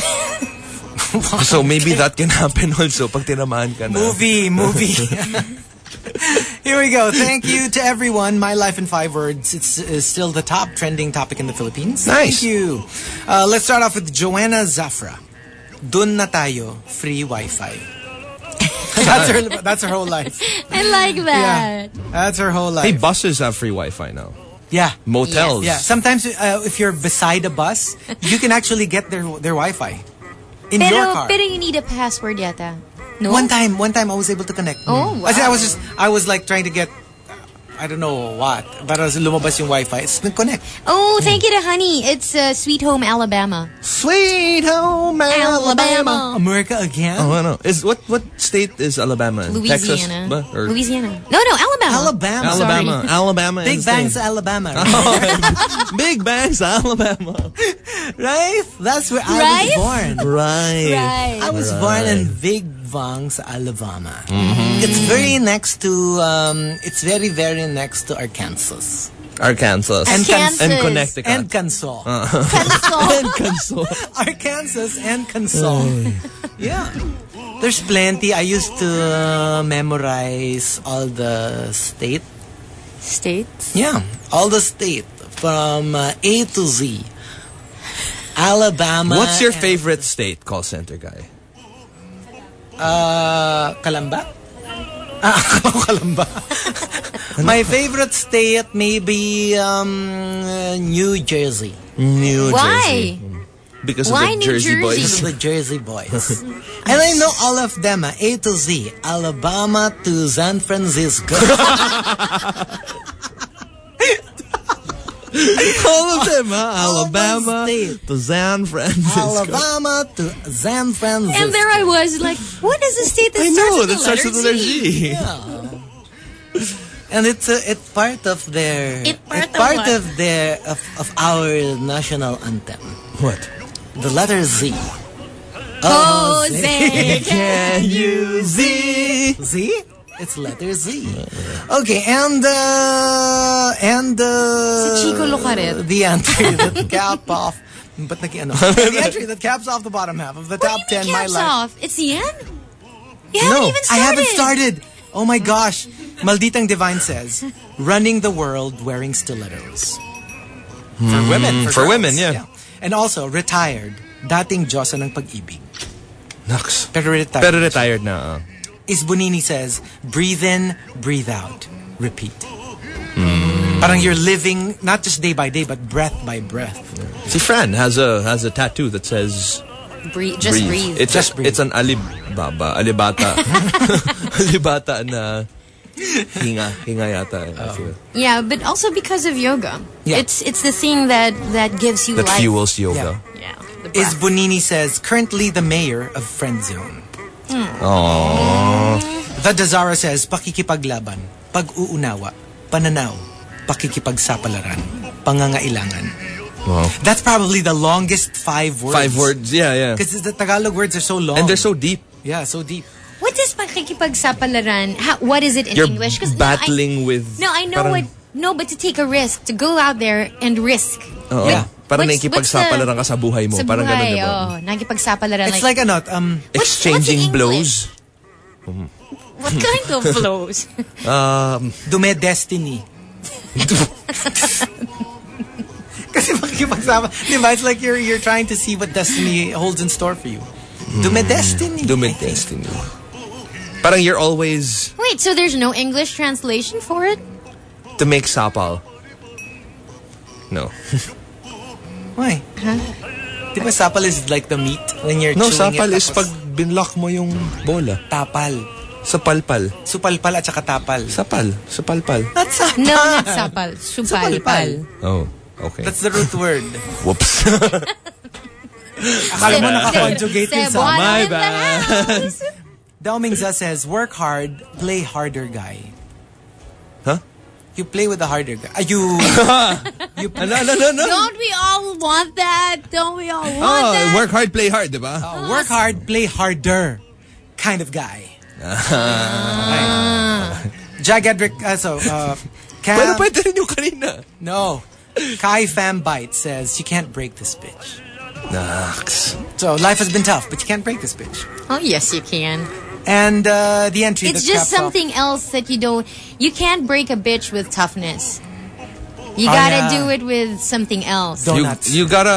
So maybe that can happen also pag tinamaan ka na. Movie, movie. Here we go. Thank you to everyone. My Life in Five Words. It's uh, still the top trending topic in the Philippines. Nice. Thank you. Uh, let's start off with Joanna Zafra. Dun na tayo, free Wi-Fi. That's her. That's her whole life. I like that. Yeah, that's her whole life. Hey, buses have free Wi-Fi now. Yeah. Motels. Yeah. Sometimes uh, if you're beside a bus, you can actually get their their Wi-Fi in pero, your car. Pero you need a password yata. No? One time, one time I was able to connect. Oh, wow. I, I was just, I was like trying to get, I don't know what, but I was lumabas yung Wi-Fi. It's connect. Oh, thank you to Honey. It's uh, Sweet Home Alabama. Sweet Home Alabama. America again? Oh, no. Is what what state is Alabama? Louisiana. Texas? Ba? Or Louisiana. No, no, Alabama. Alabama. Alabama. Sorry. Alabama. Big is Bang's the- Alabama. Right? Oh, Big Bang's Alabama. Right? That's where I Right? was born. Right. Right. I was Right. born in Big Bang's Alabama. Mm-hmm. It's very next to, um, it's very, very next to Arkansas. Arkansas. And Kansas. And Connecticut. And Kansas. Pencil. And Kansas. Arkansas and Kansas. Yeah. There's plenty. I used to uh, memorize all the state. States. Yeah. All the state. From uh, A to Z. Alabama. What's your and- favorite state, call center guy? Uh, Kalamba? Ah, Kalamba. My favorite state maybe um, uh, New Jersey. New Why? Jersey. Because Why of the New Jersey Jersey? boys. Because of the Jersey boys. And I know all of them, uh, A to Z. Alabama to San Francisco. All of them, huh? All the Alabama state. to San Francisco. Alabama to San Francisco. And there I was like, what is the state that I starts know, with that the starts letter with the letter Z? Z. Yeah. And it's uh, it's part of their It part it's of part what? of their of, of our national anthem. What? The letter Z. Jose. Can you see? Z? It's letter Z. Okay, and uh, and uh, Si Chico Locaret. the entry that cap off. But the, ano, the entry that caps off the bottom half of the top What do you ten. mean My caps life. off? It's the end? You No, haven't even I started. haven't started. Oh my gosh. Malditang Divine says, running the world wearing stilettos. For women. For, for girls. women, yeah. And also, retired. Dating Diyosa ng pag-ibig. Naks. Pero retired. Pero retired na. Isbunini says, breathe in, breathe out. Repeat. Mm. Parang you're living, not just day by day, but breath by breath. See, Fran has a has a tattoo that says Breathe. Just breathe. It's Just a, breathe. It's an alibaba, alibata, alibata na hinga, hinga yata. I feel. Yeah, but also because of yoga. Yeah. It's it's the thing that, that gives you That life. fuels yoga. Yeah. the breath. Isbunini says, currently the mayor of Friend Zone. Aww. The Dazara says, pakikipaglaban, pag-uunawa, pananaw, pakikipagsapalaran, pangangailangan. Wow. That's probably the longest five words. Five words, yeah, yeah. Because the Tagalog words are so long. And they're so deep. Yeah, so deep. What is pakikipagsapalaran? How, what is it in You're English? 'Cause battling no, I, with... No, I know parang- what... No, but to take a risk. To go out there and risk. Oo. Yeah. Parang What's- nakikipagsapalaran ka sa buhay mo. Sa Parang ganun, buhay, diba? oh. Nakikipagsapalaran. It's like, like, a not, um, what's- Exchanging what's in blows. what kind of blows? Um, dume destiny. Kasi makikipagsama. Diba? It's like you're you're trying to see what destiny holds in store for you. Dume destiny. Dume I think. destiny. Parang you're always Wait, so there's no English translation for it? to make sapal. No. Why? Huh? Diba sapal is like the meat when you're No, chewing sapal it, is pag tapos binlock mo yung bola. tapal. Sa palpal. Supalpal at saka tapal. Sapal. Sa palpal. Not sapal. No, not sapal. Supalpal. Oh, okay. That's the root word. Whoops. Akala mo nakakonjugate yun sa... Cebuano My in the bad. house. Daomingza says, work hard, play harder guy. Huh? You play with the harder guy. Uh, you... you No, no, no, no. Don't we all want that? Don't we all want Oh, that? work hard, play hard, diba? uh, work hard, play harder kind of guy. Ah. Right. Jag Edric, uh, so, uh, Cam... Pero pwede rin yung kanina. No. Kai Fam Bite says, you can't break this bitch. Naks. So life has been tough, but you can't break this bitch. Oh, yes, you can. And uh, the entry It's that just caps something off, else that you don't... You can't break a bitch with toughness. You Oh, gotta yeah. do it with something else. Donuts. You, you gotta...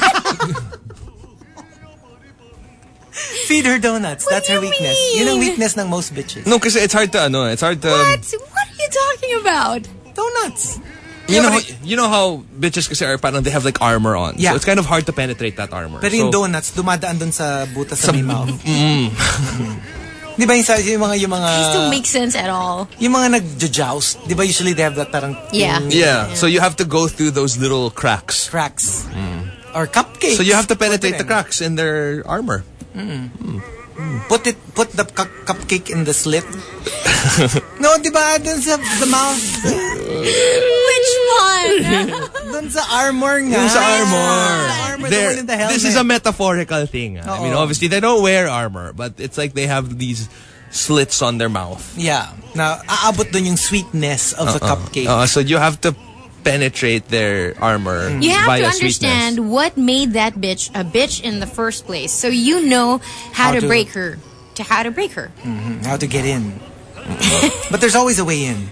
Feed her donuts. What That's do her you weakness. mean? Yun ang weakness ng most bitches. No, because it's hard to, ano, it's hard to... What? What are you talking about? Donuts. You know, how, you know how bitches kasi are parang they have like armor on. Yeah. So it's kind of hard to penetrate that armor. Pero so, yung donuts, dumadaan dun sa butas sa may mouth. Mm, Di ba yung, sa- yung mga, yung mga, This don't make sense at all. yung mga nagja-joust, di ba usually they have that parang Yeah. yung yeah. So you have to go through those little cracks. cracks. Or cupcakes. So you have to penetrate Pwede the rin. cracks in their armor. Put it, put the cu- cupcake in the slit. No, di ba? Dun sa the mouth. Which one? Dun sa armor nga. Yung sa armor. Sa armor, the They're- one in the helmet. This is a metaphorical thing. I mean, Oo. obviously they don't wear armor, but it's like they have these slits on their mouth. Yeah. Now, aabot dun yung sweetness of the cupcake. Uh, so you have to penetrate their armor You have via to understand sweetness. what made that bitch a bitch in the first place. So you know how, How to, to- break her. To how to break her. Mhm. How to get in. But there's always a way in.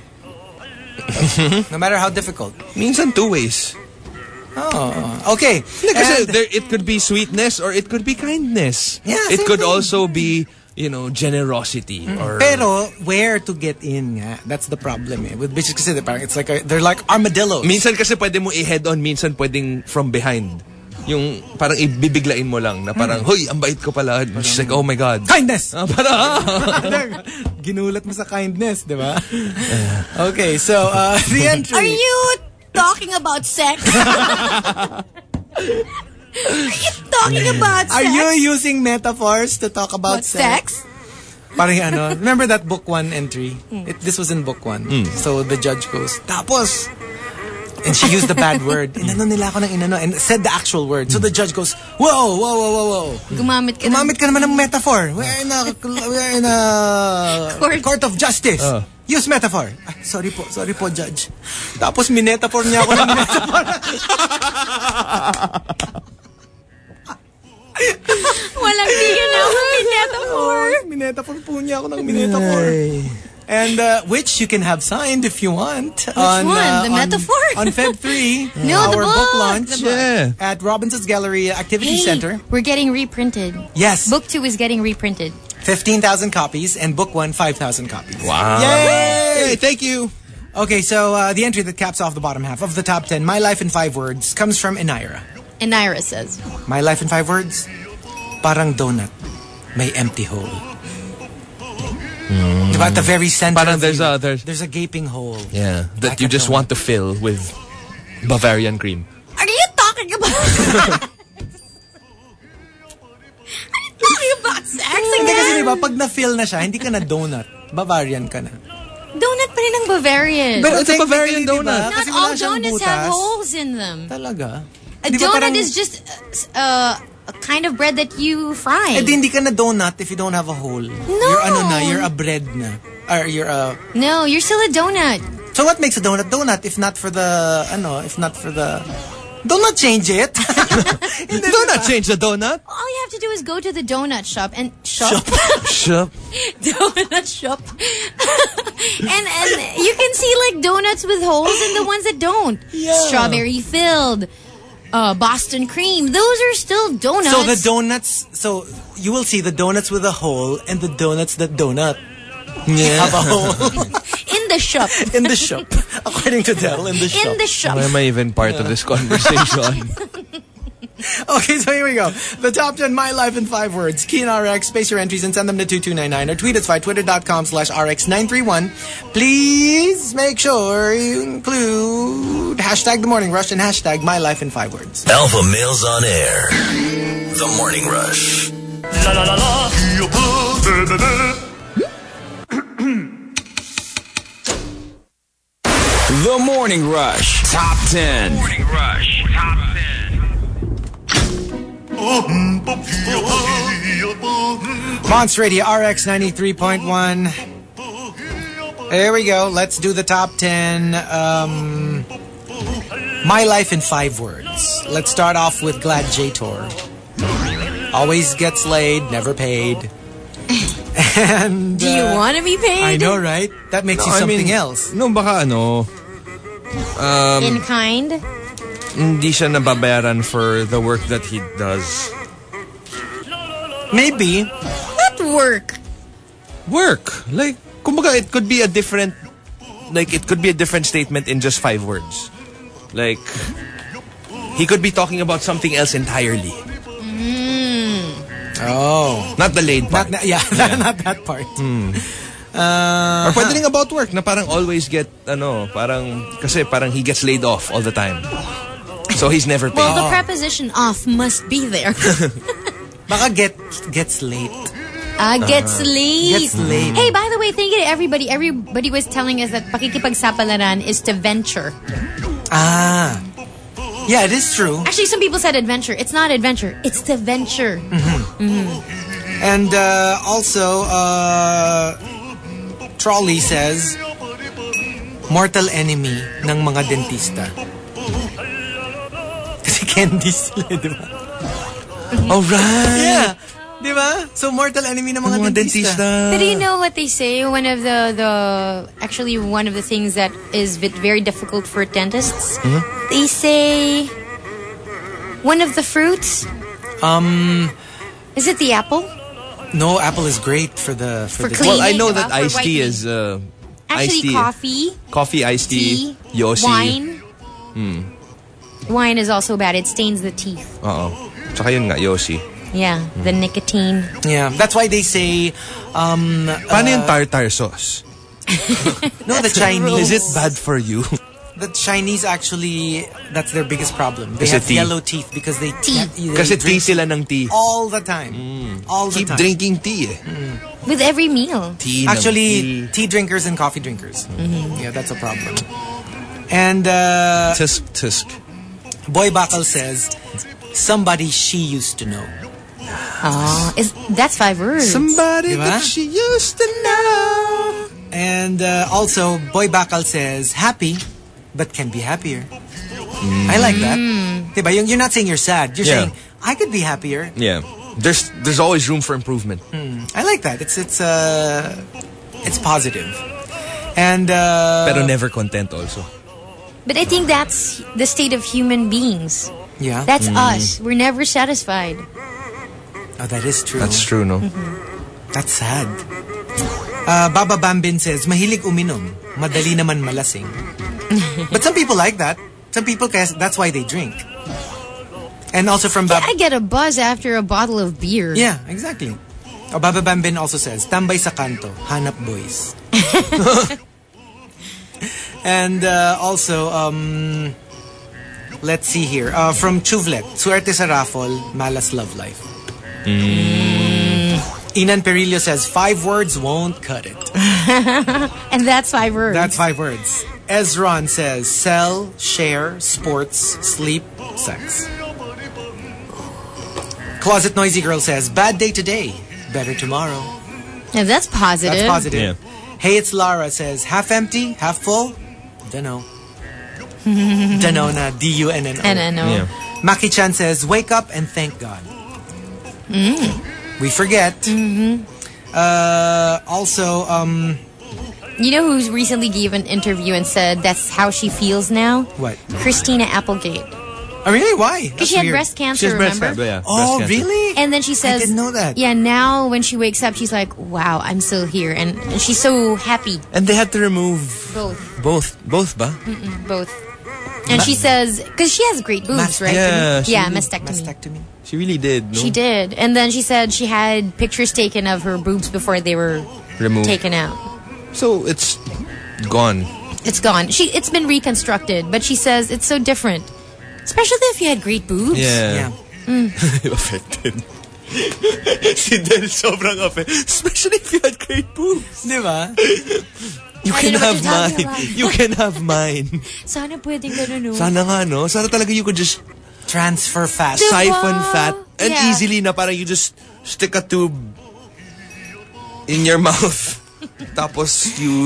No matter how difficult. Minsan two ways. Oh, okay. Kasi And- there, it could be sweetness or it could be kindness. Yeah, it same could thing. also be, you know, generosity or Pero where to get in nga, that's the problem eh. With bitches kasi parang it's like a, they're like armadillos. minsan kasi pwede mo i-head on, minsan pwedeng from behind. Yung parang ibibiglain mo lang na parang, hoy, ang bait ko pala. She's like, oh my God. Kindness! Ah, parang, Ginulat mo sa kindness, di ba? Okay, so uh, the entry. Are you talking about sex? Are you talking about sex? Are you using metaphors to talk about About sex? Parang ano, remember that book one entry? It, this was in book one. So the judge goes, tapos, and she used the bad word. Inano nila ako ng inano and said the actual word. So the judge goes, whoa, whoa, whoa, whoa, whoa. Gumamit ka Gumamit ka naman ng metaphor. We're in a, we're in a Court. court of justice. Uh. Use metaphor. Ah, sorry po, sorry po, judge. Tapos minetaphor niya ako ng metaphor. Walang tingin na ako metaphor. Minetaphor po niya ako ng minetaphor. And uh, which you can have signed if you want. Which on, one? Uh, The on, metaphor? On February three, No, our the book, launch the book. Yeah. at Robinson's Gallery Activity Hey, Center. we're getting reprinted. Yes, Book two is getting reprinted. fifteen thousand copies, and book one, five thousand copies. wow. Yay! Hey, thank you. Okay, so uh, the entry that caps off the bottom half of the top ten, My Life in Five Words, comes from Enaira. And Naira says, My life in five words, parang donut, may empty hole. Mm. Diba, at the very center, Parang of there's you, a- there's- there's a gaping hole. Yeah, that Like you a just donut. want to fill with Bavarian cream. are you talking about... are you talking about sex Hindi kasi again? diba, pag na-fill na siya, hindi ka na donut. Bavarian ka na. Donut pa rin ang Bavarian. Pero it's a Bavarian technically, donut. diba, Not kasi all wala siyang donuts butas. have holes in them. Talaga? A Di ba donut parang- is just uh, a kind of bread that you fry. Eh di hindi ka na donut if you don't have a hole. No. You're ano na, you're a bread na. Or you're a... No, you're still a donut. So what makes a donut donut if not for the, ano, if not for the... Donut change it. Hindi, Donut diba? change the donut. All you have to do is go to the donut shop and shop. Shut. donut shop. and and you can see like donuts with holes and the ones that don't. Yeah. Strawberry filled. Uh, Boston cream. Those are still donuts. So the donuts, so you will see the donuts with a hole and the donuts that donut have a hole in the shop. in the shop. According to Del, in the shop. In the shop. Why am I even part of this conversation? Okay, so here we go. The top ten My Life in five words. Key in R X, space your entries and send them to two two nine nine or tweet us via twitter.com slash RX931. Please make sure you include hashtag The Morning Rush and hashtag My Life in five words. Alpha Males on Air. The Morning Rush. La la la la. The Morning Rush Top ten. Morning Rush Top ten. Monster Radio R X ninety-three point one. There we go. Let's do the top ten. Um, My life in five words. Let's start off with Glad J-Tor. Always gets laid, never paid. And do you uh, want to be paid? I know, right? That makes No, you I something mean, else. No, baka ano, um, in kind? hindi siya nababayaran for the work that he does. Maybe. What work? Work. Like, kumbaga, it could be a different, like, it could be a different statement in just five words. Like, he could be talking about something else entirely. Oh. Not the laid part. Not, yeah, yeah. Not that part. Mm. Uh, Or pwede rin about work na parang always get, ano, parang, kasi parang he gets laid off all the time. So he's never paid. Well, the preposition off must be there. Baka get, gets late. Ah, uh, gets uh, late. Gets late. Hey, by the way, thank you to everybody. Everybody was telling us that pakikipagsapalaran is to venture. Ah. Yeah, it is true. Actually, some people said adventure. It's not adventure. It's to venture. Mm-hmm. Mm-hmm. And uh, also, uh, Trolley says, mortal enemy ng mga dentista. Kasi candy sila, di ba? Alright. Yeah. Di ba? So, mortal enemy ng mga, mga dentista. dentista. But do you know what they say? One of the, the actually one of the things that is very difficult for dentists, mm-hmm. they say one of the fruits. Um, is it the apple? No, apple is great for the for for, the cleaning. Well, I know diba? that iced tea is uh, actually iced tea. coffee, coffee, iced tea, tea Yossi, wine. Hmm. Wine is also bad. It stains the teeth. Uh oh. Tsaka yun nga, Yossi. Yeah, the nicotine. Yeah, that's why they say. Um, Paano uh, yung tartar sauce? No, the Chinese. Is it bad for you? The Chinese actually, that's their biggest problem. They Is have it tea? yellow teeth because they tea. Kasi tea sila ng tea. All the time. Mm. All the Keep time. drinking tea eh. Mm. With every meal. Tea Actually, tea. tea drinkers and coffee drinkers. Mm-hmm. Yeah, that's a problem. And uh, tisk tisk. Boy Bakal says, somebody she used to know. Oh, is that's five words. Somebody Diba? that she used to know. And uh, also, Boy Bakal says, happy, but can be happier. Mm. I like that. Diba? You're, you're not saying you're sad. You're Yeah. saying, I could be happier. Yeah. There's there's always room for improvement. Mm. I like that. It's it's uh it's positive. And uh Pero never content also. But I think that's the state of human beings. Yeah. That's Mm. us. We're never satisfied. Oh, that is true. That's true, no? Mm-hmm. That's sad. Uh, Baba Bambin says, mahilig uminom, madali naman malasing. But some people like that. Some people, that's why they drink. And also from Baba... I get a buzz after a bottle of beer. Yeah, exactly. Oh, Baba Bambin also says, tambay sa kanto, hanap boys. And uh, also, um, let's see here. Uh, from Chuvlet, suerte sa raffle, malas love life. Mm. Inan Perillo says, five words won't cut it. And that's five words. That's five words. Ezron says, sell, share, sports, sleep, sex. Closet Noisy Girl says, bad day today, better tomorrow. Now that's positive. That's positive. Yeah. Hey, it's Lara says, half empty, half full? Dunno. Dunno na, D U N N O. N N O. Yeah. Maki Chan says, wake up and thank God. Mm. We forget. Mm-hmm. Uh, also, um... You know who's recently gave an interview and said that's how she feels now? What? Christina Applegate. Oh, really? Why? Because she had breast cancer, She has breast remember? cancer, yeah. Oh, breast cancer. really? And then she says... I didn't know that. Yeah, now when she wakes up, she's like, wow, I'm still here. And, and she's so happy. And they had to remove... Both. Both. Both ba? Mm-mm, both. And she says... Because she has great boobs, Mastectomy? right? Yeah, she yeah, really- mastectomy. Mastectomy. She really did, no? She did. And then she said she had pictures taken of her boobs before they were Removed. taken out. So it's gone. It's gone. She It's been reconstructed. But she says it's so different. Especially if you had great boobs. Yeah. Yeah. Mm. Affected. Si Del sobrang affected. Especially if you had great boobs. Diba? You I can don't know what have you're talking mine. about. You can have mine. Sana pwedeng ganun, no? Sana nga, no? Sana talaga you could just Transfer fast. Diba? siphon fat and Yeah. easily na parang you just stick a tube in your mouth. Tapos you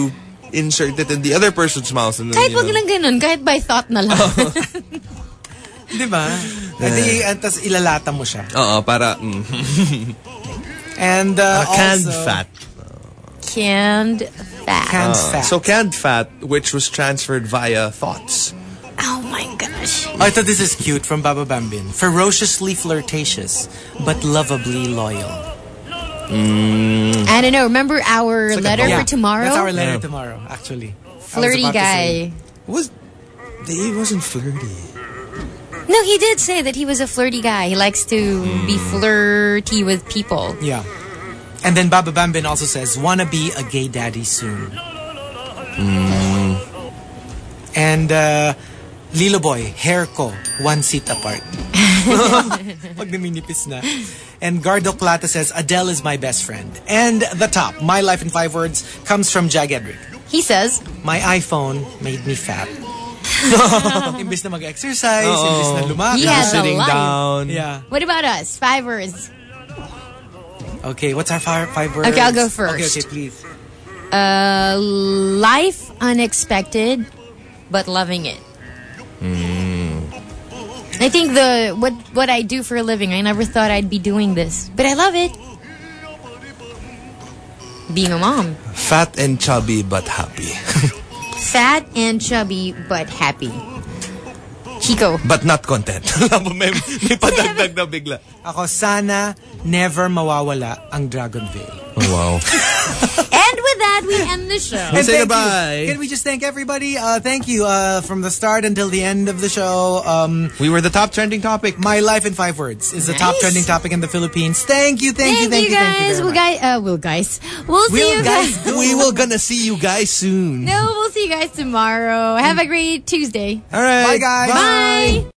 insert it in the other person's mouth. And then, Kahit you wag know, lang ganun, kahit by thought na lang. Diba? At uh, tas ilalata mo siya. Oo, para... Mm. And uh, uh, canned also, fat. Canned fat. Canned Uh, fat. so canned fat, which was transferred via thoughts. Oh my gosh. Oh, I thought this is cute from Baba Bambin. Ferociously flirtatious, but lovably loyal. Mm. I don't know. Remember our like letter yeah, for tomorrow? That's our letter Yeah. tomorrow, actually. Flirty guy. Was he wasn't flirty? No, he did say that he was a flirty guy. He likes to mm. be flirty with people. Yeah. And then Baba Bambin also says, wanna be a gay daddy soon. Mm. And uh, Lilo Boy, hair ko, one seat apart. Pag naminipis na. And Gardo Plata says, Adele is my best friend. And the top, my life in five words, comes from Jag Edric. He says, my iPhone made me fat. Imbis na mag-exercise, Uh-oh. imbis na lumakad. He has a sitting life. down. Yeah. What about us? Five words. Okay, what's our five, five words? Okay, I'll go first. Okay, okay, please. Uh, life unexpected, but loving it. Mm. I think the what what I do for a living, I never thought I'd be doing this, but I love it. Being a mom. Fat and chubby but happy. Fat and chubby, but happy. Chico. But not content. may, may padagdag na bigla. Ako, sana never mawawala ang Dragon Veil. Oh, wow. And with that, we end the show. We'll say thank goodbye. you. Can we just thank everybody? Uh, thank you uh, from the start until the end of the show. Um, We were the top trending topic. My life in five words is the top Nice. trending topic in the Philippines. Thank you, thank, you, thank you, thank you guys. very We'll much. guys, uh, we'll guys. We'll see We'll you guys guys. do. We will gonna see you guys soon. No, we'll see you guys tomorrow. Have a great Tuesday. All right. Bye, guys. Bye.